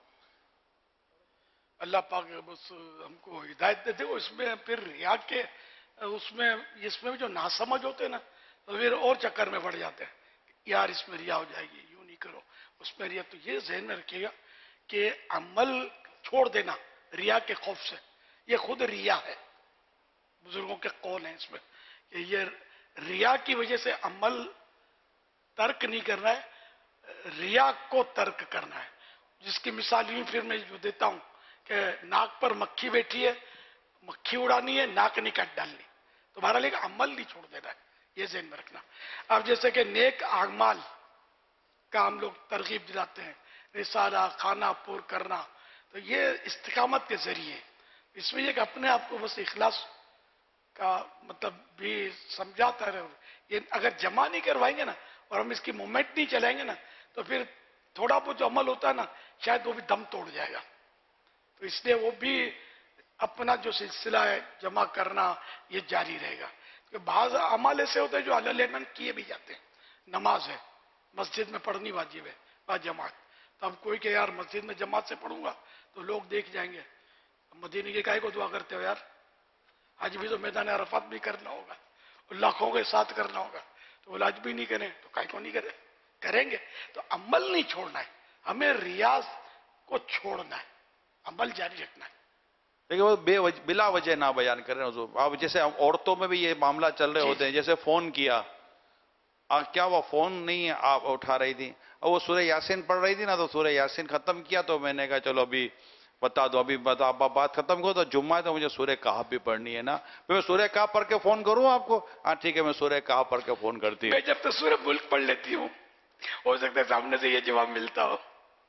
اللہ پاک بس ہم کو ہدایت دیتے. اس میں پھر ریا کے اس میں اس میں جو ناسمجھ ہوتے ہیں نا، تو پھر اور چکر میں پڑ جاتے ہیں. یار اس میں ریا ہو جائے گی، یوں نہیں کرو، اس میں ریا. تو یہ ذہن میں رکھیے گا کہ عمل چھوڑ دینا ریا کے خوف سے، یہ خود ریا ہے. بزرگوں کے قول ہیں اس میں کہ یہ ریا کی وجہ سے عمل ترک نہیں کرنا ہے، ریا کو ترک کرنا ہے. جس کی مثال یوں پھر میں جو دیتا ہوں کہ ناک پر مکھی بیٹھی ہے، مکھی اڑانی ہے، ناک نہیں کٹ ڈالنی. تمہارا لیکن عمل نہیں چھوڑ دینا ہے، یہ ذہن میں رکھنا. اب جیسے کہ نیک اعمال کا ہم لوگ ترغیب دلاتے ہیں، رسالہ، کھانا پور کرنا، تو یہ استقامت کے ذریعے. اس میں یہ کہ اپنے آپ کو بس اخلاص کا مطلب بھی سمجھاتا رہے. یہ اگر جمع نہیں کروائیں گے نا، اور ہم اس کی مومنٹ نہیں چلائیں گے نا، تو پھر تھوڑا بہت جو عمل ہوتا ہے نا، شاید وہ بھی دم توڑ جائے گا. تو اس لیے وہ بھی اپنا جو سلسلہ ہے جمع کرنا یہ جاری رہے گا. کہ بعض عمل ایسے ہوتے ہیں جو علل کیے بھی جاتے ہیں. نماز ہے، مسجد میں پڑھنی واجب ہے با جماعت. تو اب کوئی کہ یار مسجد میں جماعت سے پڑھوں گا تو لوگ دیکھ جائیں گے. مدینے کے کائے کو دعا کرتے ہو یار؟ آج بھی تو میدان عرفات بھی کرنا ہوگا، لاکھوں کے ساتھ کرنا ہوگا. تو وہ آج بھی نہیں کریں تو کائے کو نہیں کریں؟ کریں گے. تو عمل نہیں چھوڑنا ہے، ہمیں ریاض کو چھوڑنا ہے، عمل جاری رکھنا ہے. لیکن وہ بے وجہ بلا وجہ نہ بیان کر رہے ہیں حضور. آپ جیسے عورتوں میں بھی یہ معاملہ چل رہے ہوتے ہیں، جیسے فون کیا، کیا وہ فون نہیں آپ اٹھا رہی تھی، اور وہ سورہ یاسین پڑھ رہی تھی نا، تو سورہ یاسین ختم کیا تو میں نے کہا چلو ابھی بتا دو، ابھی بتا بات ختم کرو. تو جمعہ ہے تو مجھے سورہ کہف بھی پڑھنی ہے نا، میں سورہ کہف پڑھ کے فون کروں آپ کو؟ ہاں ٹھیک ہے، میں سورہ کہف پڑھ کے فون کرتی ہوں. میں جب تک سورہ ملک پڑھ لیتی ہوں، ہو سکتا ہے سامنے سے یہ جواب ملتا ہو.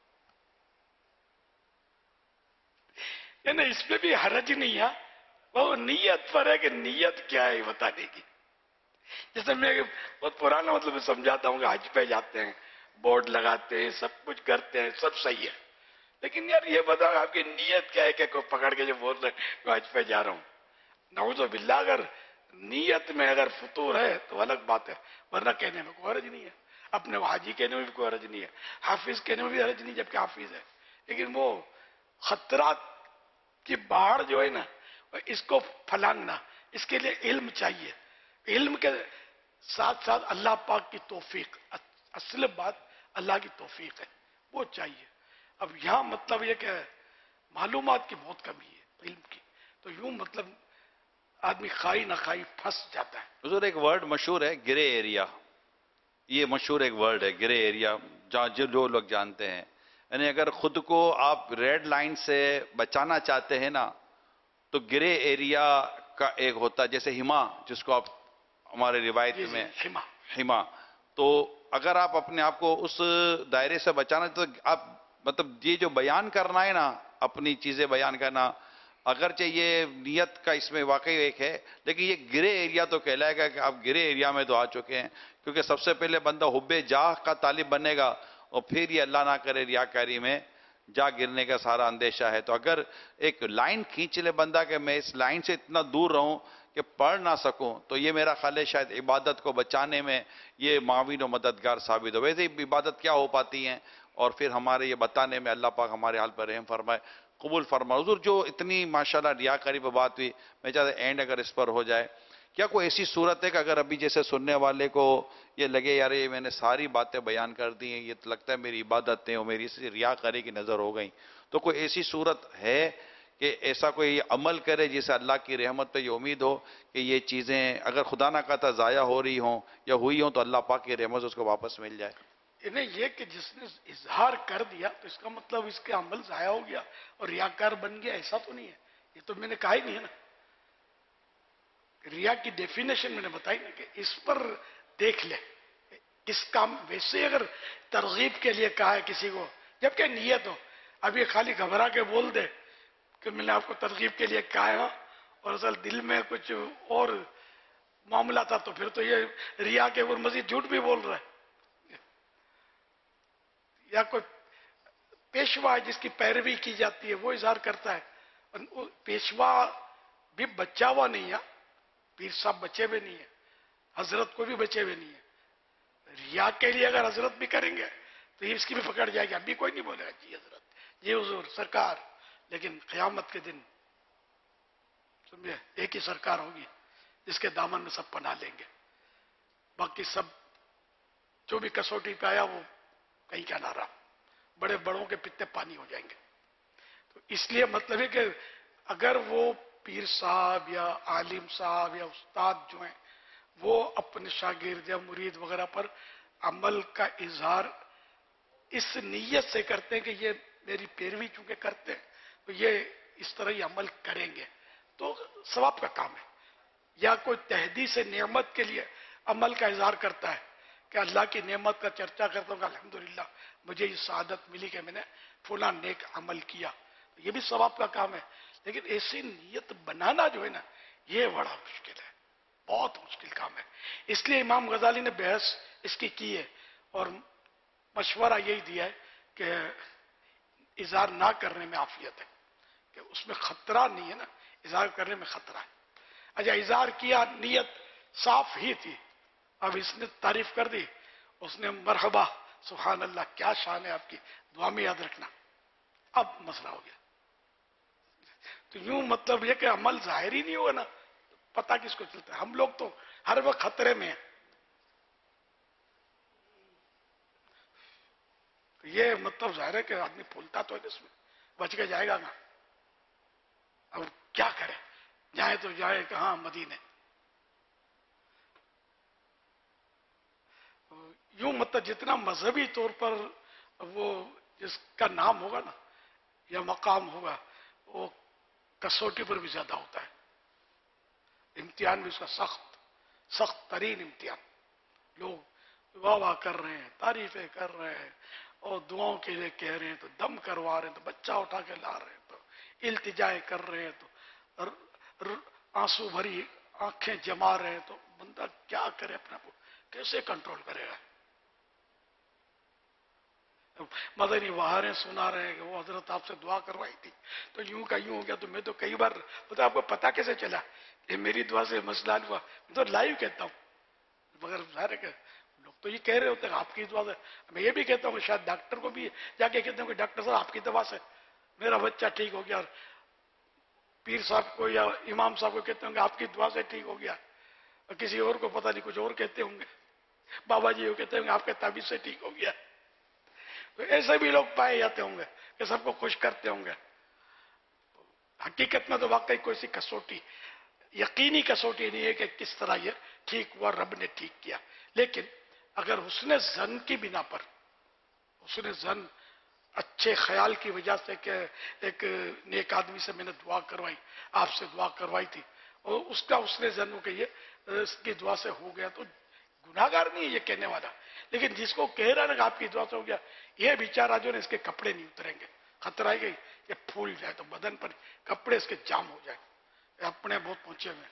یعنی اس میں بھی حرج نہیں ہے، وہ نیت پر ہے کہ نیت کیا ہے بتانے کی. جیسے میں بہت پرانا مطلب سمجھاتا ہوں کہ حج پہ جاتے ہیں، بورڈ لگاتے ہیں، سب کچھ کرتے ہیں، سب صحیح ہے، لیکن یار یہ بتاؤ آپ کی نیت کیا ہے کہ کوئی پکڑ کے جو بول رہے ہیں میں حج پہ جا رہا ہوں. نعوذ باللہ اگر نیت میں اگر فطور ہے تو الگ بات ہے، ورنہ کہنے میں کوئی حرج نہیں ہے. اپنے حاجی کہنے میں بھی کوئی حرج نہیں ہے، حافظ کہنے میں بھی حرج نہیں جبکہ حافظ ہے. لیکن وہ خطرات کی باڑ جو ہے نا، اس کو پھلاننا، اس کے لیے علم چاہیے. علم کے ساتھ ساتھ اللہ پاک کی توفیق، اصل بات اللہ کی توفیق ہے، وہ چاہیے. اب یہاں مطلب یہ کہ معلومات کی بہت کمی ہے، علم کی، تو یوں مطلب آدمی خائی نہ خائی پھنس جاتا ہے. حضور ایک ورڈ مشہور ہے گرے ایریا، یہ مشہور ایک ورڈ ہے گرے ایریا، جہاں جو جو لوگ جانتے ہیں. یعنی اگر خود کو آپ ریڈ لائن سے بچانا چاہتے ہیں نا، تو گرے ایریا کا ایک ہوتا ہے جیسے ہما، جس کو آپ ہمارے روایت میں ہما. تو اگر آپ اپنے آپ کو اس دائرے سے بچانا تو آپ مطلب یہ جو بیان کرنا ہے نا، اپنی چیزیں بیان کرنا، اگرچہ یہ نیت کا اس میں واقعی ایک ہے، لیکن یہ گرے ایریا تو کہلائے گا کہ آپ گرے ایریا میں تو آ چکے ہیں، کیونکہ سب سے پہلے بندہ حب جاہ کا طالب بنے گا اور پھر یہ اللہ نہ کرے ریاکاری میں جا گرنے کا سارا اندیشہ ہے۔ تو اگر ایک لائن کھینچ لے بندہ کہ میں اس لائن سے اتنا دور رہوں کہ پڑھ نہ سکوں، تو یہ میرا خیال ہے شاید عبادت کو بچانے میں یہ معاون و مددگار ثابت ہو۔ ویسے ہی عبادت کیا ہو پاتی ہیں، اور پھر ہمارے یہ بتانے میں اللہ پاک ہمارے حال پر رحم فرمائے، قبول فرمائے۔ حضور جو اتنی ماشاءاللہ ریاکاری پہ بات ہوئی، میں چاہتا اینڈ اگر اس پر ہو جائے، کیا کوئی ایسی صورت ہے کہ اگر ابھی جیسے سننے والے کو یہ لگے یار یہ میں نے ساری باتیں بیان کر دی ہیں، یہ لگتا ہے میری عبادتیں اور میری سے ریاکاری کی نظر ہو گئیں، تو کوئی ایسی صورت ہے کہ ایسا کوئی عمل کرے جسے اللہ کی رحمت پہ یہ امید ہو کہ یہ چیزیں اگر خدا نہ کہتا ضائع ہو رہی ہوں یا ہوئی ہوں تو اللہ پاک کی رحمت سے اس کو واپس مل جائے؟ انہیں یہ کہ جس نے اظہار کر دیا تو اس کا مطلب اس کے عمل ضائع ہو گیا اور ریاکار بن گیا، ایسا تو نہیں ہے۔ یہ تو میں نے کہا ہی نہیں ہے نا، ریا کی ڈیفینیشن میں نے بتائی نا کہ اس پر دیکھ لے کس کام، ویسے اگر ترغیب کے لیے کہا ہے کسی کو، جبکہ نیت ہو، ابھی خالی گھبرا کے بول دے کہ میں نے آپ کو ترغیب کے لیے کہا ہے اور اصل دل میں کچھ اور معاملہ تھا، تو پھر تو یہ ریا کے اوپر مزید جھوٹ بھی بول رہا ہے۔ یا کوئی پیشوا جس کی پیروی کی جاتی ہے وہ اظہار کرتا ہے، پیشوا بھی بچا ہوا نہیں ہے، پیر صاحب بچے ہوئے نہیں ہے، حضرت کو بھی بچے ہوئے نہیں ہے۔ ریا کے لیے اگر حضرت بھی کریں گے تو یہ اس کی بھی پکڑ جائے گی، ابھی کوئی نہیں بولے گا جی حضرت جی حضور سرکار، لیکن قیامت کے دن سمجھے ایک ہی سرکار ہوگی جس کے دامن میں سب پناہ لیں گے، باقی سب جو بھی کسوٹی پہ آیا وہ کہیں کیا نہ رہا، بڑے بڑوں کے پتے پانی ہو جائیں گے۔ تو اس لیے مطلب ہے کہ اگر وہ پیر صاحب یا عالم صاحب یا استاد جو ہیں وہ اپنے شاگرد یا مرید وغیرہ پر عمل کا اظہار اس نیت سے کرتے ہیں کہ یہ میری پیروی چونکہ کرتے ہیں تو یہ اس طرح یہ عمل کریں گے تو ثواب کا کام ہے۔ یا کوئی تحدیث نعمت کے لیے عمل کا اظہار کرتا ہے کہ اللہ کی نعمت کا چرچا کرتا ہوں کہ الحمدللہ مجھے یہ سعادت ملی کہ میں نے فلاں نیک عمل کیا، یہ بھی ثواب کا کام ہے۔ لیکن ایسی نیت بنانا جو ہے نا یہ بڑا مشکل ہے، بہت مشکل کام ہے۔ اس لیے امام غزالی نے بحث اس کی کی ہے اور مشورہ یہی دیا ہے کہ اظہار نہ کرنے میں عافیت ہے، کہ اس میں خطرہ نہیں ہے نا، اظہار کرنے میں خطرہ ہے۔ اچھا اظہار کیا، نیت صاف ہی تھی، اب اس نے تعریف کر دی، اس نے مرحبا سبحان اللہ کیا شان ہے آپ کی، دعا میں یاد رکھنا، اب مسئلہ ہو گیا۔ تو یوں مطلب یہ کہ عمل ظاہر ہی نہیں ہوا نا، پتہ کس کو چلتا ہے؟ ہم لوگ تو ہر وقت خطرے میں ہیں۔ یہ مطلب ظاہر ہے کہ آدمی پھولتا تو ہے اس میں، بچ کے جائے گا نا، اب کیا کرے، جائے تو جائے کہاں، مدینے۔ یوں مطلب جتنا مذہبی طور پر وہ جس کا نام ہوگا نا یا مقام ہوگا وہ کسوٹی پر بھی زیادہ ہوتا ہے، امتحان بھی اس کا سخت سخت ترین امتحان۔ لوگ واہ واہ کر رہے ہیں، تعریفیں کر رہے ہیں اور دعاؤں کے لیے کہہ رہے ہیں، تو دم کروا رہے ہیں، تو بچہ اٹھا کے لا رہے ہیں، تو التجائے کر رہے ہیں، تو آنسو بھری آنکھیں جما رہے ہیں، تو بندہ کیا کرے، اپنے کو کیسے کنٹرول کرے گا؟ مدنی بہاریں سنا رہے ہیں کہ وہ حضرت آپ سے دعا کروائی تھی تو یوں کا یوں ہو گیا، تو میں تو کئی بار بتا، آپ کو پتا کیسے چلا یہ میری دعا سے مسئلہ ہوا؟ میں تو لائیو کہتا ہوں، مگر ظاہر ہے کہ لوگ تو یہ کہہ رہے ہوتے ہیں آپ کی دعا سے، میں یہ بھی کہتا ہوں کہ شاید ڈاکٹر کو بھی جا کے کہتے ہوں کہ ڈاکٹر صاحب آپ کی دعا سے میرا بچہ ٹھیک ہو گیا، اور پیر صاحب کو یا امام صاحب کو کہتے ہوں کہ آپ کی دعا سے ٹھیک ہو گیا، اور کسی اور کو پتہ نہیں کچھ اور کہتے ہوں گے، بابا جی کو کہتے ہوں گے آپ کے تعویذ سے ٹھیک ہو گیا۔ تو ایسے بھی لوگ پائے جاتے ہوں گے کہ سب کو خوش کرتے ہوں گے۔ حقیقت میں تو واقعی کوئی سی کسوٹی، یقینی کسوٹی نہیں ہے کہ کس طرح یہ ٹھیک ہوا، رب نے ٹھیک کیا، لیکن اگر حسن ظن کی بنا پر، حسن ظن اچھے خیال کی وجہ سے کہ ایک نیک آدمی سے میں نے دعا کروائی، آپ سے دعا کروائی تھی، اور اس کا حسن ظن ہو کہ یہ اس کی دعا سے ہو گیا، تو گناہگار نہیں ہے یہ کہنے والا، لیکن جس کو کہہ رہا ہے نا کہ آپ کی دعا سے ہو گیا، یہ بیچارہ جو ہے اس کے کپڑے نہیں اتریں گے، खतरा है कि ये फूल जाए तो बदन पर कपड़े इसके जाम हो जाए, अपने बहुत पहुंचे हुए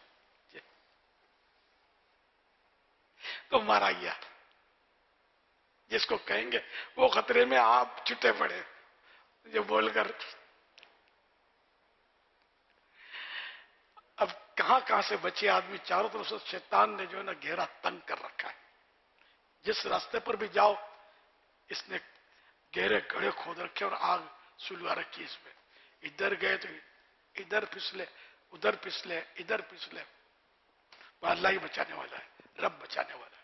तो मारा गया। जिसको कहेंगे वो खतरे में आप छुटे पड़े, जो बोलकर अब कहां कहां से बचे आदमी। चारों तरफ से शैतान ने जो है ना घेरा तंग कर रखा है। जिस रास्ते पर भी जाओ इसने गहरे गड्ढे खोद रखे और आग सुलगा रखी इसमें। इधर गए तो इधर फिसले, उधर फिसले, इधर फिसले। अल्लाह ही बचाने वाला है, रब बचाने वाला है।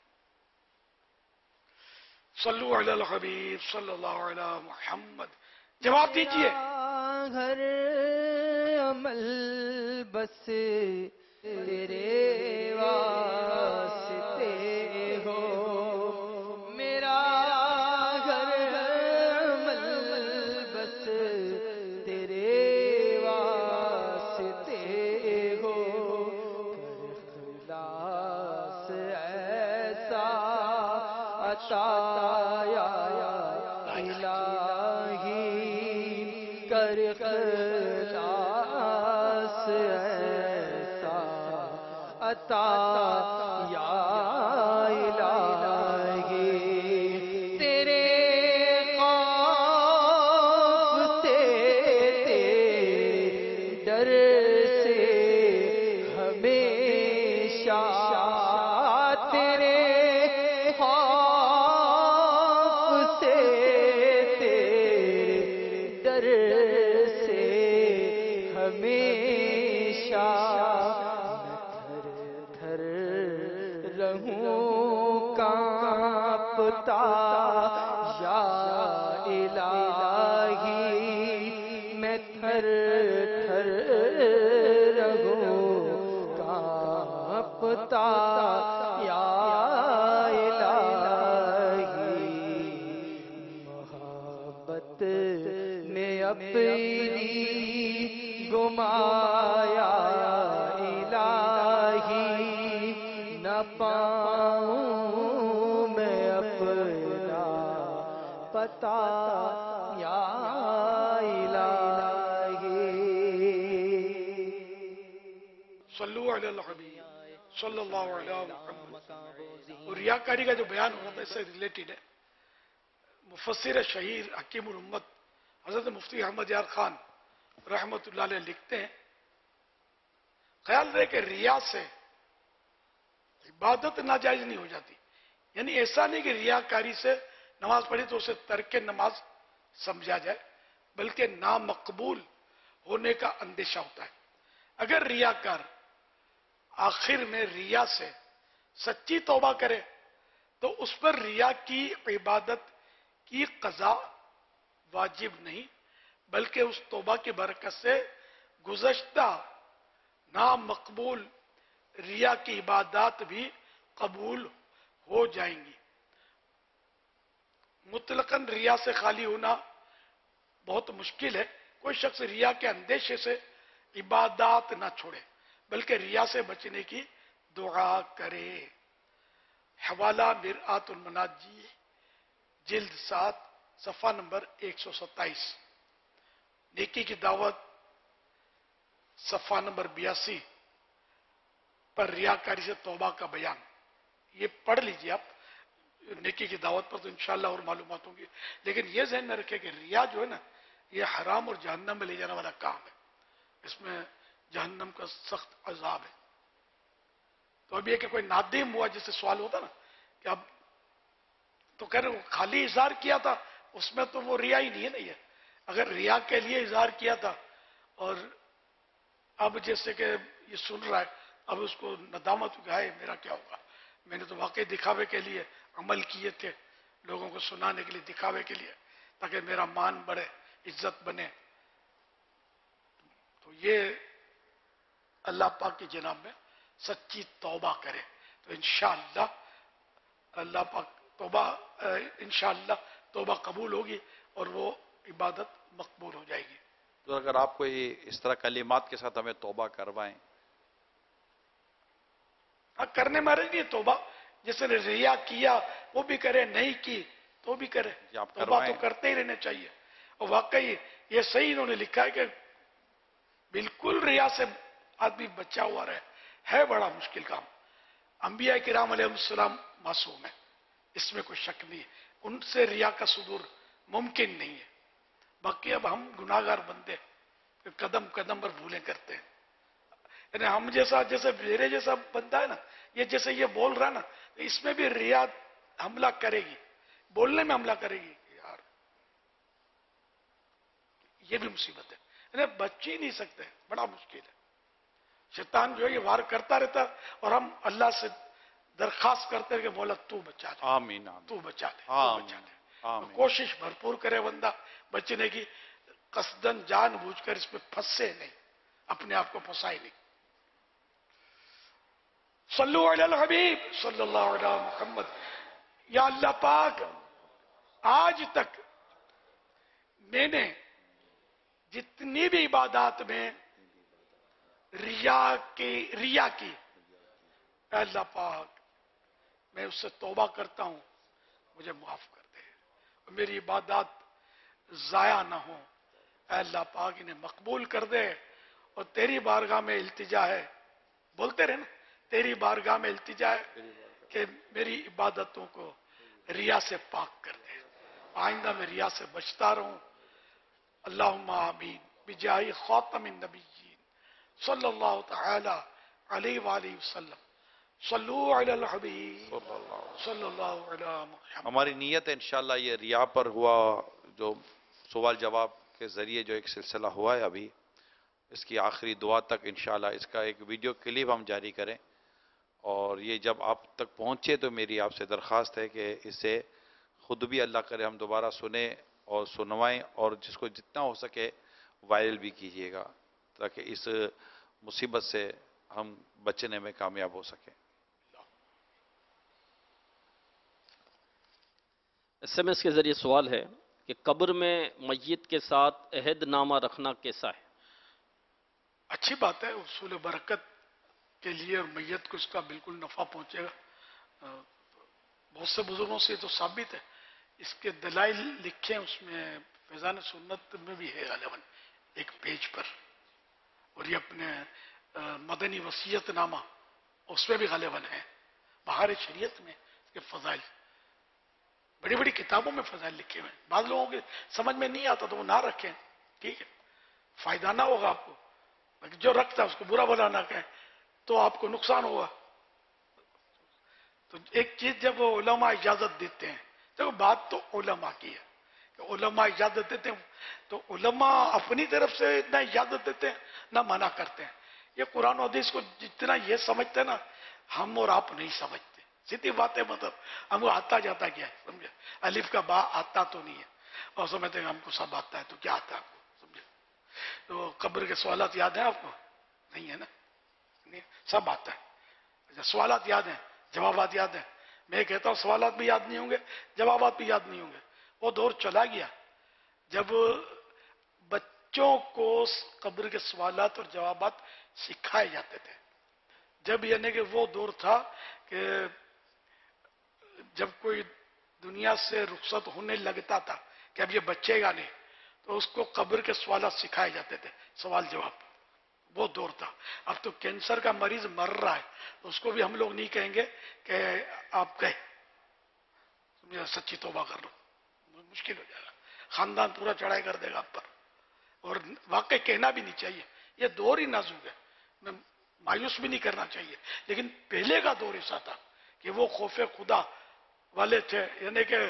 सल्लु अलल हबीब सल्लल्लाहु अलैहि मुहम्मद। जवाब दीजिए। घर अमल बस तेरे वास्ते हो, मेरा घर अमल बस तेरे वास्ते हो। इखलास ऐसा अता या इलाही कर इखलास ऐसा अता या इलाही। तेरे खौफ से तेरे डर से हमेशा, तेरे खौफ से तेरे डर से हमेशा थर थर रहूं कांपता या इलाही। मैं थर थर रहूं कांपता या इलाही। मोहब्बत में अपनी गुमाया इलाही। न पाऊं मैं अपना पता या इलाही। सल्लु अलल हबीब सल्लल्लाहु अलैहि मुहम्मद। और रियाकारी का जो बयान हो रहा था इससे रिलेटेड है। मुफस्सिर शहीर हकीमुल उम्मत हजरत मुफ्ती अहमद यार खान रहमतुल्लाह अलैह लिखते हैं, ख्याल रहे कि रिया से इबादत नाजायज नहीं हो जाती। यानी ऐसा नहीं कि रियाकारी से नमाज पढ़ी तो उसे तर्क नमाज समझा जाए, बल्कि नामकबूल होने का अंदेशा होता है। अगर रियाकार आखिर में रिया से सच्ची तौबा करे तो उस पर रिया की इबादत की कज़ा वाजिब नहीं, बल्कि उस तौबा की बरकत से गुज़श्ता नामकबूल रिया की इबादत भी कबूल हो जाएंगी। मुतलकन रिया से खाली होना बहुत मुश्किल है। कोई शख्स रिया के अंदेशे से इबादत ना छोड़े, बल्कि रिया से बचने की दुआ करे। हवाला मिरआतुल मनाजी जिल्द सात सफा नंबर एक सौ सत्ताईस। नेकी की दावत सफा नंबर बयासी पर रियाकारी से तौबा का बयान, ये पढ़ लीजिए आप। नेकी की दावत पर तो इंशाअल्लाह और मालूमात होंगी, लेकिन ये ज़हन में रखें कि रिया जो है ना, ये हराम और जहन्नम में ले जाने वाला काम है। इसमें जहन्नम का सख्त अजाब है। तो अब ये कि कोई नादिम हुआ, जिससे सवाल होता ना कि अब तो कह रहे वो खाली इजहार किया था, उसमें तो वो रिया ही नहीं है ना। ये अगर रिया के लिए इजहार किया था और अब जैसे कि ये सुन रहा है, अब उसको नदामत है मेरा क्या होगा, मैंने तो वाकई दिखावे के लिए अमल किए थे, लोगों को सुनाने के लिए, दिखावे के लिए, ताकि मेरा मान बढ़े, इज्जत बने। तो ये अल्लाह पाक की जनाब में सच्ची तौबा करे तो इंशाअल्लाह अल्लाह पाक तौबा इंशाअल्लाह तौबा कबूल होगी और वो इबादत मकबूल हो जाएगी। तो अगर आप कोई इस तरह कलिमात के साथ हमें तौबा करवाएं, हाँ करने में रही नहीं तौबा, जिसने रिया किया वो भी करे, नहीं की तो भी करे, तौबा तो करते ही रहने चाहिए। اور واقعی یہ صحیح انہوں نے لکھا ہے کہ بالکل ریا سے آدمی بچا ہوا رہے ہے بڑا مشکل کام. انبیاء کرام علیہ السلام معصوم ہیں، اس میں کوئی شک نہیں ہے، ان سے ریا کا صدور ممکن نہیں ہے. باقی اب ہم گناہگار بندے قدم قدم پر بھولیں کرتے ہیں. یعنی ہم جیسا جیسے میرے جیسا بندہ ہے نا، یہ جیسے یہ بول رہا نا، اس میں بھی ریا حملہ کرے گی، بولنے میں حملہ کرے گی. یار یہ بھی مصیبت ہے، یعنی بچ ہی نہیں سکتے، بڑا مشکل ہے. شیطان جو ہے یہ وار کرتا رہتا اور ہم اللہ سے درخواست کرتے ہیں کہ مولا تو بچا لے، آمین آمین تو بچا لے، تو آمین بچا لے. آمین. کوشش بھرپور کرے بندہ بچنے کی، قصدن جان بوجھ کر اس پہ پھنسے نہیں، اپنے آپ کو پھنسائے نہیں. صلو علی الحبیب صلی اللہ علیہ محمد. یا اللہ پاک، آج تک میں نے جتنی بھی عبادات میں ریا کی ریا کی اے اللہ پاک میں اس سے توبہ کرتا ہوں، مجھے معاف کر دے، میری عبادات ضائع نہ ہوں. اے اللہ پاک انہیں مقبول کر دے. اور تیری بارگاہ میں التجا ہے، بولتے رہے نا، تیری بارگاہ میں التجا ہے کہ میری عبادتوں کو ریا سے پاک کر دے، آئندہ میں ریا سے بچتا رہوں. اللہم آمین بجاہ خاتم النبیین صلی اللہ تعالی علیہ وآلہ وسلم. صلو علی الحبیب صلی اللہ علی محمد. ہماری نیت ہے انشاءاللہ یہ ریا پر ہوا جو سوال جواب کے ذریعے جو ایک سلسلہ ہوا ہے ابھی، اس کی آخری دعا تک انشاءاللہ اس کا ایک ویڈیو کلپ ہم جاری کریں، اور یہ جب آپ تک پہنچے تو میری آپ سے درخواست ہے کہ اسے خود بھی اللہ کرے ہم دوبارہ سنیں اور سنوائیں، اور جس کو جتنا ہو سکے وائرل بھی کیجئے گا تاکہ اس مصیبت سے ہم بچنے میں کامیاب ہو سکیں. ایس ایم ایس کے ذریعے سوال ہے کہ قبر میں میت کے ساتھ عہد نامہ رکھنا کیسا ہے؟ اچھی بات ہے، اصول برکت کے لیے اور میت کو اس کا بالکل نفع پہنچے گا. بہت سے بزرگوں سے تو ثابت ہے. اس کے دلائل لکھے اس میں فیضان سنت میں بھی ہے غالباً ایک پیج پر، اور یہ اپنے مدنی وصیت نامہ اس میں بھی غالباً ہے. بہار شریعت میں اس کے فضائل، بڑی بڑی کتابوں میں فضائل لکھے ہوئے ہیں. بعض لوگوں کے سمجھ میں نہیں آتا تو وہ نہ رکھیں، ٹھیک ہے، فائدہ نہ ہوگا آپ کو. جو رکھتا ہے اس کو برا بلا نہ کہیں تو آپ کو نقصان ہوگا. تو ایک چیز جب وہ علماء اجازت دیتے ہیں، تو بات تو علماء کی ہے کہ علماء اجازت دیتے ہیں، تو علماء اپنی طرف سے نہ اجازت دیتے ہیں نہ منع کرتے ہیں. یہ قرآن و حدیث کو جتنا یہ سمجھتے ہیں نا، ہم اور آپ نہیں سمجھتے. سیدھی بات ہے، مطلب ہم کو آتا جاتا کیا ہے، سمجھے؟ الف کا با آتا تو نہیں ہے، اور سمجھتے ہیں ہم کو سب آتا ہے، تو کیا آتا ہے آپ کو، سمجھے؟ تو قبر کے سوالات یاد ہیں آپ کو؟ نہیں ہے نا، نہیں سب آتا ہے. اچھا سوالات یاد ہیں، جوابات یاد ہیں. میں کہتا ہوں سوالات بھی یاد نہیں ہوں گے، جوابات بھی یاد نہیں ہوں گے. وہ دور چلا گیا جب بچوں کو قبر کے سوالات اور جوابات سکھائے جاتے تھے. جب یعنی کہ وہ دور تھا کہ جب کوئی دنیا سے رخصت ہونے لگتا تھا کہ اب یہ بچے گا نہیں، تو اس کو قبر کے سوالات سکھائے جاتے تھے، سوال جواب. وہ دور تھا. اب تو کینسر کا مریض مر رہا ہے تو اس کو بھی ہم لوگ نہیں کہیں گے کہ آپ گئے، سچی توبہ کر لو، مشکل ہو جائے گا. خاندان پورا چڑھائی کر دے گا آپ پر. اور واقعی کہنا بھی نہیں چاہیے، یہ دور ہی نازک ہے، مایوس بھی نہیں کرنا چاہیے. لیکن پہلے کا دور ایسا تھا کہ وہ خوف خدا والے تھے، یعنی کہ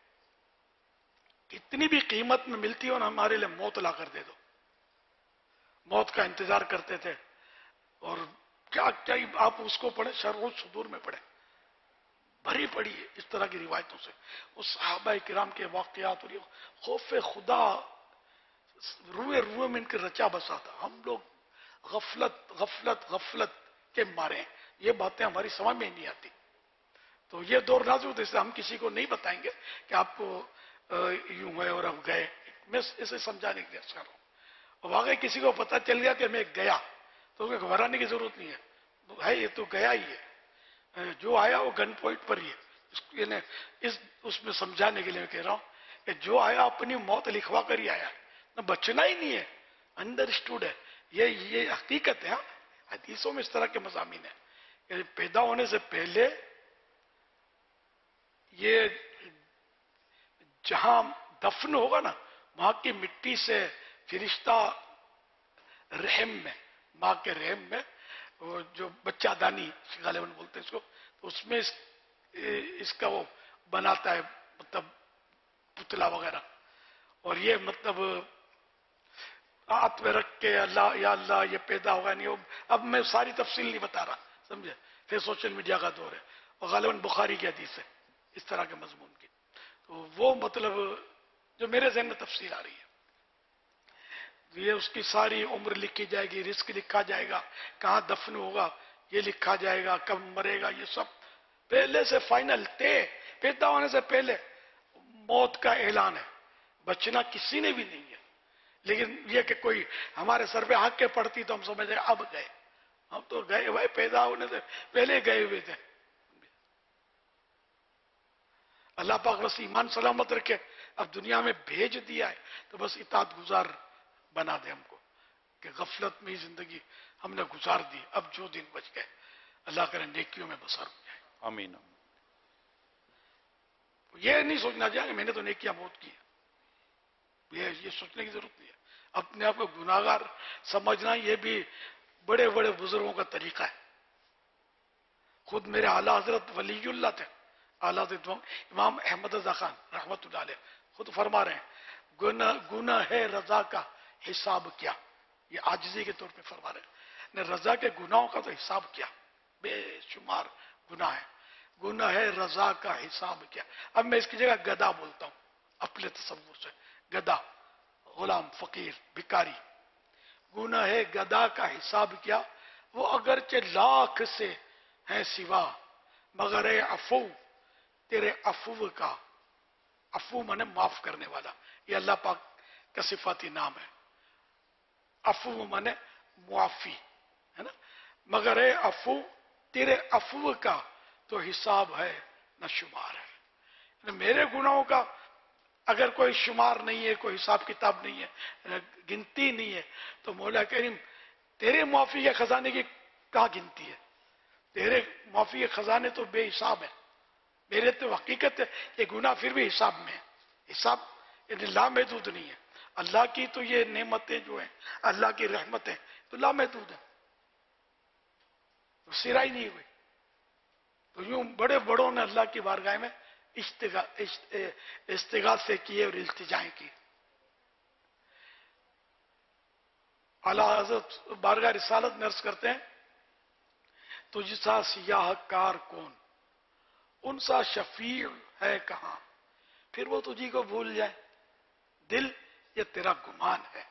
کتنی بھی قیمت میں ملتی ہو نا، ہمارے لیے موت لا کر دے دو، موت کا انتظار کرتے تھے. اور کیا کیا آپ اس کو پڑھیں، شرح الصدور میں پڑھیں، بھری پڑی ہے اس طرح کی روایتوں سے. اس صحابہ کرام کے واقعات اور یہ خوف خدا روئے روئے میں ان کے رچا بسا تھا. ہم لوگ غفلت غفلت غفلت کے مارے ہیں، یہ باتیں ہماری سمجھ میں نہیں آتی. تو یہ دور نازک ہے، ہم کسی کو نہیں بتائیں گے کہ آپ کو یوں ہے اور اب گئے. میں اسے سمجھانے کے لیے کر رہا ہوں. اور واقعی کسی کو پتہ چل گیا کہ میں گیا تو اسے گھبرانے کی ضرورت نہیں ہے، یہ تو گیا ہی ہے، جو آیا وہ گن پوائنٹ پر ہی ہے. اس اس میں سمجھانے کے لیے میں کہہ رہا ہوں کہ جو آیا اپنی موت لکھوا کر ہی آیا، نہ بچنا ہی نہیں ہے، انڈرسٹوڈ ہے. یہ یہ حقیقت ہے. ہاں حدیثوں میں اس طرح کے مضامین ہیں کہ پیدا ہونے سے پہلے یہ جہاں دفن ہوگا نا، وہاں کی مٹی سے فرشتہ رحم میں، ماں کے رحم میں، وہ جو بچہ دانی غالباً بولتے ہیں اس کو، تو اس میں اس, اس کا وہ بناتا ہے مطلب پتلا وغیرہ. اور یہ مطلب ہاتھ میں رکھ کے اللہ یا اللہ یہ پیدا ہوگا نہیں ہوگا. اب میں ساری تفصیل نہیں بتا رہا، سمجھے، پھر سوشل میڈیا کا دور ہے اور غالباً بخاری کی حدیث ہے اس طرح کے مضمون کی. تو وہ مطلب جو میرے ذہن میں تفصیل آ رہی ہے، یہ اس کی ساری عمر لکھی جائے گی، رزق لکھا جائے گا، کہاں دفن ہوگا یہ لکھا جائے گا، کب مرے گا، یہ سب پہلے سے فائنل طے. پیدا ہونے سے پہلے موت کا اعلان ہے، بچنا کسی نے بھی نہیں ہے. لیکن یہ کہ کوئی ہمارے سر پہ ہاتھ کے پڑتی تو ہم سمجھے اب گئے، ہم تو گئے بھائی، پیدا ہونے سے پہلے گئے ہوئے تھے. اللہ پاک بس ایمان سلامت رکھے، اب دنیا میں بھیج دیا ہے تو بس اطاعت گزار بنا دے ہم کو، کہ غفلت میں ہی زندگی ہم نے گزار دی. اب جو دن بچ گئے اللہ کرے نیکیوں میں بسر ہو جائے. آمین. یہ نہیں سوچنا چاہیے کہ میں نے تو نیکیاں بہت کی، یہ یہ سوچنے کی ضرورت نہیں ہے. اپنے آپ کو گناہگار سمجھنا یہ بھی بڑے بڑے بزرگوں کا طریقہ ہے. خود میرے اعلیٰ حضرت ولی اللہ تھے، اعلیٰ حضرت امام احمد رضا خان رحمت اللہ علیہ خود فرما رہے ہیں، گناہ گناہ ہے رضا کا حساب کیا. یہ عاجزی کے طور پہ فرما رہے ہیں، نے رضا کے گناہوں کا تو حساب کیا، بے شمار گناہ ہے. گناہ ہے رضا کا حساب کیا. اب میں اس کی جگہ گدا بولتا ہوں اپنے تصور سے. گدا، غلام، فقیر، بھکاری. گناہ ہے گدا کا حساب کیا، وہ اگرچہ لاکھ سے ہیں سوا، مگر اے عفو تیرے عفو کا. عفو مانے معاف کرنے والا، یہ اللہ پاک کا صفاتی نام ہے. عفو مانے معافی ہے نا. مگر اے عفو تیرے عفو کا تو حساب ہے نہ شمار ہے. میرے گناہوں کا اگر کوئی شمار نہیں ہے، کوئی حساب کتاب نہیں ہے، گنتی نہیں ہے، تو مولا کریم تیرے معافی کے خزانے کی کہاں گنتی ہے؟ تیرے معافی کے خزانے تو بے حساب ہے. میرے تو حقیقت ہے یہ گناہ پھر بھی حساب میں ہے. حساب یعنی لامحدود نہیں ہے. اللہ کی تو یہ نعمتیں جو ہیں، اللہ کی رحمتیں تو لامحدود ہیں، تو سرا ہی نہیں ہوئی. تو یوں بڑے بڑوں نے اللہ کی بارگاہ میں استغاثے کیے اور التجائیں کی. اعلیٰ حضرت بارگاہ رسالت میں عرض کرتے ہیں، تجھ سا سیاہ کار کون، ان سا شفیع ہے کہاں، پھر وہ تجھی کو بھول جائے. دل یہ تیرا گمان ہے.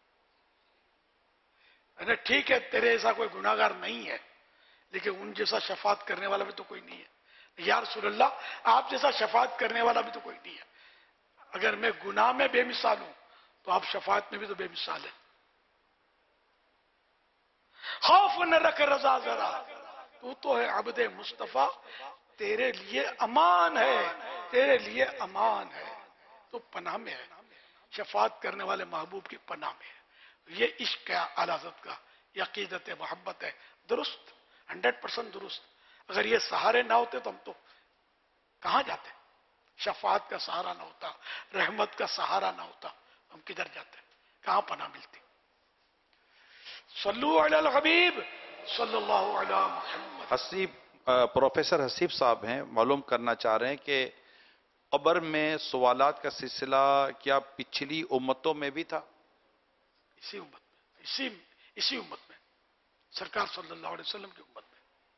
ٹھیک ہے تیرے ایسا کوئی گناہگار نہیں ہے، لیکن ان جیسا شفاعت کرنے والا بھی تو کوئی نہیں ہے. یا رسول اللہ آپ جیسا شفاعت کرنے والا بھی تو کوئی نہیں ہے. اگر میں گناہ میں بے مثال ہوں تو آپ شفاعت میں بھی تو بے مثال ہیں. خوف نہ رکھ رضا ذرا، تو تو ہے عبد مصطفیٰ، تیرے لیے امان ہے، تیرے لیے امان ہے. تو پناہ میں ہے، شفاعت کرنے والے محبوب کی پناہ میں ہے. یہ عشق ہے اعلیٰ حضرت کا، یہ عقیدت ہے، محبت ہے. درست، ہنڈریڈ پرسنٹ درست. اگر یہ سہارے نہ ہوتے تو ہم تو کہاں جاتے؟ شفاعت کا سہارا نہ ہوتا، رحمت کا سہارا نہ ہوتا، ہم کدھر جاتے؟ کہاں پناہ ملتی؟ صلو علی الحبیب صلی اللہ علی محمد. حسیب پروفیسر حسیب صاحب ہیں، معلوم کرنا چاہ رہے ہیں کہ قبر میں سوالات کا سلسلہ کیا پچھلی امتوں میں بھی تھا؟ اسی امت میں، اسی اسی امت میں، سرکار صلی اللہ علیہ وسلم کی امت میں.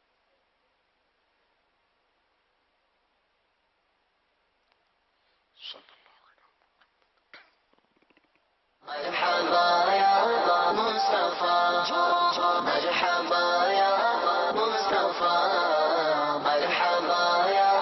مرحبا یا مصطفیٰ، مرحبا یا مصطفیٰ، مرحبا یا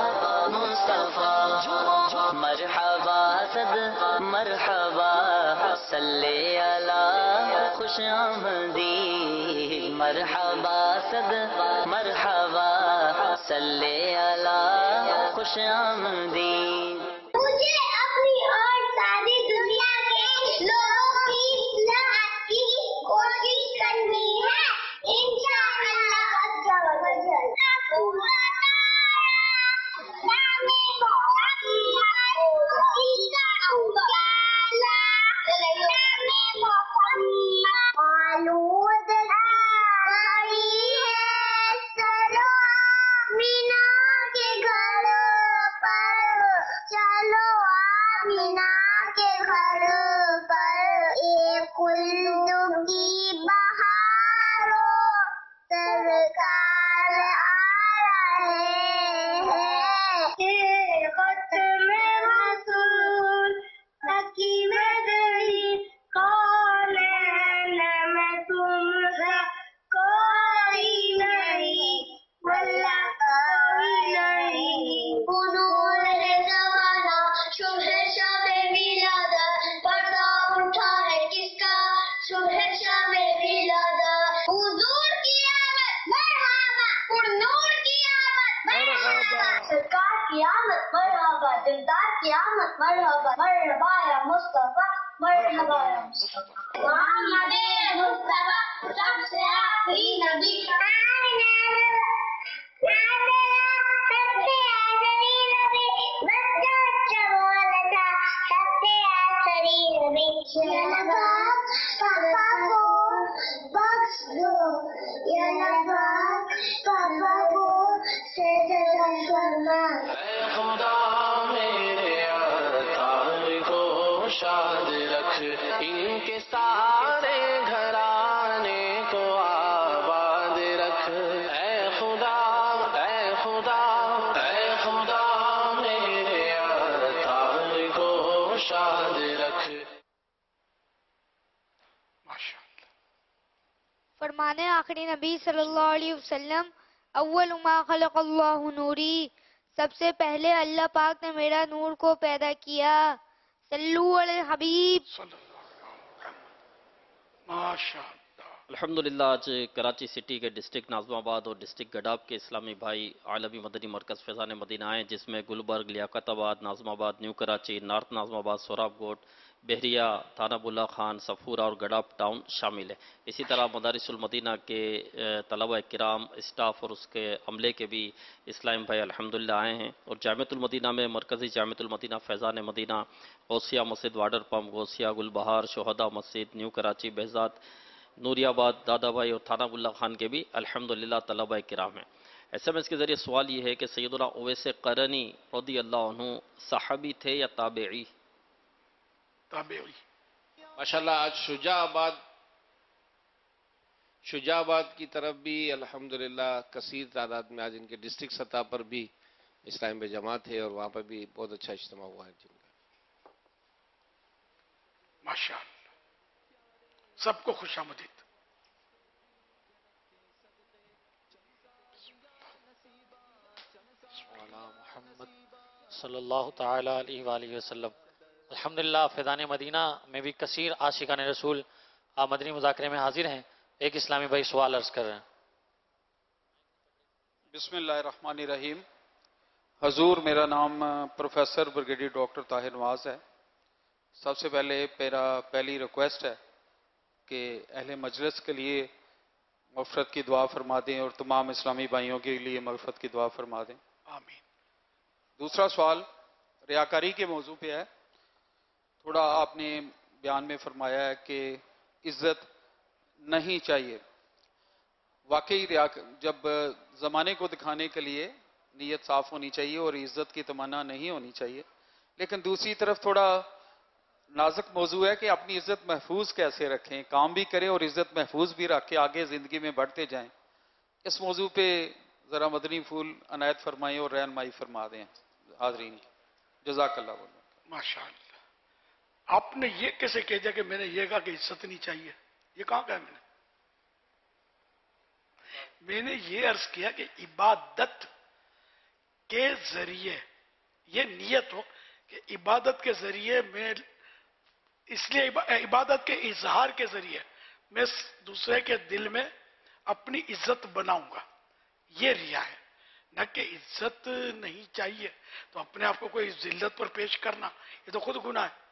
مصطفیٰ، مرحبا صد مرحبا، صلی علی خوش آمدید، مرحبا صد مرحبا، صلی علی خوش آمدید. مجھے اپنی فرمانے آخری نبی صلی اللہ علیہ وسلم اول ما خلق اللہ نوری، سب سے پہلے اللہ پاک نے میرا نور کو پیدا کیا. صلو علی الحبیب. الحمدللہ آج کراچی سٹی کے ڈسٹرکٹ ناظم آباد اور ڈسٹرکٹ گڈاب کے اسلامی بھائی عالمی مدنی مرکز فیضان مدینہ آئے، جس میں گلبرگ، لیاقت آباد، ناظم آباد، نیو کراچی، نارتھ ناظم آباد، سوراب گوٹ، بحریہ، تھانہ بلا خان، صفورہ اور گڈاب ٹاؤن شامل ہے. اسی طرح مدارس المدینہ کے طلبہ کرام، اسٹاف اور اس کے عملے کے بھی اسلام بھائی الحمدللہ آئے ہیں. اور جامعۃ المدینہ میں مرکزی جامعۃ المدینہ فیضان مدینہ، غوثیہ مسجد واٹر پمپ، غوثیہ گلبہار، شہداء مسجد، نیو کراچی، بہزاد، نوری آباد، دادا بھائی اور تھانہ بلا خان کے بھی الحمدللہ طلبہ کرام ہیں. ایس ایم ایس کے ذریعے سوال یہ ہے کہ سیدنا اویس قرنی رضی اللہ عنہ صحابی تھے یا تابعی؟ تابعی. ماشاءاللہ آج شجاع آباد شجاع آباد کی طرف بھی الحمدللہ کثیر تعداد میں آج ان کے ڈسٹرکٹ سطح پر بھی اسلام بے جماعت ہے، اور وہاں پر بھی بہت اچھا اجتماع ہوا ہے جن کا. ماشاءاللہ سب کو خوش آمدید. محمد صلی اللہ تعالی علیہ وآلہ وسلم. الحمدللہ فیضان مدینہ میں بھی کثیر عاشقان رسول آپ مدنی مذاکرے میں حاضر ہیں. ایک اسلامی بھائی سوال عرض کر رہے ہیں. بسم اللہ الرحمن الرحیم. حضور میرا نام professor brigadier doctor Tahir Nawaz ہے. سب سے پہلے میرا پہلی ریکویسٹ ہے کہ اہل مجلس کے لیے مغفرت کی دعا فرما دیں اور تمام اسلامی بھائیوں کے لیے مغفرت کی دعا فرما دیں. آمین. دوسرا سوال ریاکاری کے موضوع پہ ہے. تھوڑا آپ نے بیان میں فرمایا ہے کہ عزت نہیں چاہیے. واقعی جب زمانے کو دکھانے کے لیے نیت صاف ہونی چاہیے اور عزت کی تمنا نہیں ہونی چاہیے، لیکن دوسری طرف تھوڑا نازک موضوع ہے کہ اپنی عزت محفوظ کیسے رکھیں، کام بھی کریں اور عزت محفوظ بھی رکھ کے آگے زندگی میں بڑھتے جائیں. اس موضوع پہ ذرا مدنی پھول عنایت فرمائیں اور رہنمائی فرما دیں حاضرین. جزاک اللہ. ماشاءاللہ. آپ نے یہ کیسے کہہ دیا کہ میں نے یہ کہا کہ عزت نہیں چاہیے؟ یہ کہاں کہا میں نے؟ میں نے یہ عرض کیا کہ عبادت کے ذریعے یہ نیت ہو کہ عبادت کے ذریعے میں، اس لیے عبادت کے اظہار کے ذریعے میں دوسرے کے دل میں اپنی عزت بناؤں گا. یہ ریا ہے، نہ کہ عزت نہیں چاہیے تو اپنے آپ کو کوئی ذلت پر پیش کرنا، یہ تو خود گناہ ہے.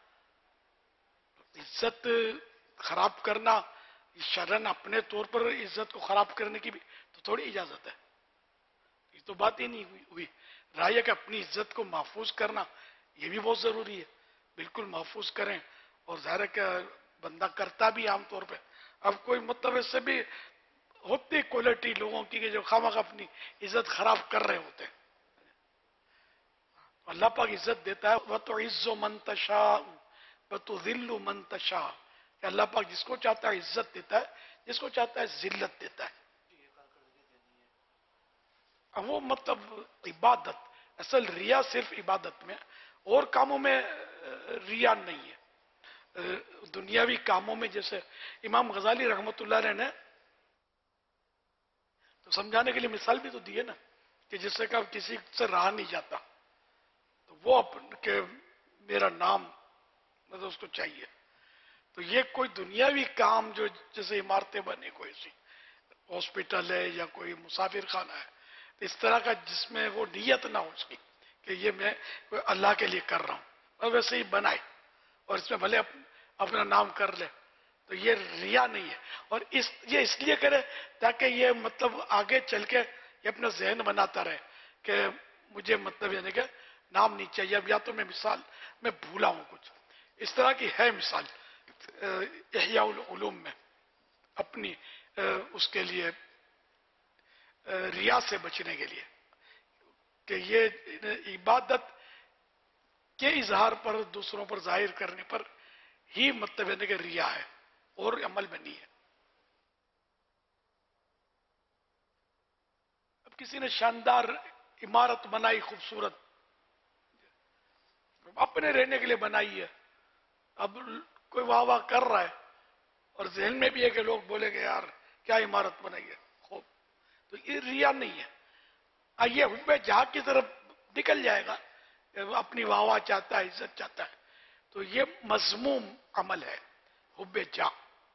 عزت خراب کرنا شرعاً اپنے طور پر عزت کو خراب کرنے کی بھی تو تھوڑی اجازت ہے. یہ تو بات ہی نہیں ہوئی ہوئی رائے کہ اپنی عزت کو محفوظ کرنا یہ بھی بہت ضروری ہے. بالکل محفوظ کریں. اور ظاہر ہے کہ بندہ کرتا بھی عام طور پہ. اب کوئی مطلب اس سے بھی ہوتی کوالٹی لوگوں کی کہ جو خامخواہ اپنی عزت خراب کر رہے ہوتے ہیں. اللہ پاک عزت دیتا ہے وَتُعِزُّ مَن تَشَاءُ وَتُذِلُّ مَن تَشَاءُ کہ اللہ پاک جس کو چاہتا ہے عزت دیتا ہے, جس کو چاہتا ہے ذلت دیتا ہے. اب وہ مطلب عبادت, اصل ریا صرف عبادت میں, اور کاموں میں ریا نہیں ہے. دنیاوی کاموں میں جیسے امام غزالی رحمۃ اللہ علیہ نے تو سمجھانے کے لیے مثال بھی تو دی ہے نا کہ جس سے کہ کسی سے رہا نہیں جاتا تو وہ کہ میرا نام مطلب اس کو چاہیے. تو یہ کوئی دنیاوی کام جو جیسے عمارتیں بنے, کوئی سی ہاسپٹل ہے یا کوئی مسافر خانہ ہے, تو اس طرح کا جس میں وہ نیت نہ ہو اس کی کہ یہ میں کوئی اللہ کے لیے کر رہا ہوں, اور ویسے ہی بنائے اور اس میں بھلے اپنا نام کر لے, تو یہ ریا نہیں ہے. اور اس یہ اس لیے کرے تاکہ یہ مطلب آگے چل کے یہ اپنا ذہن بناتا رہے کہ مجھے مطلب یعنی کہ نام نہیں چاہیے. اب یا تو میں مثال میں بھولا ہوں کچھ اس طرح کی ہے مثال احیاء العلوم میں اپنی اس کے لیے ریا سے بچنے کے لیے کہ یہ عبادت کے اظہار پر دوسروں پر ظاہر کرنے پر ہی مطلب ہے کہ ریا ہے اور عمل میں نہیں ہے. اب کسی نے شاندار عمارت بنائی خوبصورت, اپنے رہنے کے لیے بنائی ہے, اب کوئی واہ واہ کر رہا ہے اور ذہن میں بھی ہے کہ لوگ بولے گے یار کیا عمارت بنائی ہے خوب, تو یہ ریا نہیں ہے. یہ حب جہاں کی طرف نکل جائے گا, اپنی واہ واہ چاہتا ہے, عزت چاہتا ہے, تو یہ مذموم عمل ہے حب جاہ.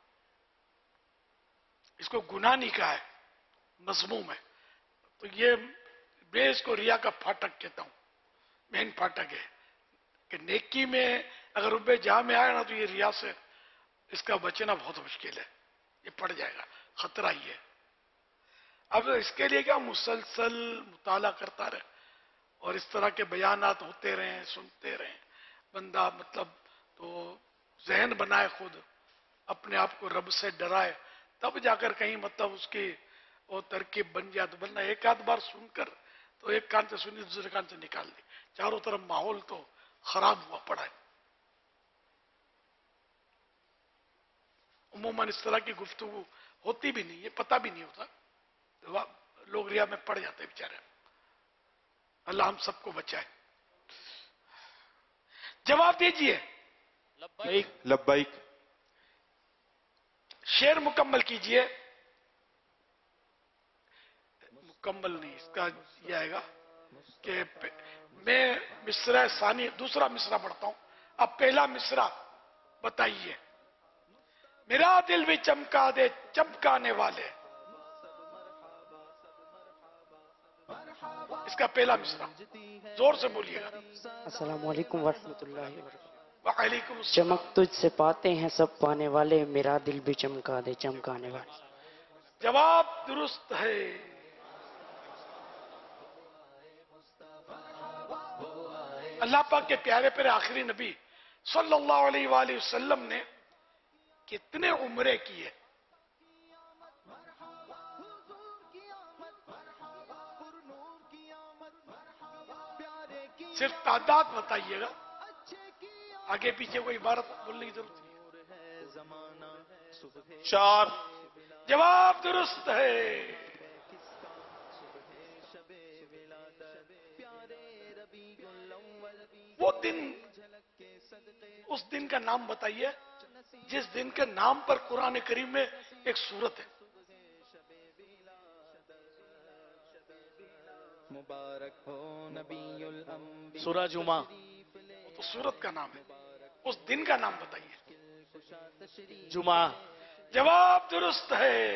اس کو گناہ نہیں کہا ہے, مذموم ہے. تو یہ میں اس کو ریا کا پھاٹک کہتا ہوں, مین پھاٹک ہے کہ نیکی میں اگر حب جاہ میں آئے نا تو یہ ریا سے اس کا بچنا بہت مشکل ہے, یہ پڑ جائے گا, خطرہ ہی ہے. اب اس کے لیے کیا مسلسل مطالعہ کرتا رہے اور اس طرح کے بیانات ہوتے رہیں, سنتے رہیں, بندہ مطلب تو ذہن بنائے, خود اپنے آپ کو رب سے ڈرائے, تب جا کر کہیں مطلب اس کی وہ ترکیب بن جائے. تو بندہ ایک آدھ بار سن کر تو ایک کان سے سنی دوسرے کان سے نکال دی, چاروں طرف ماحول تو خراب ہوا پڑا ہے. عموماً اس طرح کی گفتگو ہوتی بھی نہیں, یہ پتہ بھی نہیں ہوتا, لوگ ریا میں پڑ جاتے بیچارے. اللہ ہم سب کو بچائے. جواب دیجئے. لبیک لبیک. شعر مکمل کیجئے. مکمل نہیں, اس کا یہ آئے گا کہ میں مصرع ثانی دوسرا مصرع پڑھتا ہوں, اب پہلا مصرع بتائیے. میرا دل بھی چمکا دے چمکانے والے, اس کا پہلا مصرع زور سے بولیے گا. السلام علیکم ورحمۃ اللہ وبرکاتہ. وعلیکم السلام. چمک تجھ سے پاتے ہیں سب پانے والے, میرا دل بھی چمکا دے چمکانے والے. جواب درست ہے. اللہ پاک کے پیارے پیارے آخری نبی صلی اللہ علیہ وآلہ وسلم نے کتنے عمرے کیے؟ صرف تعداد بتائیے گا, آگے پیچھے کوئی عبارت بولنے کی ضرورت نہیں. چار. جواب درست ہے. وہ دن, اس دن کا نام بتائیے جس دن کے نام پر قرآن کریم میں ایک سورت ہے. مبارک ہو نبی الانبیاء. سورہ جمعہ. تو سورت کا نام ہے, اس دن کا نام بتائیے. جمعہ. جواب درست ہے.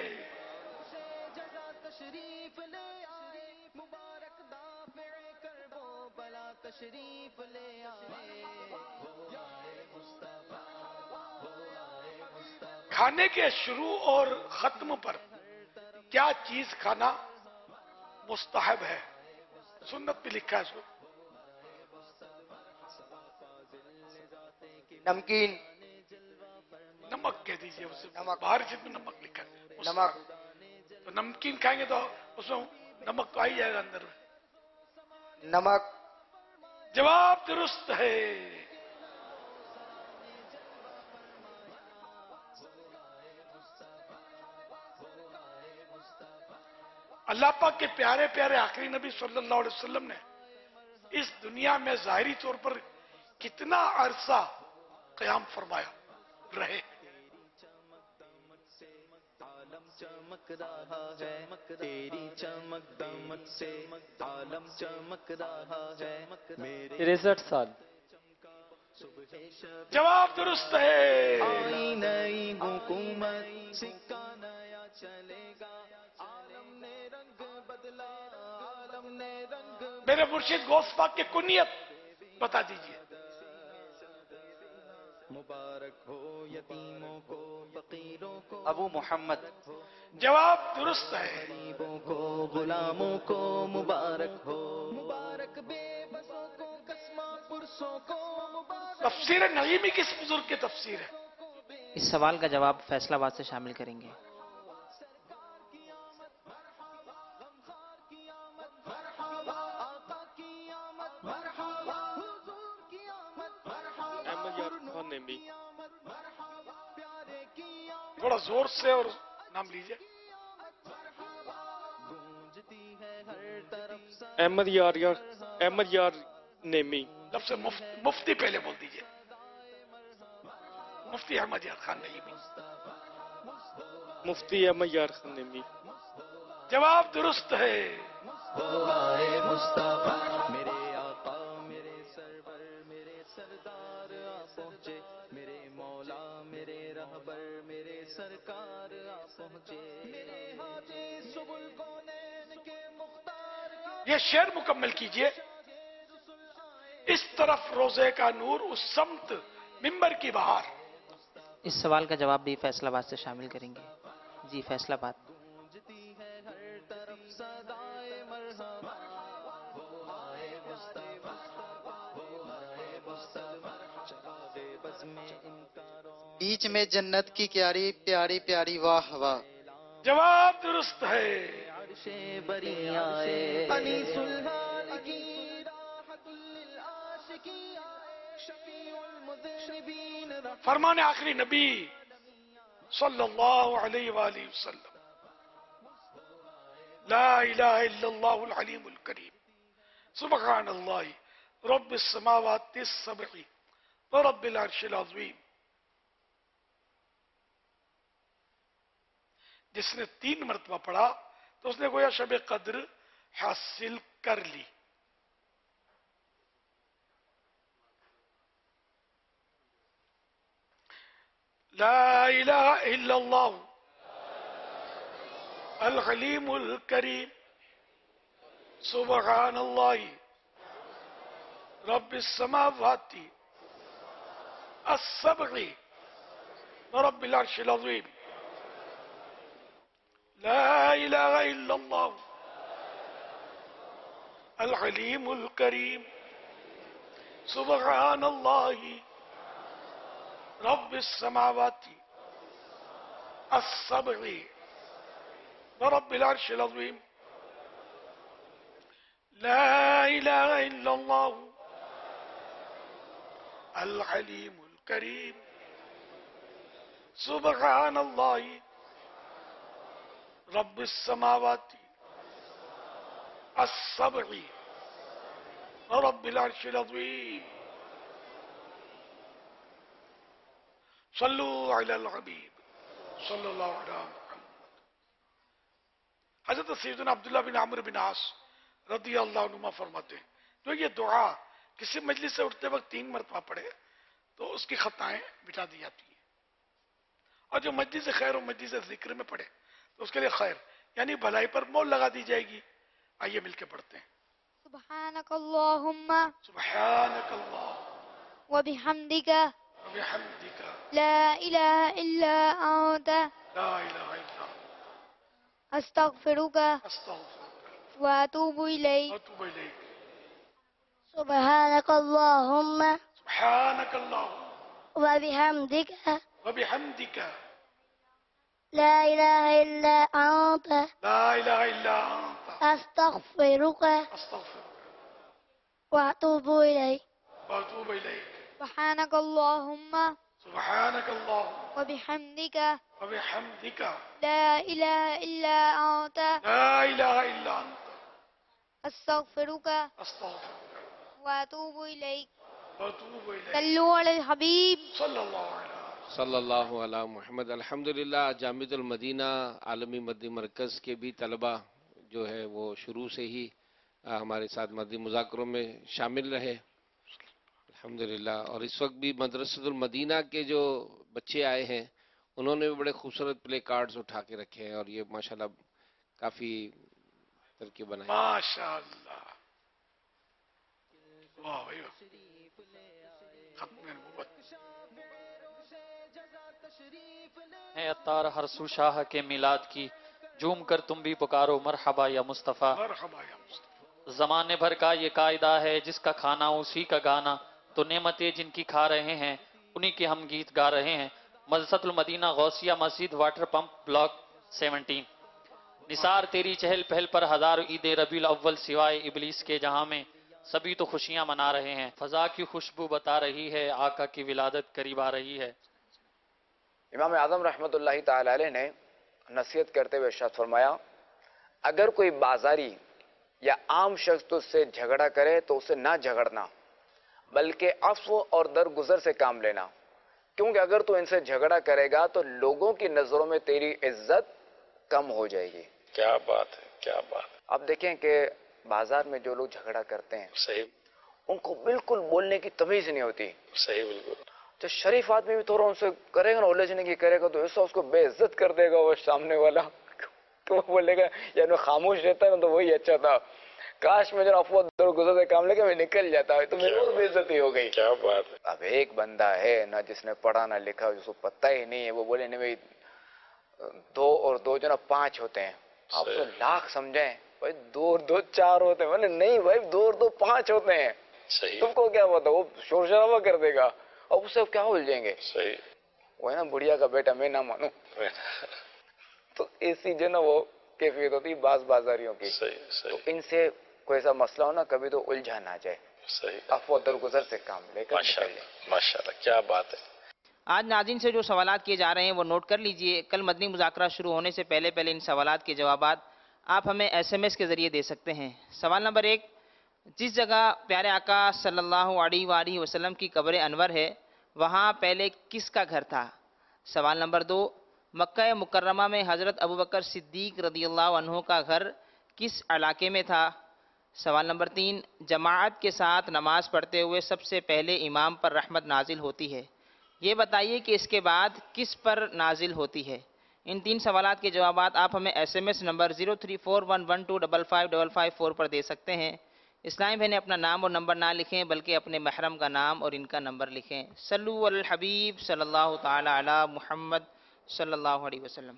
کھانے کے شروع اور ختم پر کیا چیز کھانا مستحب ہے؟ سنت پہ لکھا ہے اس کو. نمکین. नमक कह दीजिए, उसे बाहर जितना नमक लिखा है नमक। तो नमकीन खाएंगे तो उसमें नमक तो आ ही जाएगा अंदर में। नमक। जवाब दुरुस्त है। अल्लाह पाक के प्यारे प्यारे आखिरी नबी सल्लल्लाहु अलैहि वसल्लम ने इस दुनिया में जाहिरी तौर पर कितना अरसा क़याम फरमाया रहे। चमक रहा है तेरी चमक दमक से, आलम चमक रहा है मेरे तिरसठ साल। जवाब दुरुस्त है। आई नई हुकूमत, सिक्का नया चलेगा, आलम ने रंग बदला, आलम ने रंग। मेरे मुर्शिद गौस पाक के कुनियत बता दीजिए। मुबारक हो यतीमों को, फकीरों को, अबू मोहम्मद। जवाब दुरुस्त है। गरीबों को, गुलामों को मुबारक हो, मुबारक बेबसों को, कस्मा पुरसों को मुबारक। तफसीर नईमी किस बुजुर्ग की तफसीर है? इस सवाल का जवाब फैसलाबाद से शामिल करेंगे। थोड़ा जोर से और नाम लीजिए। अहमद यार यार अहमद यार नेमी। सबसे मुफ्त, मुफ्ती पहले बोल दीजिए। मुफ्ती अहमद यार खान नेमी। मुफ्ती अहमद यार खान नेमी। जवाब दुरुस्त है। मुस्तफा मेरे आका मेरे सरवर मेरे सरदार आ पहुंचे, मेरे मौला मेरे रहबर मेरे सरकार आ पहुंचे, मेरे हाजी सुबुल कौनैन के मुख्तार। ये शेर मुकम्मल कीजिए। इस तरफ रोजे का नूर, उस समत मिंबर की बहार। इस सवाल का जवाब भी फैसलाबाद से शामिल करेंगे। जी फैसलाबाद। बीच में जन्नत की क्यारी प्यारी प्यारी वाह वाह। जवाब दुरुस्त है। फरमान आखिरी नबी सल्लल्लाहु अलैहि वसल्लम, ला इलाहा इल्लल्लाहुल अलीमुल करीम, सुब्हानल्लाहि रब्बिस समावाति सब'i व रब्बिल अर्शिल अज़ीम। जिसने तीन मरतबा पढ़ा तो उसने गोया शब कद्र हासिल कर ली। ला इलाहा इल्लल्लाह अल अलीमुल करीम, सुब्हानल्लाहि रब्बिस समावाति as-sab'i व रब्बिल अर्शिल अज़ीम। لا إله إلا الله العليم الكريم، سبحان الله رب السماوات السبع ورب العرش العظيم. لا إله إلا الله العليم الكريم، سبحان الله رب السماوات السبع ورب العرش العظيم. صلوا على الحبيب صلی اللہ علیہ وسلم. حضرت سیدنا عبداللہ بن عمرو بن عاص رضی اللہ عنہما فرماتے ہیں جو یہ دعا کسی مجلس سے اٹھتے وقت تین مرتبہ پڑھے تو اس کی خطائیں مٹا دی جاتی ہیں، اور جو مجلس خیر و مجلس ذکر میں پڑھے تو اس کے لیے خیر یعنی بھلائی پر مول لگا دی جائے گی. آئیے مل کے پڑھتے ہیں. سبحانک اللہم سبحانک اللہ وبحمدک وبحمدک لا الہ الا انت لا الہ الا استغفرک استغفرک واتوب الیک واتوب الیک. سبحانک اللہم سبحانک اللہ وبحمدک وبحمدك لا إله إلا أنت لا إله إلا أنت أستغفرك أستغفرك وأتوب إليك وأتوب إليك سبحانك اللهم سبحانك اللهم وبحمدك وبحمدك لا إله إلا أنت لا إله إلا أنت أستغفرك أستغفرك وأتوب إليك وأتوب إليك صلوا على الحبيب صلی اللہ علیہ صلی اللہ علی محمد. الحمدللہ جامعۃ المدینہ عالمی مدنی مرکز کے بھی طلبہ جو ہے وہ شروع سے ہی ہمارے ساتھ مدنی مذاکروں میں شامل رہے الحمدللہ. اور اس وقت بھی مدرسۃ المدینہ کے جو بچے آئے ہیں انہوں نے بھی بڑے خوبصورت پلے کارڈز اٹھا کے رکھے ہیں اور یہ ماشاءاللہ کافی ترکیب بنائی. ماشاءاللہ واہ بھائی ختم نبوت. ہے اتار ہر سو شاہ کے میلاد کی جھوم کر تم بھی پکارو مرحبا یا مصطفیٰ. مرحبا یا مصطفیٰ. زمانے بھر کا یہ قاعدہ ہے جس کا کھانا اسی کا گانا تو نعمتیں جن کی کھا رہے ہیں انہی کے ہم گیت گا رہے ہیں. مدرسۃ المدینہ غوثیہ مسجد واٹر پمپ بلاک سیونٹین. نثار تیری چہل پہل پر ہزار عید ربیع الاول سوائے ابلیس کے جہاں میں سبھی تو خوشیاں منا رہے ہیں. فضا کی خوشبو بتا رہی ہے آقا کی ولادت قریب آ رہی ہے. امام اعظم رحمۃ اللہ تعالی علیہ نے نصیحت کرتے ہوئے ارشاد فرمایا اگر کوئی بازاری یا عام شخص تو اس سے جھگڑا کرے تو اسے نہ جھگڑنا بلکہ عفو اور درگزر سے کام لینا کیونکہ اگر تو ان سے جھگڑا کرے گا تو لوگوں کی نظروں میں تیری عزت کم ہو جائے گی. کیا بات ہے کیا بات. اب دیکھیں کہ بازار میں جو لوگ جھگڑا کرتے ہیں صحیح ان کو بالکل بولنے کی تمیز نہیں ہوتی. صحیح بالکل. تو شریف آدمی بھی تھوڑا ان سے کرے گا نا الجھنے کی کرے گا تو ایسا اس کو بے عزت کر دے گا وہ سامنے والا تو وہ بولے گا یعنی خاموش رہتا ہے نا تو وہی اچھا تھا کاش میں جو افواہ درگزر سے کام لے کے میں نکل جاتا ہے تو میری اور بے عزتی ہو گئی. کیا بات ہے. اب ایک بندہ ہے نا جس نے پڑھا نہ لکھا جس کو پتہ ہی نہیں ہے وہ بولے نہیں بھائی دو اور دو جو نا پانچ ہوتے ہیں آپ تو لاکھ سمجھیں بھائی دو اور دو چار ہوتے ہیں میں نہیں بھائی دو اور دو پانچ ہوتے ہیں. صحیح. تم کو کیا پتا وہ شور شرابہ کر دے گا اور اس سے کیا الجھیں گے. صحیح. وہ ہے نا بڑھیا کا بیٹا میں نہ مانوں تو ایسی جو نا وہ کیفیت ہوتی بعض بازاریوں کی. تو ان سے کوئی ایسا مسئلہ ہو نا کبھی تو الجھا نہ جائے. صحیح. افواہ درگزر سے کام لے کر ماشاءاللہ کیا بات ہے. آج ناظرین سے جو سوالات کیے جا رہے ہیں وہ نوٹ کر لیجئے. کل مدنی مذاکرہ شروع ہونے سے پہلے پہلے ان سوالات کے جوابات آپ ہمیں ایس ایم ایس کے ذریعے دے سکتے ہیں. سوال نمبر ایک جس جگہ پیارے آقا صلی اللہ علیہ وآلہ وسلم کی قبر انور ہے وہاں پہلے کس کا گھر تھا. سوال نمبر دو مکہ مکرمہ میں حضرت ابوبکر صدیق رضی اللہ عنہ کا گھر کس علاقے میں تھا. سوال نمبر تین جماعت کے ساتھ نماز پڑھتے ہوئے سب سے پہلے امام پر رحمت نازل ہوتی ہے یہ بتائیے کہ اس کے بعد کس پر نازل ہوتی ہے. ان تین سوالات کے جوابات آپ ہمیں S M S number zero three four one one two double five double five four پر دے سکتے ہیں. اسلامی بہنیں اپنا نام اور نمبر نہ لکھیں بلکہ اپنے محرم کا نام اور ان کا نمبر لکھیں. صلو علی الحبیب صلی اللہ تعالی علی محمد صلی اللہ علیہ وسلم.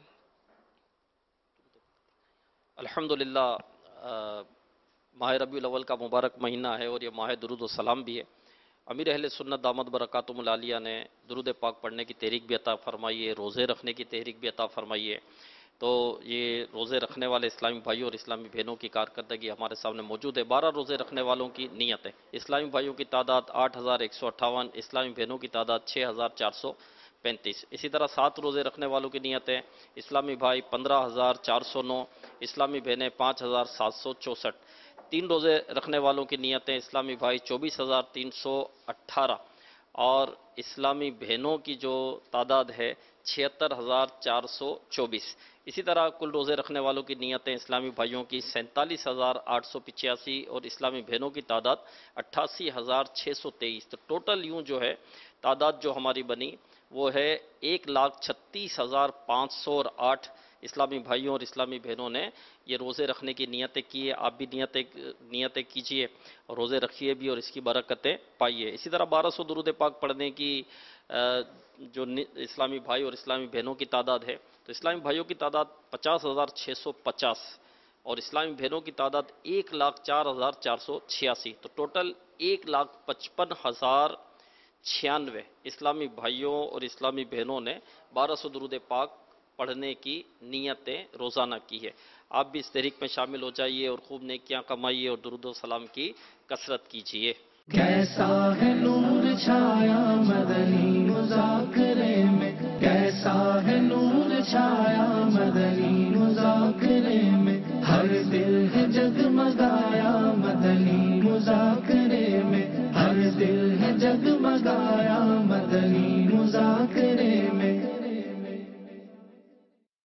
الحمدللہ ماہ ربیع الاول کا مبارک مہینہ ہے اور یہ ماہ درود و سلام بھی ہے. امیر اہل سنت دامت برکاتہم العالیہ نے درود پاک پڑھنے کی تحریک بھی عطا فرمائی ہے روزے رکھنے کی تحریک بھی عطا فرمائی ہے. تو یہ روزے رکھنے والے اسلامی بھائیوں اور اسلامی بہنوں کی کارکردگی ہمارے سامنے موجود ہے. بارہ روزے رکھنے والوں کی نیت ہے. اسلامی بھائیوں کی تعداد آٹھ ہزار ایک سو اٹھاون اسلامی بہنوں کی تعداد چھ ہزار چار سو پینتیس. اسی طرح سات روزے رکھنے والوں کی نیت ہے. اسلامی بھائی پندرہ ہزار چار سو نو اسلامی بہنیں پانچ ہزار سات سو چونسٹھ. تین روزے رکھنے والوں کی نیتیں اسلامی بھائی چوبیس ہزار تین سو اٹھارہ اور اسلامی بہنوں کی جو تعداد ہے چھہتر ہزار چار سو چوبیس. اسی طرح کل روزے رکھنے والوں کی نیتیں اسلامی بھائیوں کی سینتالیس ہزار آٹھ سو پچاسی اور اسلامی بہنوں کی تعداد اٹھاسی ہزار چھ سو تیئیس. تو ٹوٹل یوں جو ہے تعداد جو ہماری بنی وہ ہے ایک لاکھ چھتیس ہزار پانچ سو اور آٹھ اسلامی بھائیوں اور اسلامی بہنوں نے یہ روزے رکھنے کی نیتیں کی ہے. آپ بھی نیتیں نیتیں کیجئے اور روزے رکھیے بھی اور اس کی برکتیں پائیے. اسی طرح بارہ سو درود پاک پڑھنے کی جو اسلامی بھائی اور اسلامی بہنوں کی تعداد ہے تو اسلامی بھائیوں کی تعداد پچاس ہزار چھ سو پچاس اور اسلامی بہنوں کی تعداد ایک لاکھ چار ہزار چار سو چھیاسی. تو ٹوٹل ایک لاکھ پچپن ہزار छियानवे इस्लामी भाइयों और इस्लामी बहनों ने बारह सौ दुरूद पाक पढ़ने की नीयतें रोज़ाना की है। आप भी इस तहरीक में शामिल हो जाइए और खूब नेकियां कमाइए और दुरूद व सलाम की कसरत कीजिए। कैसा है नूर छाया मदनी मुज़ाकरे में, कैसा है नूर छाया मदनी मुज़ाकरे में, हर दिल है जगमगाया मदनी मुज़ाकरे में, हर दिल है जगमगाया मदनी मुज़ाकरे में।